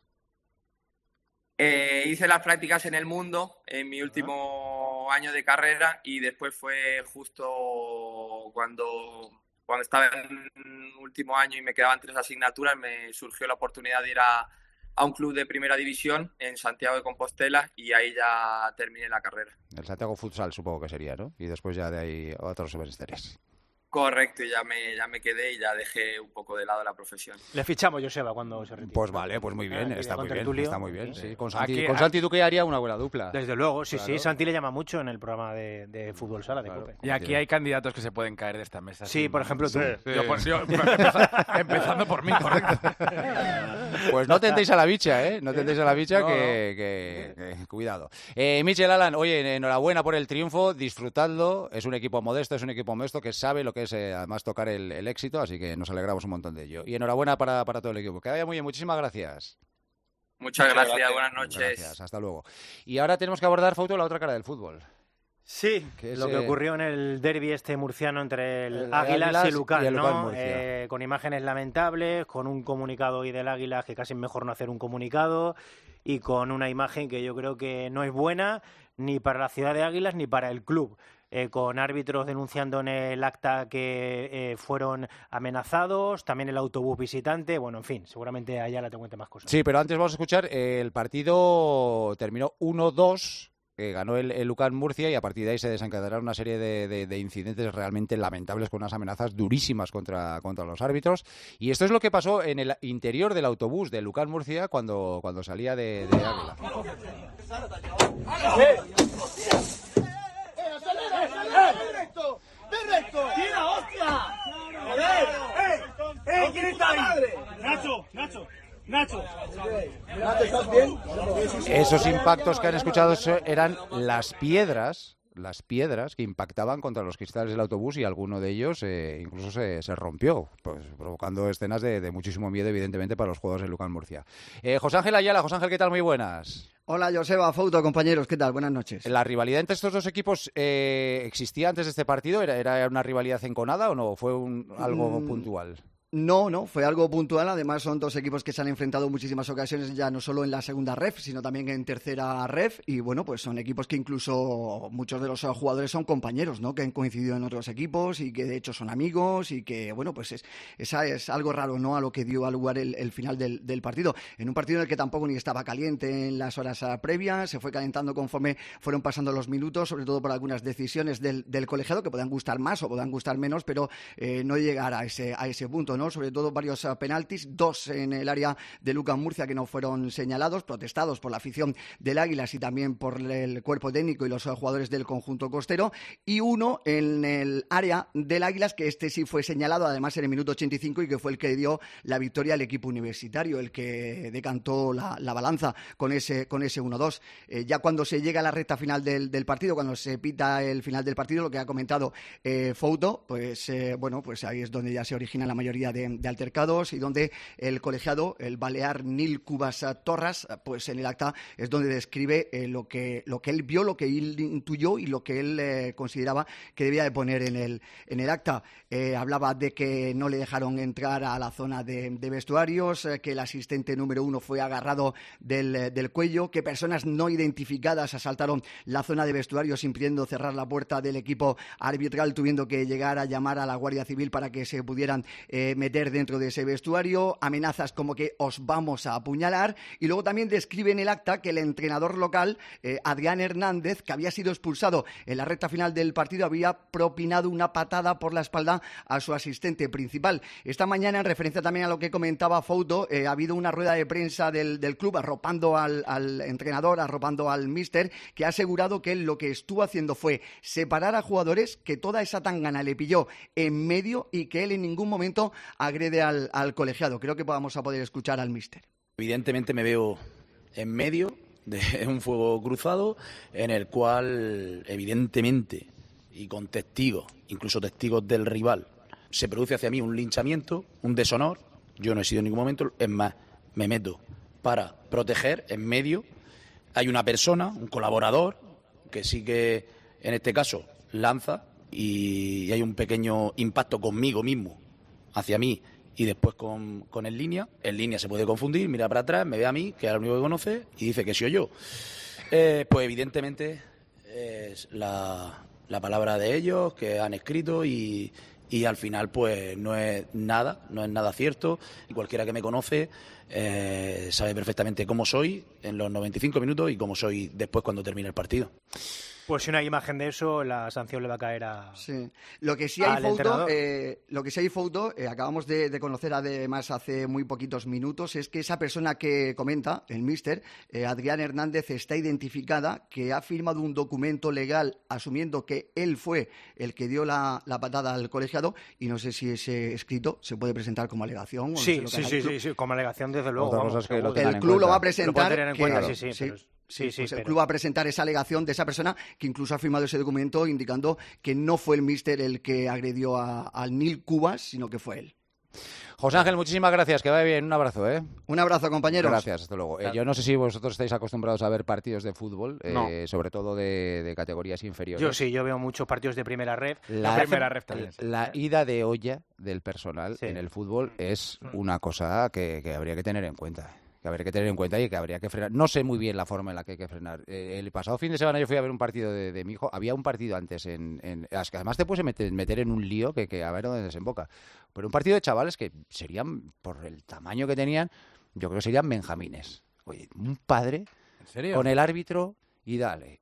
Hice las prácticas en El Mundo en mi último año de carrera y después fue justo cuando estaba en último año y me quedaban 3 asignaturas, me surgió la oportunidad de ir a un club de primera división en Santiago de Compostela y ahí ya terminé la carrera. El Santiago Futsal supongo que sería, ¿no? Y después ya de ahí otros menesteres. Correcto, y ya me quedé y ya dejé un poco de lado la profesión. Le fichamos, Joseba, cuando se retire. Pues vale, pues muy bien, está muy bien, está muy bien. Sí. Con Santi Duque haría una buena dupla. Desde luego, sí, claro. Sí, Santi le llama mucho en el programa de Fútbol Sala de COPE. Y aquí hay candidatos que se pueden caer de esta mesa. Sí, por ejemplo tú. Sí. Yo empezando por mí, correcto. Pues no tentéis a la bicha, ¿eh? No tentéis a la bicha, que cuidado. Michel Alan, oye, enhorabuena por el triunfo, disfrutadlo. Es un equipo modesto, que sabe lo que es además tocar el éxito, así que nos alegramos un montón de ello. Y enhorabuena para todo el equipo. Que vaya muy bien, muchísimas gracias. Muchas gracias, buenas noches. Gracias, hasta luego. Y ahora tenemos que abordar, Fauto, la otra cara del fútbol. Sí, lo que ocurrió en el derbi murciano entre el Águilas y el Lucan, ¿no? Con imágenes lamentables, con un comunicado hoy del Águilas que casi es mejor no hacer un comunicado, y con una imagen que yo creo que no es buena ni para la ciudad de Águilas ni para el club. Con árbitros denunciando en el acta que fueron amenazados, también el autobús visitante, bueno, en fin, seguramente allá te cuente más cosas. Sí, pero antes vamos a escuchar, el partido terminó 1-2, ganó el Lucan Murcia y a partir de ahí se desencadenaron una serie de incidentes realmente lamentables con unas amenazas durísimas contra los árbitros. Y esto es lo que pasó en el interior del autobús del Lucan Murcia cuando salía de Águila. ¡Directo! ¡Tira, hostia! ¡Joder! ¿Quién está ahí? Nacho. ¿Estás bien? Esos impactos que han escuchado eran las piedras que impactaban contra los cristales del autobús y alguno de ellos incluso se rompió, pues provocando escenas de muchísimo miedo, evidentemente, para los jugadores del Lucan Murcia. José Ángel Ayala, ¿qué tal? Muy buenas. Hola, Joseba, Fauto, compañeros, ¿qué tal? Buenas noches. ¿La rivalidad entre estos dos equipos existía antes de este partido? ¿Era una rivalidad enconada o no? ¿Fue algo puntual? No, fue algo puntual. Además, son dos equipos que se han enfrentado en muchísimas ocasiones, ya no solo en la segunda ref, sino también en tercera ref. Y bueno, pues son equipos que incluso muchos de los jugadores son compañeros, ¿no? Que han coincidido en otros equipos y que de hecho son amigos y que, bueno, pues es algo raro, ¿no? A lo que dio lugar el final del partido. En un partido en el que tampoco ni estaba caliente en las horas previas, se fue calentando conforme fueron pasando los minutos, sobre todo por algunas decisiones del colegiado que puedan gustar más o puedan gustar menos, pero no llegar a ese punto, ¿no? Sobre todo varios penaltis, 2 en el área de Lucan Murcia que no fueron señalados, protestados por la afición del Águilas y también por el cuerpo técnico y los jugadores del conjunto costero, y 1 en el área del Águilas, que sí fue señalado además en el minuto 85 y que fue el que dio la victoria al equipo universitario, el que decantó la balanza con ese 1-2. Ya cuando se llega a la recta final del partido, cuando se pita el final del partido, lo que ha comentado Fouto, pues ahí es donde ya se origina la mayoría de altercados y donde el colegiado, el balear Nil Cubas Torras, pues en el acta es donde describe lo que él vio, lo que él intuyó y lo que él consideraba que debía de poner en el acta. Hablaba de que no le dejaron entrar a la zona de vestuarios, que el asistente número 1 fue agarrado del cuello, que personas no identificadas asaltaron la zona de vestuarios impidiendo cerrar la puerta del equipo arbitral, tuviendo que llegar a llamar a la Guardia Civil para que se pudieran meter dentro de ese vestuario, amenazas como que os vamos a apuñalar, y luego también describe en el acta que el entrenador local, Adrián Hernández, que había sido expulsado en la recta final del partido, había propinado una patada por la espalda a su asistente principal. Esta mañana, en referencia también a lo que comentaba Fouto, ha habido una rueda de prensa del club arropando al entrenador, arropando al míster, que ha asegurado que él lo que estuvo haciendo fue separar a jugadores, que toda esa tangana le pilló en medio y que él en ningún momento agrede al colegiado. Creo que vamos a poder escuchar al míster. Evidentemente me veo en medio de un fuego cruzado en el cual, evidentemente, y con testigos, incluso testigos del rival, se produce hacia mí un linchamiento, un deshonor, Yo no he sido en ningún momento, es más, me meto para proteger en medio. Hay una persona, un colaborador, que sí que en este caso lanza y hay un pequeño impacto conmigo mismo, hacia mí y después con el línea. El línea se puede confundir, mira para atrás, me ve a mí, que es el único que conoce, y dice que soy yo. Pues evidentemente es la palabra de ellos que han escrito y al final pues no es nada cierto. Y cualquiera que me conoce sabe perfectamente cómo soy en los 95 minutos y cómo soy después cuando termine el partido. Pues si no hay imagen de eso, la sanción le va a caer a... Sí. Lo que sí hay foto, acabamos de conocer además hace muy poquitos minutos, es que esa persona que comenta, el míster, Adrián Hernández, está identificada, que ha firmado un documento legal asumiendo que él fue el que dio la patada al colegiado, y no sé si ese escrito se puede presentar como alegación. O sí, no sé lo que sí, como alegación desde luego. Otra cosa es que lo el club lo va a presentar. El club va a presentar esa alegación de esa persona que incluso ha firmado ese documento indicando que no fue el míster el que agredió al Nil Cubas, sino que fue él. José Ángel, muchísimas gracias, que vaya bien, un abrazo, ¿eh? Un abrazo, compañeros. Gracias, hasta luego. Yo no sé si vosotros estáis acostumbrados a ver partidos de fútbol, No. Sobre todo de categorías inferiores. Yo sí, yo veo muchos partidos de primera ref. La ida de olla del personal en el fútbol es una cosa que habría que tener en cuenta. Que habría que tener en cuenta y que habría que frenar. No sé muy bien la forma en la que hay que frenar. El pasado fin de semana yo fui a ver un partido de mi hijo. Había un partido antes que además te puedes meter en un lío que a ver dónde desemboca. Pero un partido de chavales que serían, por el tamaño que tenían, yo creo que serían benjamines. Oye, un padre ¿En serio? Con el árbitro y dale.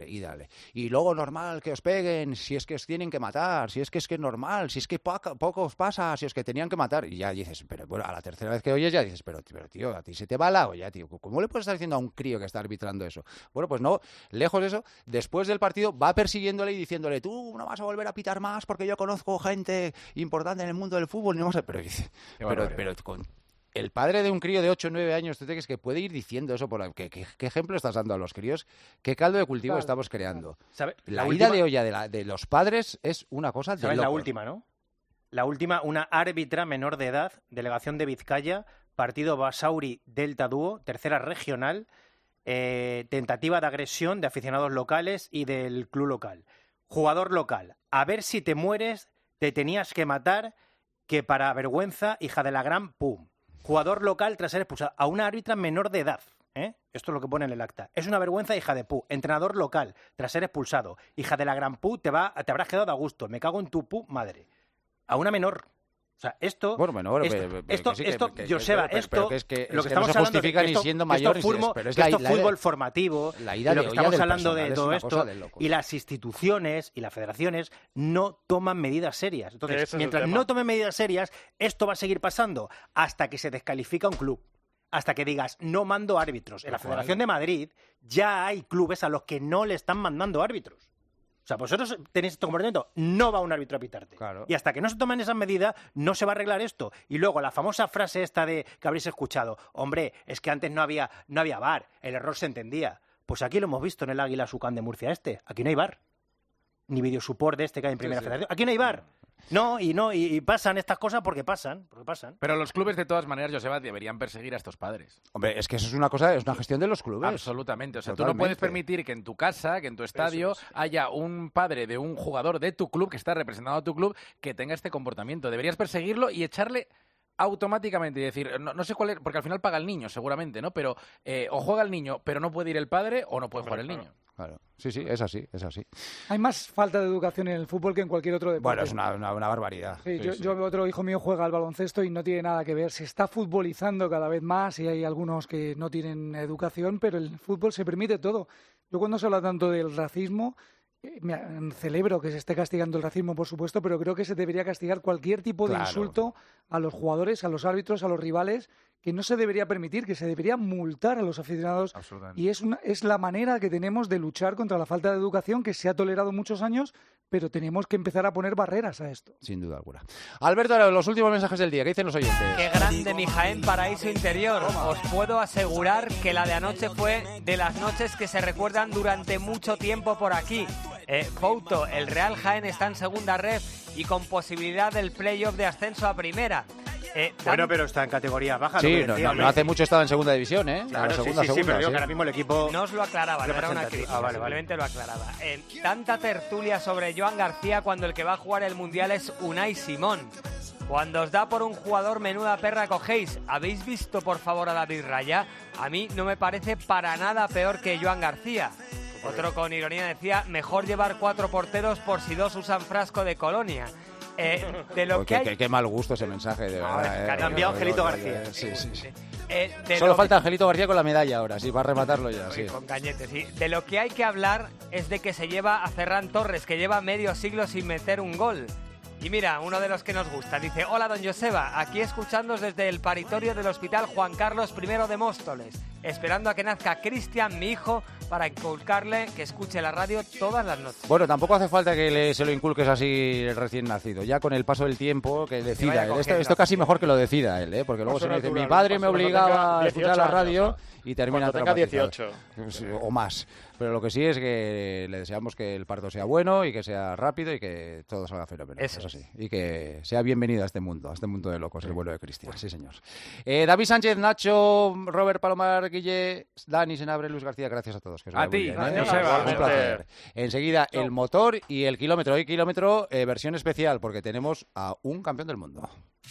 Y luego normal que os peguen, si es que os tienen que matar, si es que es normal, si es que poco os pasa, si es que tenían que matar. Y ya dices, pero bueno, a la tercera vez que oyes ya dices, pero tío, a ti se te va la olla, tío. ¿Cómo le puedes estar diciendo a un crío que está arbitrando eso? Bueno, pues no, lejos de eso, después del partido va persiguiéndole y diciéndole, tú no vas a volver a pitar más porque yo conozco gente importante en el mundo del fútbol. No vas a... Pero con... El padre de un crío de 8 o 9 años, ¿tú te crees que puede ir diciendo eso? ¿Qué ejemplo estás dando a los críos? ¿Qué caldo de cultivo estamos creando? ¿Sabe? La ida de olla de los padres es una cosa de ¿sabes locos. La última, no? La última, una árbitra menor de edad, delegación de Vizcaya, partido Basauri-Delta Dúo, tercera regional, tentativa de agresión de aficionados locales y del club local. Jugador local, a ver si te mueres, te tenías que matar, que para vergüenza, hija de la gran pum. Jugador local tras ser expulsado a una árbitra menor de edad. Esto es lo que pone en el acta. Es una vergüenza, hija de pu. Entrenador local tras ser expulsado. Hija de la gran pu, te habrás quedado a gusto. Me cago en tu pu madre. A una menor. O sea, esto... Bueno, menor, Joseba, lo que estamos no se justifica ni siendo mayor, pero es fútbol formativo, la ida lo de que estamos olla hablando de todo esto, de y las instituciones y las federaciones no toman medidas serias. Entonces, mientras no tomen medidas serias, esto va a seguir pasando hasta que se descalifica un club. Hasta que digas, no mando árbitros. En la Federación de Madrid ya hay clubes a los que no le están mandando árbitros. O sea, vosotros tenéis este comportamiento, no va un árbitro a pitarte. Claro. Y hasta que no se tomen esas medidas, no se va a arreglar esto. Y luego la famosa frase esta de que habréis escuchado, hombre, es que antes no había VAR, el error se entendía. Pues aquí lo hemos visto en el Águila Sucán de Murcia aquí no hay VAR. Ni videosupport de que hay en Primera Federación. Aquí no hay VAR. Y pasan estas cosas porque pasan. Pero los clubes, de todas maneras, Joseba, deberían perseguir a estos padres. Hombre, es que eso es una gestión de los clubes. Absolutamente. O sea, tú no puedes permitir que en tu casa, que en tu estadio, haya un padre de un jugador de tu club que está representando a tu club que tenga este comportamiento. Deberías perseguirlo y echarle automáticamente y decir, no sé cuál es, porque al final paga el niño seguramente, ¿no? Pero o juega el niño, pero no puede ir el padre, o no puede jugar el niño. Claro. Sí, es así. Hay más falta de educación en el fútbol que en cualquier otro deporte. Bueno, es una barbaridad. Sí, yo otro hijo mío juega al baloncesto y no tiene nada que ver. Se está futbolizando cada vez más y hay algunos que no tienen educación, pero el fútbol se permite todo. Yo cuando se habla tanto del racismo, celebro que se esté castigando el racismo, por supuesto, pero creo que se debería castigar cualquier tipo de insulto a los jugadores, a los árbitros, a los rivales, que no se debería permitir, que se debería multar a los aficionados. Y es la manera que tenemos de luchar contra la falta de educación que se ha tolerado muchos años, pero tenemos que empezar a poner barreras a esto. Sin duda alguna. Alberto, los últimos mensajes del día, ¿qué dicen los oyentes? Qué grande mi Jaén Paraíso Interior. Os puedo asegurar que la de anoche fue de las noches que se recuerdan durante mucho tiempo por aquí. Fouto, el Real Jaén está en segunda ref y con posibilidad del playoff de ascenso a primera. Bueno, pero está en categoría baja. Sí, no hace mucho estaba en segunda división, ¿eh? Claro, sí, pero digo que ahora mismo el equipo... No os lo aclaraba, no era una crítica, vale. simplemente lo aclaraba. Tanta tertulia sobre Joan García cuando el que va a jugar el Mundial es Unai Simón. Cuando os da por un jugador, menuda perra cogéis. ¿Habéis visto, por favor, a David Raya? A mí no me parece para nada peor que Joan García. Otro con ironía decía, mejor llevar 4 porteros por si 2 usan frasco de colonia. De lo que hay... Qué mal gusto ese mensaje, de verdad. Ha cambiado Angelito García. Sí. Solo falta Angelito García con la medalla ahora, sí, para rematarlo ya. Sí. Con cañete, sí. De lo que hay que hablar es de que se lleva a Ferran Torres, que lleva medio siglo sin meter un gol. Y mira, uno de los que nos gusta, dice: hola, don Joseba, aquí escuchándoos desde el paritorio del Hospital Juan Carlos I de Móstoles, esperando a que nazca Cristian, mi hijo, para inculcarle que escuche la radio todas las noches. Bueno, tampoco hace falta que se lo inculques así el recién nacido, ya con el paso del tiempo que decida él. Esto casi mejor que lo decida él, porque luego se me dice, mi padre me obligaba a escuchar la radio y termina traumatizado. 18. O más. Pero lo que sí es que le deseamos que el parto sea bueno y que sea rápido y que todo salga fenomenal. Eso sí. Y que sea bienvenido a este mundo de locos, el vuelo de Cristian. Sí, señor. David Sánchez, Nacho, Robert Palomar, Guille, Dani Senabre, Luis García, gracias a todos. Que os vaya muy bien, un placer. Enseguida, el motor y el kilómetro. Hoy kilómetro, versión especial, porque tenemos a un campeón del mundo.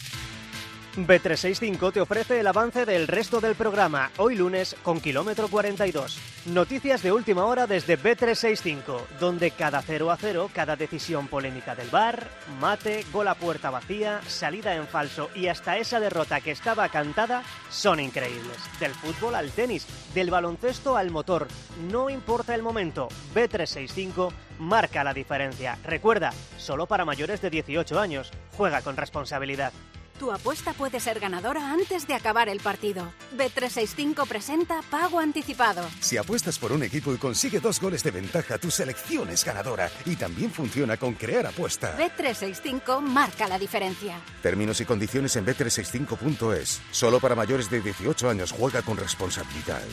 Bet365 te ofrece el avance del resto del programa, hoy lunes con kilómetro 42. Noticias de última hora desde Bet365, donde cada 0-0, cada decisión polémica del VAR, mate, gol a puerta vacía, salida en falso y hasta esa derrota que estaba cantada son increíbles. Del fútbol al tenis, del baloncesto al motor, no importa el momento, Bet365 marca la diferencia. Recuerda, solo para mayores de 18 años, juega con responsabilidad. Tu apuesta puede ser ganadora antes de acabar el partido. Bet365 presenta Pago Anticipado. Si apuestas por un equipo y consigue 2 goles de ventaja, tu selección es ganadora. Y también funciona con Crear Apuesta. Bet365 marca la diferencia. Términos y condiciones en bet365.es. Solo para mayores de 18 años. Juega con responsabilidad.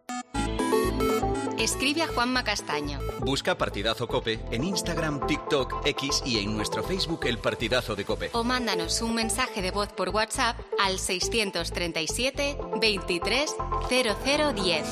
Escribe a Juanma Castaño. Busca Partidazo COPE en Instagram, TikTok, X y en nuestro Facebook El Partidazo de COPE. O mándanos un mensaje de voz por WhatsApp al 637 23 0010.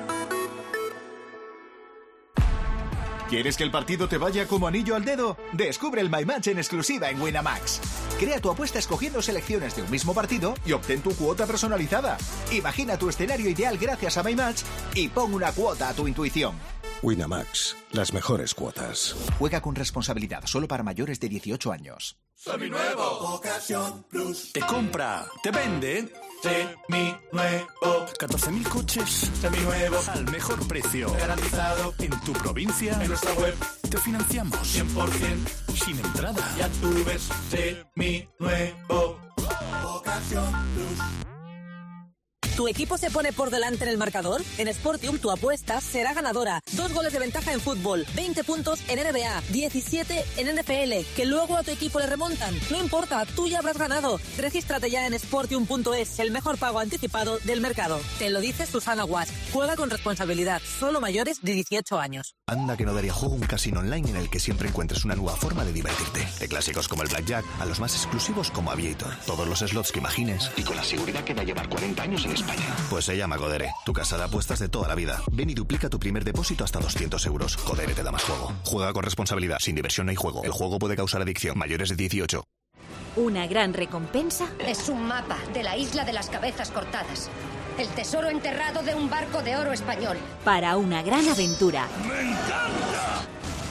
¿Quieres que el partido te vaya como anillo al dedo? Descubre el My Match en exclusiva en Winamax. Crea tu apuesta escogiendo selecciones de un mismo partido y obtén tu cuota personalizada. Imagina tu escenario ideal gracias a My Match y pon una cuota a tu intuición. Winamax, las mejores cuotas. Juega con responsabilidad, solo para mayores de 18 años. Seminuevo. Ocasión Plus. Te compra, te vende. Seminuevo. 14.000 coches. Seminuevos. Al mejor precio. Garantizado. En tu provincia. En nuestra web. Te financiamos. 100%. Sin entrada. Ya tú ves. Seminuevo. Ocasión Plus. ¿Tu equipo se pone por delante en el marcador? En Sportium tu apuesta será ganadora. 2 goles de ventaja en fútbol, 20 puntos en NBA, 17 en NFL, que luego a tu equipo le remontan. No importa, tú ya habrás ganado. Regístrate ya en Sportium.es, el mejor pago anticipado del mercado. Te lo dice Susana Guas. Juega con responsabilidad, solo mayores de 18 años. Anda que no daría juego un casino online en el que siempre encuentres una nueva forma de divertirte. De clásicos como el Blackjack a los más exclusivos como Aviator. Todos los slots que imagines y con la seguridad que va a llevar 40 años en España. Pues se llama Codere, tu casa de apuestas de toda la vida. Ven y duplica tu primer depósito hasta 200 euros. Codere te da más juego. Juega con responsabilidad. Sin diversión no hay juego. El juego puede causar adicción. Mayores de 18. Una gran recompensa es un mapa de la isla de las cabezas cortadas. El tesoro enterrado de un barco de oro español. Para una gran aventura. ¡Me encanta!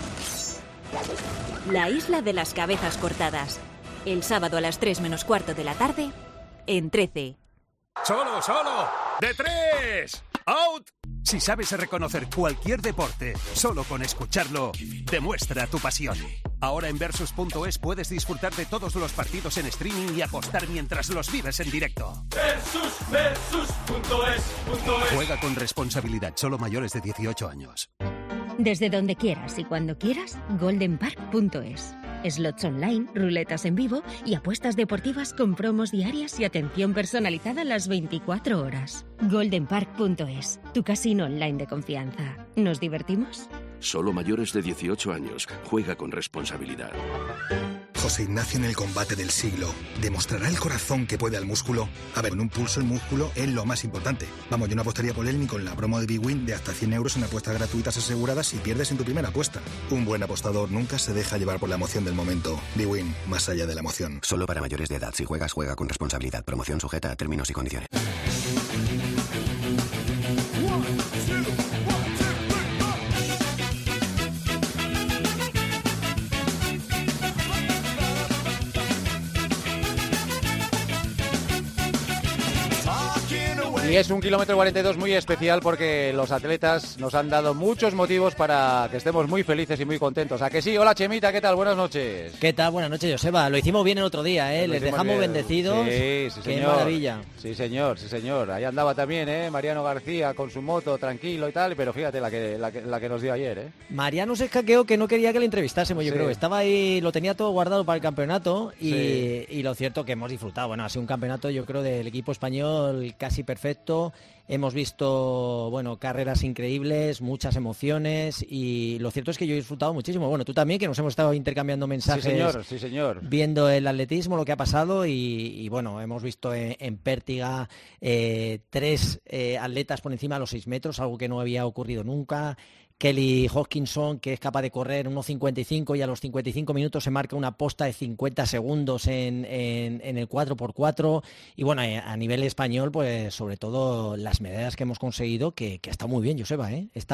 La isla de las cabezas cortadas. El sábado a las 3 menos cuarto de la tarde, en 13. ¡Solo, solo! ¡De 3! ¡Out! Si sabes reconocer cualquier deporte, solo con escucharlo, demuestra tu pasión. Ahora en Versus.es puedes disfrutar de todos los partidos en streaming y apostar mientras los vives en directo. Versus.es. Juega con responsabilidad, solo mayores de 18 años. Desde donde quieras y cuando quieras, goldenpark.es. Slots online, ruletas en vivo y apuestas deportivas con promos diarias y atención personalizada las 24 horas. goldenpark.es, tu casino online de confianza. ¿Nos divertimos? Solo mayores de 18 años. Juega con responsabilidad. José Ignacio en el combate del siglo. ¿Demostrará el corazón que puede al músculo? A ver, en un pulso el músculo es lo más importante. Vamos, yo no apostaría por él ni con la promo de BWin de hasta 100 euros en apuestas gratuitas aseguradas si pierdes en tu primera apuesta. Un buen apostador nunca se deja llevar por la emoción del momento. BWin, más allá de la emoción. Solo para mayores de edad. Si juegas, juega con responsabilidad. Promoción sujeta a términos y condiciones. Y es un kilómetro 42 muy especial porque los atletas nos han dado muchos motivos para que estemos muy felices y muy contentos. ¿A que sí? Hola Chemita, ¿qué tal? Buenas noches. ¿Qué tal? Buenas noches, Joseba. Lo hicimos bien el otro día, ¿eh? Les dejamos bien. Bendecidos. Sí, señor. Qué maravilla. Sí, señor, sí, señor. Ahí andaba también, Mariano García con su moto, tranquilo y tal, pero fíjate la que nos dio ayer, Mariano se escaqueó que no quería que le entrevistásemos, yo Sí. creo que estaba ahí, lo tenía todo guardado para el campeonato Sí. y lo cierto que hemos disfrutado. Bueno, ha sido un campeonato, yo creo, del equipo español casi perfecto. Hemos visto, bueno, carreras increíbles, muchas emociones y lo cierto es que yo he disfrutado muchísimo. Bueno, tú también, que nos hemos estado intercambiando mensajes. Sí, señor. Viendo el atletismo, lo que ha pasado y bueno, hemos visto en Pértiga 3 atletas por encima de los 6 metros, algo que no había ocurrido nunca. Kelly Hodgkinson, que es capaz de correr 1.55 y a los 55 minutos se marca una posta de 50 segundos en el 4x4. Y bueno, a nivel español, pues sobre todo las medallas que hemos conseguido, que está muy bien, Joseba, ¿eh? Esta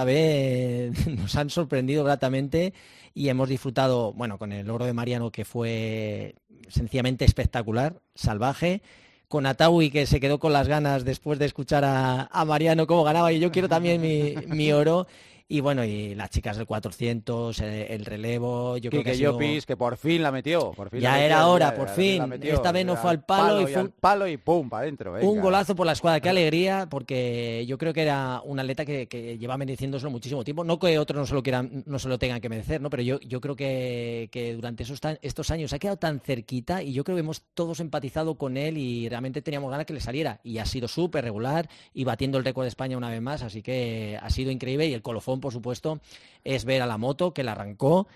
vez nos han sorprendido gratamente y hemos disfrutado, bueno, con el oro de Mariano, que fue sencillamente espectacular, salvaje. Con Ataui, que se quedó con las ganas después de escuchar a Mariano cómo ganaba, y yo quiero también mi oro. Y bueno, y las chicas del 400, el relevo, yo creo que ha sido... Llopis, que por fin la metió. Ya era hora, por fin. Esta vez no fue al palo y fue al palo y pum, para adentro. Un golazo por la escuadra. Qué alegría, porque yo creo que era un atleta que lleva mereciéndoselo muchísimo tiempo. No que otros no se lo tengan que merecer, ¿no? Pero yo creo que durante estos años ha quedado tan cerquita y yo creo que hemos todos empatizado con él y realmente teníamos ganas que le saliera. Y ha sido súper regular y batiendo el récord de España una vez más, así que ha sido increíble. Y el colofón, por supuesto, es ver a la moto que la arrancó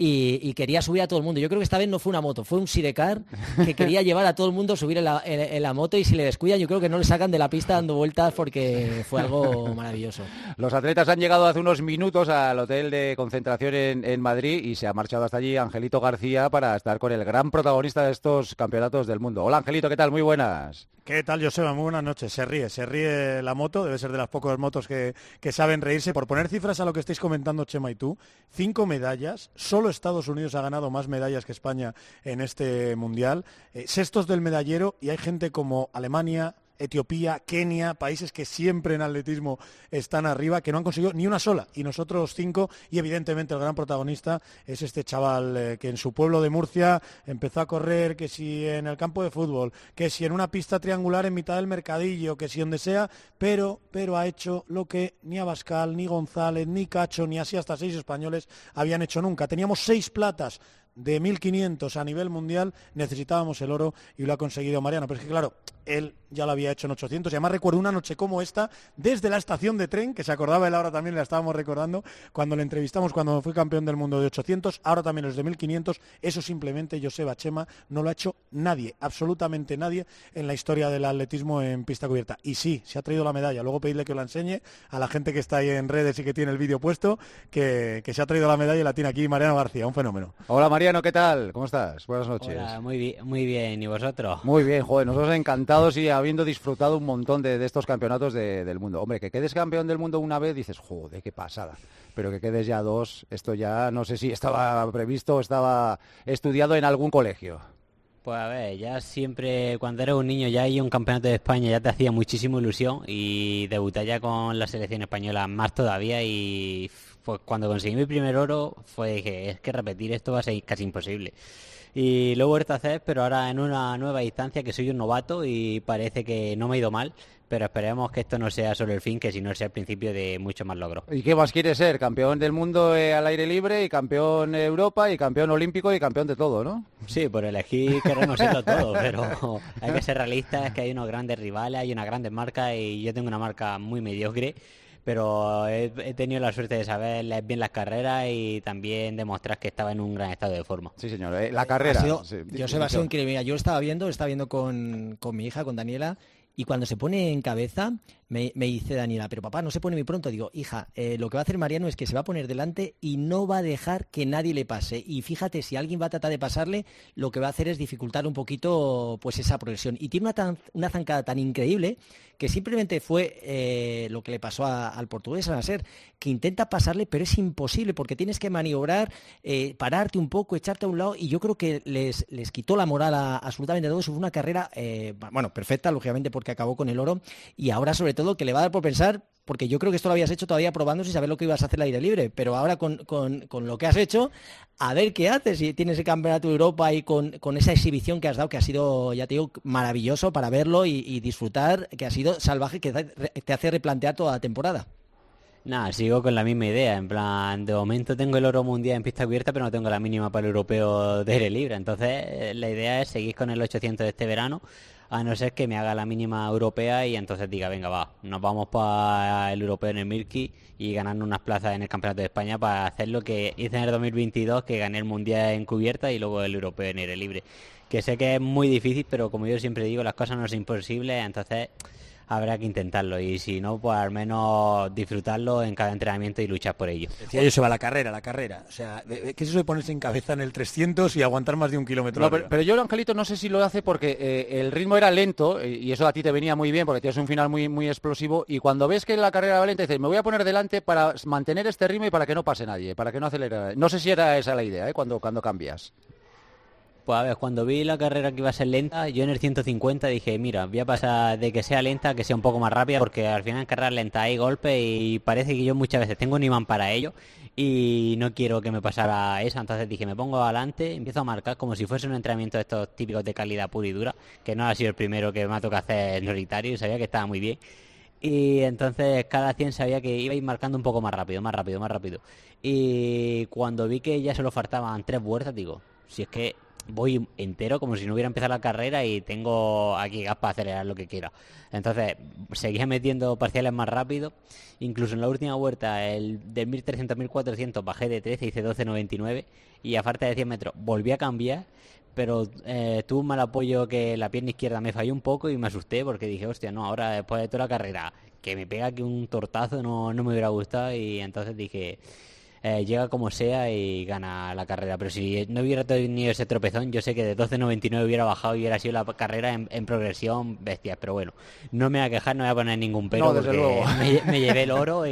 y quería subir a todo el mundo. Yo creo que esta vez no fue una moto, fue un sidecar que quería llevar a todo el mundo a subir en la moto, y si le descuidan yo creo que no le sacan de la pista dando vueltas porque fue algo maravilloso. Los atletas han llegado hace unos minutos al hotel de concentración en Madrid y se ha marchado hasta allí Angelito García para estar con el gran protagonista de estos campeonatos del mundo. Hola Angelito, ¿qué tal? Muy buenas. ¿Qué tal, Joseba? Muy buenas noches. Se ríe la moto, debe ser de las pocas motos que saben reírse. Por poner cifras a lo que estáis comentando, Chema y tú, 5 medallas, solo Estados Unidos ha ganado más medallas que España en este Mundial, sextos del medallero, y hay gente como Alemania, Etiopía, Kenia, países que siempre en atletismo están arriba, que no han conseguido ni una sola, y nosotros 5, y evidentemente el gran protagonista es este chaval que en su pueblo de Murcia empezó a correr, que si en el campo de fútbol, que si en una pista triangular en mitad del mercadillo, que si donde sea, pero ha hecho lo que ni Abascal, ni González, ni Cacho, ni así hasta 6 españoles habían hecho nunca. Teníamos 6 platas de 1.500 a nivel mundial, necesitábamos el oro y lo ha conseguido Mariano, pero es que claro, él ya lo había hecho en 800, y además recuerdo una noche como esta, desde la estación de tren, que se acordaba él, ahora también la estábamos recordando, cuando le entrevistamos cuando fue campeón del mundo de 800, ahora también los de 1.500, eso simplemente, Joseba, Chema, no lo ha hecho nadie, absolutamente nadie en la historia del atletismo en pista cubierta. Y sí, se ha traído la medalla, luego pedirle que la enseñe a la gente que está ahí en redes y que tiene el vídeo puesto, que se ha traído la medalla y la tiene aquí Mariano García, un fenómeno. Hola Mariano, ¿qué tal? ¿Cómo estás? Buenas noches. Hola, muy bien, ¿y vosotros? Muy bien, joder, nosotros encantados y habiendo disfrutado un montón de estos campeonatos del mundo. Hombre, que quedes campeón del mundo una vez, dices, joder, qué pasada. Pero que quedes ya 2, esto ya no sé si estaba previsto o estaba estudiado en algún colegio. Pues a ver, ya siempre, cuando eres un niño, ya hay un campeonato de España, ya te hacía muchísima ilusión, y debutar ya con la selección española más todavía, y pues cuando conseguí mi primer oro fue que es que repetir esto va a ser casi imposible. Y lo he vuelto a hacer, pero ahora en una nueva instancia, que soy un novato y parece que no me ha ido mal, pero esperemos que esto no sea solo el fin, que si no sea el principio de mucho más logros. ¿Y qué más quieres ser? Campeón del mundo al aire libre, y campeón de Europa, y campeón olímpico, y campeón de todo, ¿no? Sí, por elegir queremos serlo todo, pero hay que ser realistas, que hay unos grandes rivales, hay unas grandes marcas, y yo tengo una marca muy mediocre. pero he tenido la suerte de saber leer bien las carreras y también demostrar que estaba en un gran estado de forma. Sí, señor. La carrera. Joseba, ha sido increíble. Mira, yo estaba viendo con mi hija, con Daniela, y cuando se pone en cabeza, me dice Daniela, pero papá, no se pone muy pronto. Digo, hija, lo que va a hacer Mariano es que se va a poner delante y no va a dejar que nadie le pase. Y fíjate, si alguien va a tratar de pasarle, lo que va a hacer es dificultar un poquito pues esa progresión. Y tiene una zancada tan increíble que simplemente fue lo que le pasó al portugués, a Nasser, que intenta pasarle, pero es imposible porque tienes que maniobrar, pararte un poco, echarte a un lado, y yo creo que les quitó la moral absolutamente a todos. Fue una carrera, perfecta, lógicamente, porque acabó con el oro, y ahora sobre todo que le va a dar por pensar, porque yo creo que esto lo habías hecho todavía probando sin saber lo que ibas a hacer al aire libre, pero ahora con lo que has hecho, a ver qué haces, si tienes el Campeonato de Europa y con esa exhibición que has dado, que ha sido, ya te digo, maravilloso para verlo y disfrutar, que ha sido salvaje, que te hace replantear toda la temporada. Nada, sigo con la misma idea, en plan, de momento tengo el oro mundial en pista cubierta, pero no tengo la mínima para el europeo de aire libre, entonces la idea es seguir con el 800 de este verano, a no ser que me haga la mínima europea y entonces diga, venga, va, nos vamos para el europeo en el Milky y ganando unas plazas en el Campeonato de España para hacer lo que hice en el 2022, que gané el mundial en cubierta y luego el europeo en aire libre, que sé que es muy difícil, pero como yo siempre digo, las cosas no son imposibles, entonces habrá que intentarlo, y si no, pues al menos disfrutarlo en cada entrenamiento y luchar por ello. Decía yo, se va la carrera, o sea, ¿qué es eso de ponerse en cabeza en el 300 y aguantar más de 1 kilómetro? No, pero yo, Angelito, no sé si lo hace porque el ritmo era lento, y eso a ti te venía muy bien porque tienes un final muy, muy explosivo, y cuando ves que la carrera va lenta, dices, me voy a poner delante para mantener este ritmo y para que no pase nadie, para que no acelere. No sé si era esa la idea, cuando cambias. Pues a ver, cuando vi la carrera que iba a ser lenta, yo en el 150 dije, mira, voy a pasar de que sea lenta a que sea un poco más rápida, porque al final en carrera lenta hay golpes y parece que yo muchas veces tengo un imán para ello y no quiero que me pasara esa, entonces dije, me pongo adelante, empiezo a marcar como si fuese un entrenamiento de estos típicos de calidad pura y dura, que no ha sido el primero que me ha tocado hacer en solitario y sabía que estaba muy bien. Y entonces cada 100 sabía que iba a ir marcando un poco más rápido. Y cuando vi que ya solo faltaban 3 vueltas, digo, si es que voy entero como si no hubiera empezado la carrera y tengo aquí gas para acelerar lo que quiera. Entonces seguía metiendo parciales más rápido, incluso en la última vuelta el de 1300 1400 bajé de 13, hice 12.99 y a falta de 100 metros volví a cambiar, pero tuve un mal apoyo que la pierna izquierda me falló un poco y me asusté porque dije, hostia, no, ahora después de toda la carrera que me pega aquí un tortazo no me hubiera gustado, y entonces dije, llega como sea y gana la carrera. Pero si no hubiera tenido ese tropezón, yo sé que de 12.99 hubiera bajado y hubiera sido la carrera en progresión bestias. Pero bueno, no me voy a quejar, no voy a poner ningún pero, desde porque luego. Me llevé el oro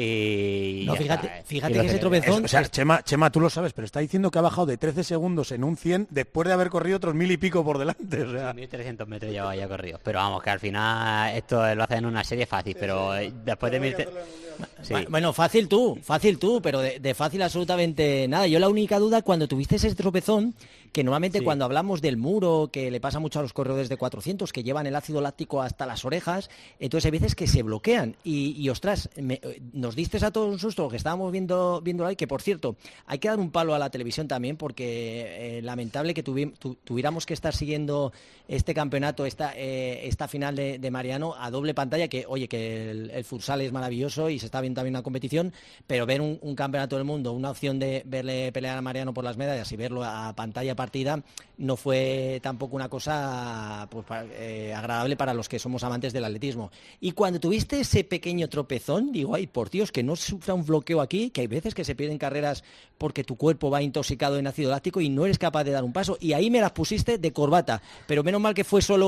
y no, fíjate que ese tropezón... O sea, Chema, tú lo sabes, pero está diciendo que ha bajado de 13 segundos en un 100 después de haber corrido otros 1000 y pico por delante. O sea. 1.300 metros ya corrido. Pero vamos, que al final esto lo hacen en una serie fácil, pero después de 1.000... Sí. Bueno, fácil tú, pero de fácil absolutamente nada. Yo la única duda, cuando tuviste ese tropezón, que normalmente cuando hablamos del muro, que le pasa mucho a los corredores de 400, que llevan el ácido láctico hasta las orejas, entonces hay veces que se bloquean. Y ostras, nos diste a todos un susto, que estábamos viendo ahí, que por cierto, hay que dar un palo a la televisión también, porque lamentable que tuviéramos que estar siguiendo este campeonato, esta final de Mariano a doble pantalla, que oye, que el futsal es maravilloso y se está viendo también una competición, pero ver un campeonato del mundo, una opción de verle pelear a Mariano por las medallas y verlo a pantalla partida, no fue tampoco una cosa pues, agradable para los que somos amantes del atletismo. Y cuando tuviste ese pequeño tropezón, digo, ay, por Dios, que no sufra un bloqueo aquí, que hay veces que se pierden carreras porque tu cuerpo va intoxicado en ácido láctico y no eres capaz de dar un paso, y ahí me las pusiste de corbata, pero menos mal que fue solo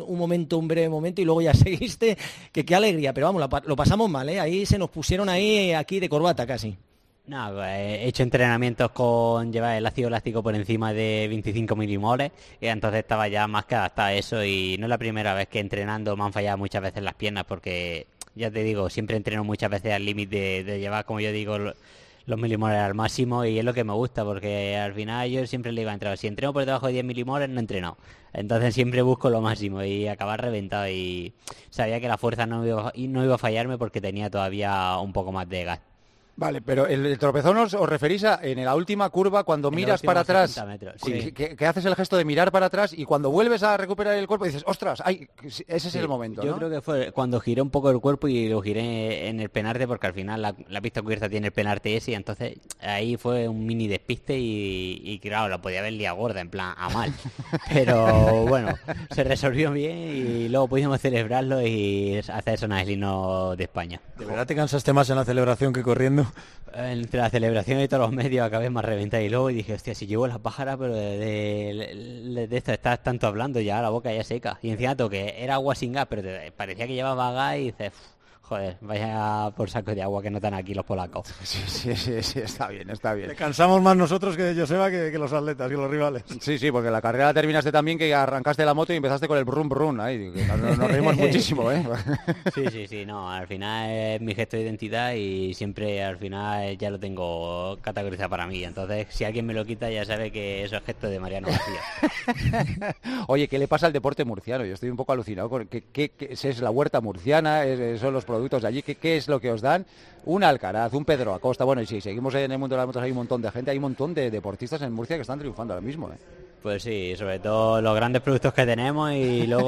un breve momento y luego ya seguiste, que qué alegría, pero vamos, lo pasamos mal, ahí se nos pusieron aquí de corbata casi. No, he hecho entrenamientos con llevar el ácido láctico por encima de 25 milimoles y entonces estaba ya más que adaptado a eso, y no es la primera vez que entrenando me han fallado muchas veces las piernas, porque ya te digo, siempre entreno muchas veces al límite de llevar, como yo digo, los milimoles al máximo, y es lo que me gusta, porque al final yo siempre le iba a entrenar. Si entreno por debajo de 10 milimoles no he entrenado, entonces siempre busco lo máximo y acabar reventado, y sabía que la fuerza no iba a fallarme porque tenía todavía un poco más de gas. Vale, pero el tropezón os referís a en la última curva cuando miras para atrás, sí. que haces el gesto de mirar para atrás y cuando vuelves a recuperar el cuerpo dices, ostras, ay, ese es el momento, Yo ¿no? creo que fue cuando giré un poco el cuerpo y lo giré en el penarte porque al final la pista cubierta tiene el penarte ese y entonces ahí fue un mini despiste y claro, lo podía haber liado gorda, en plan, a mal. Pero bueno, se resolvió bien y luego pudimos celebrarlo y hacer sonar el himno de España. ¿De verdad te cansaste más en la celebración que corriendo? Entre la celebración y todos los medios acabé más reventado y luego dije, hostia, si llevo la pájara, pero de esto estás tanto hablando ya, la boca ya seca. Y encima que era agua sin gas, pero parecía que llevaba gas y dices, joder, vaya por saco de agua que no están aquí los polacos. Sí, está bien. Te cansamos más nosotros que Joseba que los atletas, que los rivales. Sí, porque la carrera terminaste también que arrancaste la moto y empezaste con el brum brum, ahí, nos reímos muchísimo, ¿eh? Sí, no, al final es mi gesto de identidad y siempre al final ya lo tengo categorizado para mí, entonces si alguien me lo quita ya sabe que eso es gesto de Mariano García. Oye, ¿qué le pasa al deporte murciano? Yo estoy un poco alucinado con ¿qué es la huerta murciana? ¿Son los productos de allí? ¿Qué es lo que os dan? Un Alcaraz, un Pedro Acosta, bueno, y si seguimos en el mundo de las motos hay un montón de gente, hay un montón de deportistas en Murcia que están triunfando ahora mismo, ¿eh? Pues sí, sobre todo los grandes productos que tenemos y luego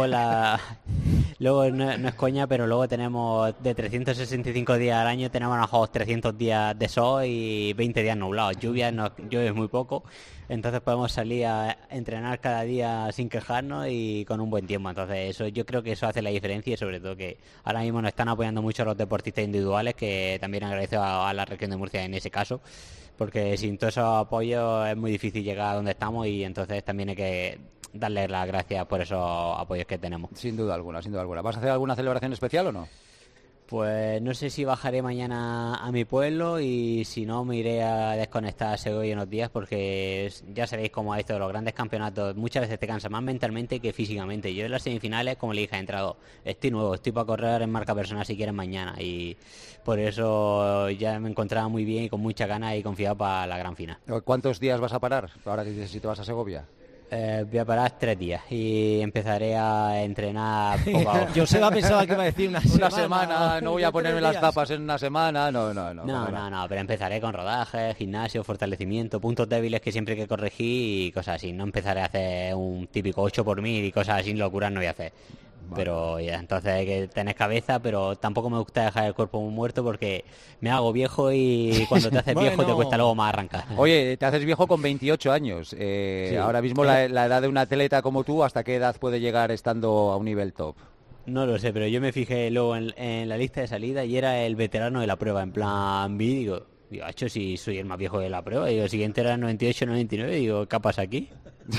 luego no es coña, pero luego tenemos de 365 días al año tenemos a lo mejor 300 días de sol y 20 días nublados, llueve muy poco, entonces podemos salir a entrenar cada día sin quejarnos y con un buen tiempo, entonces eso yo creo que eso hace la diferencia y sobre todo que ahora mismo nos están apoyando mucho los deportistas individuales, que también agradezco a la región de Murcia en ese caso, porque sin todo ese apoyo es muy difícil llegar a donde estamos y entonces también hay que darles las gracias por esos apoyos que tenemos. Sin duda alguna. ¿Vas a hacer alguna celebración especial o no? Pues no sé si bajaré mañana a mi pueblo y si no me iré a desconectar a Segovia unos días porque ya sabéis cómo es esto de los grandes campeonatos, muchas veces te cansa más mentalmente que físicamente. Yo en las semifinales, como le dije a entrado, estoy nuevo, estoy para correr en marca personal si quieren mañana y por eso ya me encontraba muy bien y con mucha ganas y confiado para la gran final. ¿Cuántos días vas a parar ahora que dices si te vas a Segovia? Voy a parar 3 días y empezaré a entrenar poco a poco. Joseba pensaba que iba a decir una semana, no voy a ponerme las tapas en una semana, no, pero empezaré con rodaje, gimnasio, fortalecimiento, puntos débiles que siempre hay que corregir y cosas así. No empezaré a hacer un típico 8 por 1000 y cosas así, locuras no voy a hacer. Pero ya, entonces hay que tener cabeza, pero tampoco me gusta dejar el cuerpo muy muerto porque me hago viejo y cuando te haces viejo te cuesta luego más arrancar. Oye, te haces viejo con 28 años. Sí. Ahora mismo la edad de un atleta como tú, ¿hasta qué edad puede llegar estando a un nivel top? No lo sé, pero yo me fijé luego en la lista de salida y era el veterano de la prueba, en plan vi, digo, hecho si soy el más viejo de la prueba, digo, el siguiente era el 98, 99, digo, ¿qué pasa aquí?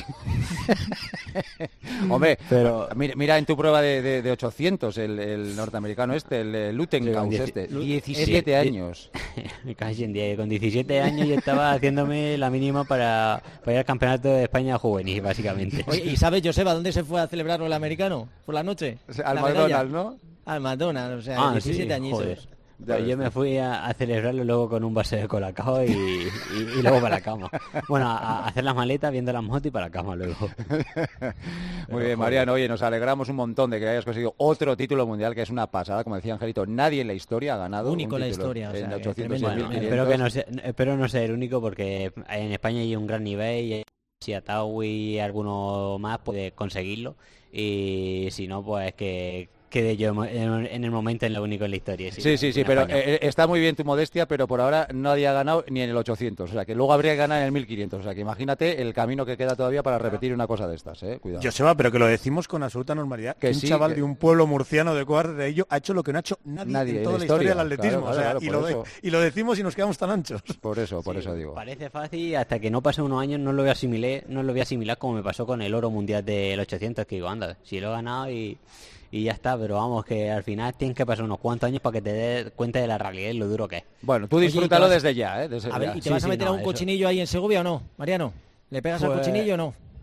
Hombre, pero mira en tu prueba de 800 el norteamericano el Luttenkaus 17 años. Me caí en 10, con 17 años yo estaba haciéndome la mínima para ir al campeonato de España juvenil, básicamente. Oye, ¿y sabes, Joseba, dónde se fue a celebrarlo el americano? ¿Por la noche? Al McDonald's, ¿no? Al McDonald's, o sea, 17 añitos. Joder. Pues yo me fui a celebrarlo luego con un vaso de colacao y luego para la cama. Bueno, a hacer las maletas, viendo las motos y para la cama luego. Muy bien, Mariano, oye, nos alegramos un montón de que hayas conseguido otro título mundial, que es una pasada, como decía Angelito, nadie en la historia ha ganado único un en la título historia, en o sea, 800 y bueno, 1500. espero no ser el único porque en España hay un gran nivel y si Ataui y alguno más puede conseguirlo y si no, pues que quedé yo en el momento en lo único en la historia. Sí, pero está muy bien tu modestia, pero por ahora nadie ha ganado ni en el 800, o sea que luego habría que ganar en el 1500, o sea que imagínate el camino que queda todavía para repetir una cosa de estas, cuidado. Joseba, pero que lo decimos con absoluta normalidad, que un chaval de un pueblo murciano de Coar de ello ha hecho lo que no ha hecho nadie en toda la historia del atletismo, claro, y lo decimos y nos quedamos tan anchos. Por eso digo. Parece fácil, hasta que no pasen unos años no lo voy a asimilar como me pasó con el oro mundial del 800, que digo, anda, si lo he ganado y ya está, pero vamos, que al final tienes que pasar unos cuantos años para que te des cuenta de la realidad y lo duro que es. Bueno, tú disfrútalo desde ya, a ver, ¿y te vas a meter a un cochinillo ahí en Segovia o no, Mariano? ¿Le pegas al cochinillo o no?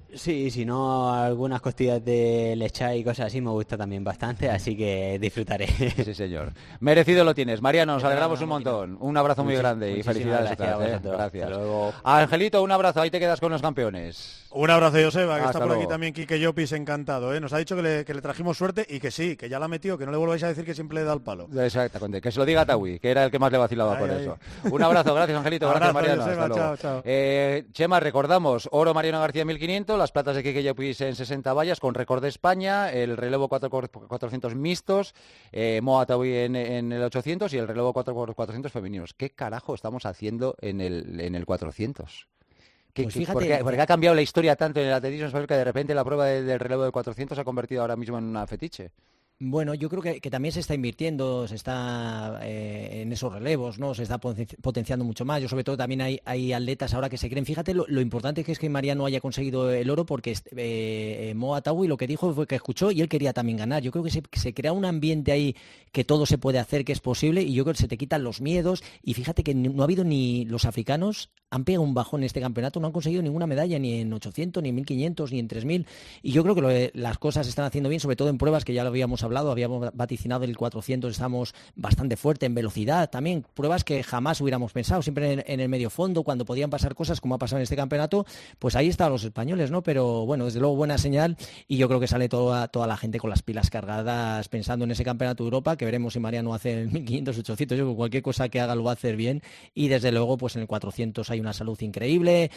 Sí, si no, algunas costillas de lechá y cosas así me gusta también bastante, así que disfrutaré. Sí, señor. Merecido lo tienes. Mariano, nos alegramos un montón. Un abrazo muy grande y felicidades. Gracias. Hasta luego. Angelito, un abrazo. Ahí te quedas con los campeones. Un abrazo, Joseba, que Hasta está por luego. aquí también Quique Llopis, encantado. Nos ha dicho que le trajimos suerte y que sí, que ya la metió, que no le volváis a decir que siempre le da el palo. Exactamente. Que se lo diga a Tawi, que era el que más le vacilaba por eso. Un abrazo. Gracias, Angelito. Gracias, Mariano. Joseba, Hasta luego. chao. Chema, recordamos, oro Mariano García 1500, las platas de Quique Llopis en 60 vallas con récord de España, el relevo 4x400 mixtos, Moa Tawi en el 800 y el relevo 4x400 femeninos. ¿Qué carajo estamos haciendo en el 400? Pues fíjate, porque ha cambiado la historia tanto en el atletismo español que de repente la prueba del relevo del 400 se ha convertido ahora mismo en una fetiche. Bueno, yo creo que también se está invirtiendo, se está en esos relevos, ¿no? Se está potenciando mucho más. Yo sobre todo también hay atletas ahora que se creen. Fíjate lo importante que es que Mariano haya conseguido el oro porque Moa Tawi lo que dijo fue que escuchó y él quería también ganar. Yo creo que se crea un ambiente ahí que todo se puede hacer, que es posible y yo creo que se te quitan los miedos. Y fíjate que no ha habido ni los africanos han pegado un bajón en este campeonato, no han conseguido ninguna medalla ni en 800, ni en 1500, ni en 3000. Y yo creo que las cosas se están haciendo bien, sobre todo en pruebas que ya lo habíamos hablado, habíamos vaticinado el 400, estamos bastante fuerte en velocidad también, pruebas que jamás hubiéramos pensado, siempre en el medio fondo, cuando podían pasar cosas como ha pasado en este campeonato, pues ahí están los españoles, ¿no? Pero bueno, desde luego buena señal y yo creo que sale toda la gente con las pilas cargadas pensando en ese campeonato de Europa, que veremos si Mariano hace el 1500, 800, yo creo que cualquier cosa que haga lo va a hacer bien y desde luego pues en el 400 hay una salud increíble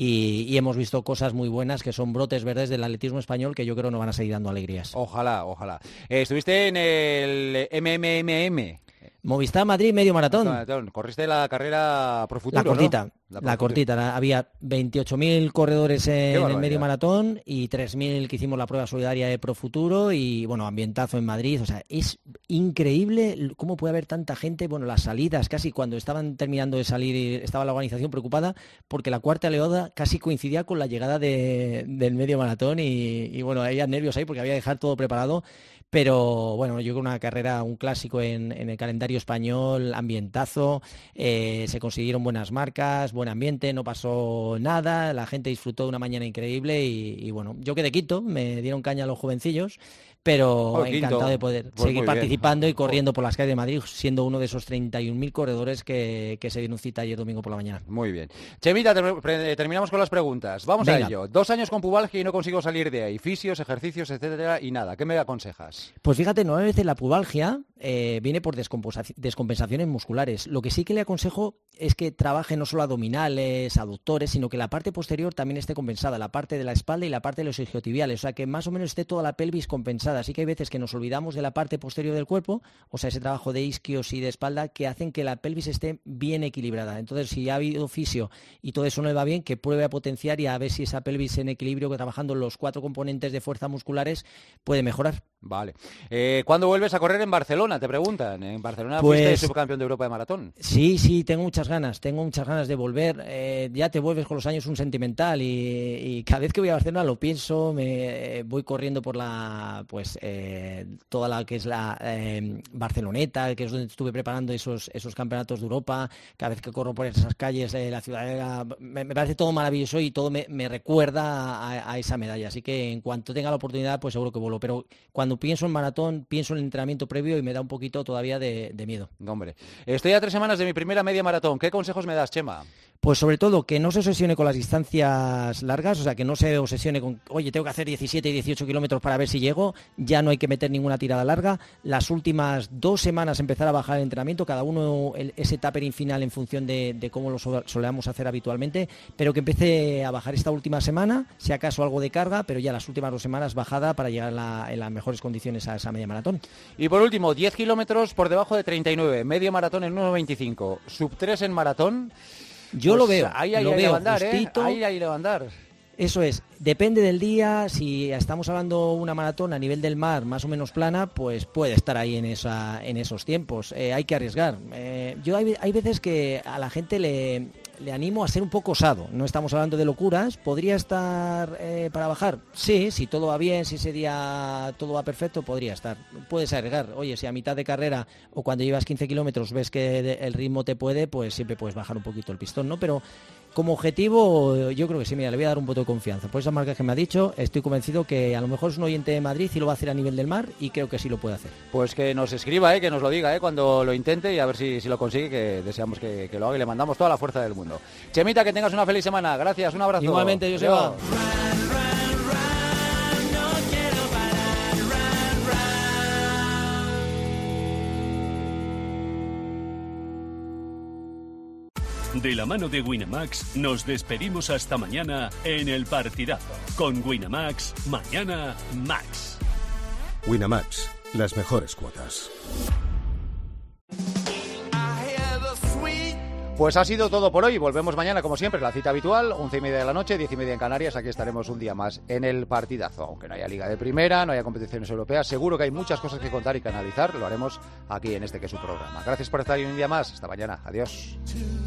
y hemos visto cosas muy buenas que son brotes verdes del atletismo español que yo creo nos van a seguir dando alegrías. Ojalá. Estuviste en el MMMM. Movistar Madrid medio maratón. Corriste la carrera Pro Futuro, La cortita, ¿no? la cortita. Había 28.000 corredores en el medio maratón y 3.000 que hicimos la prueba solidaria de Pro Futuro y, bueno, ambientazo en Madrid. O sea, es increíble cómo puede haber tanta gente. Bueno, las salidas, casi cuando estaban terminando de salir, estaba la organización preocupada porque la cuarta oleada casi coincidía con la llegada del medio maratón y bueno, había nervios ahí porque había que dejar todo preparado. Pero bueno, yo creo una carrera, un clásico en el calendario español, ambientazo, se consiguieron buenas marcas, buen ambiente, no pasó nada, la gente disfrutó de una mañana increíble y bueno, yo quedé quinto, me dieron caña los jovencillos, pero encantado de poder seguir participando y corriendo por las calles de Madrid, siendo uno de esos 31.000 corredores que se dieron cita ayer domingo por la mañana. Muy bien. Chemita, terminamos con las preguntas. Vamos a ello. 2 años con pubalgia y no consigo salir de ahí. Fisios, ejercicios, etcétera, y nada. ¿Qué me aconsejas? Pues fíjate, normalmente la pubalgia viene por descompensaciones musculares. Lo que sí que le aconsejo es que trabaje no solo abdominales, aductores, sino que la parte posterior también esté compensada, la parte de la espalda y la parte de los isquiotibiales, o sea que más o menos esté toda la pelvis compensada. Así que hay veces que nos olvidamos de la parte posterior del cuerpo, o sea, ese trabajo de isquios y de espalda que hacen que la pelvis esté bien equilibrada. Entonces, si ha habido fisio y todo eso no le va bien, que pruebe a potenciar y a ver si esa pelvis en equilibrio, que trabajando los 4 componentes de fuerza musculares, puede mejorar. Vale. ¿Cuándo vuelves a correr en Barcelona? Te preguntan. ¿En Barcelona pues, fuiste subcampeón de Europa de maratón? Sí, tengo muchas ganas de volver. Ya te vuelves con los años un sentimental y cada vez que voy a Barcelona lo pienso, me voy corriendo por toda la que es la Barceloneta, que es donde estuve preparando esos campeonatos de Europa. Cada vez que corro por esas calles, la ciudad me parece todo maravilloso y todo me recuerda a esa medalla. Así que en cuanto tenga la oportunidad, pues seguro que vuelvo. Pero cuando pienso en maratón, pienso en el entrenamiento previo y me da un poquito todavía de miedo. Hombre, estoy a 3 semanas de mi primera media maratón. ¿Qué consejos me das, Chema? Pues sobre todo que no se obsesione con las distancias largas, o sea, que no se obsesione con, oye, tengo que hacer 17 y 18 kilómetros para ver si llego, ya no hay que meter ninguna tirada larga. Las últimas 2 semanas empezar a bajar el entrenamiento, cada uno ese tapering final en función de cómo lo solemos hacer habitualmente, pero que empiece a bajar esta última semana, si acaso algo de carga, pero ya las últimas 2 semanas bajada para llegar en las mejores condiciones a esa media maratón. Y por último, 10 kilómetros por debajo de 39, medio maratón en 1.25, sub 3 en maratón. Yo pues lo veo, ahí lo veo andar, justito. Ahí le va a andar. Eso es, depende del día, si estamos hablando una maratón a nivel del mar más o menos plana, pues puede estar ahí en esos tiempos, hay que arriesgar. Yo hay veces que a la gente le animo a ser un poco osado, no estamos hablando de locuras, ¿podría estar para bajar? Sí, si todo va bien, si ese día todo va perfecto, podría estar. Puedes arriesgar, oye, si a mitad de carrera o cuando llevas 15 kilómetros ves que el ritmo te puede, pues siempre puedes bajar un poquito el pistón, ¿no? Pero como objetivo, yo creo que sí, mira, le voy a dar un voto de confianza. Por esas marcas que me ha dicho, estoy convencido que a lo mejor es un oyente de Madrid y lo va a hacer a nivel del mar, y creo que sí lo puede hacer. Pues que nos escriba, que nos lo diga cuando lo intente, y a ver si lo consigue, que deseamos que lo haga y le mandamos toda la fuerza del mundo. Chemita, que tengas una feliz semana. Gracias, un abrazo. Igualmente, Joseba. De la mano de Winamax nos despedimos hasta mañana en el partidazo. Con Winamax, mañana Max. Winamax, las mejores cuotas. Pues ha sido todo por hoy. Volvemos mañana, como siempre, la cita habitual, 11:30 de la noche, 10:30 en Canarias. Aquí estaremos un día más en el partidazo. Aunque no haya Liga de Primera, no haya competiciones europeas, seguro que hay muchas cosas que contar y que analizar. Lo haremos aquí en este que es su programa. Gracias por estar ahí un día más. Hasta mañana. Adiós.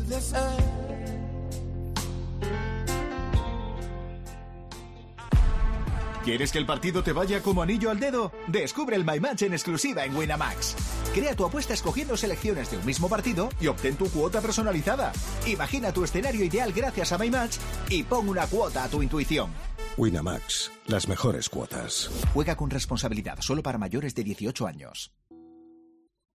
¿Quieres que el partido te vaya como anillo al dedo? Descubre el My Match en exclusiva en Winamax. Crea tu apuesta escogiendo selecciones de un mismo partido y obtén tu cuota personalizada. Imagina tu escenario ideal gracias a My Match y pon una cuota a tu intuición. Winamax, las mejores cuotas. Juega con responsabilidad, solo para mayores de 18 años.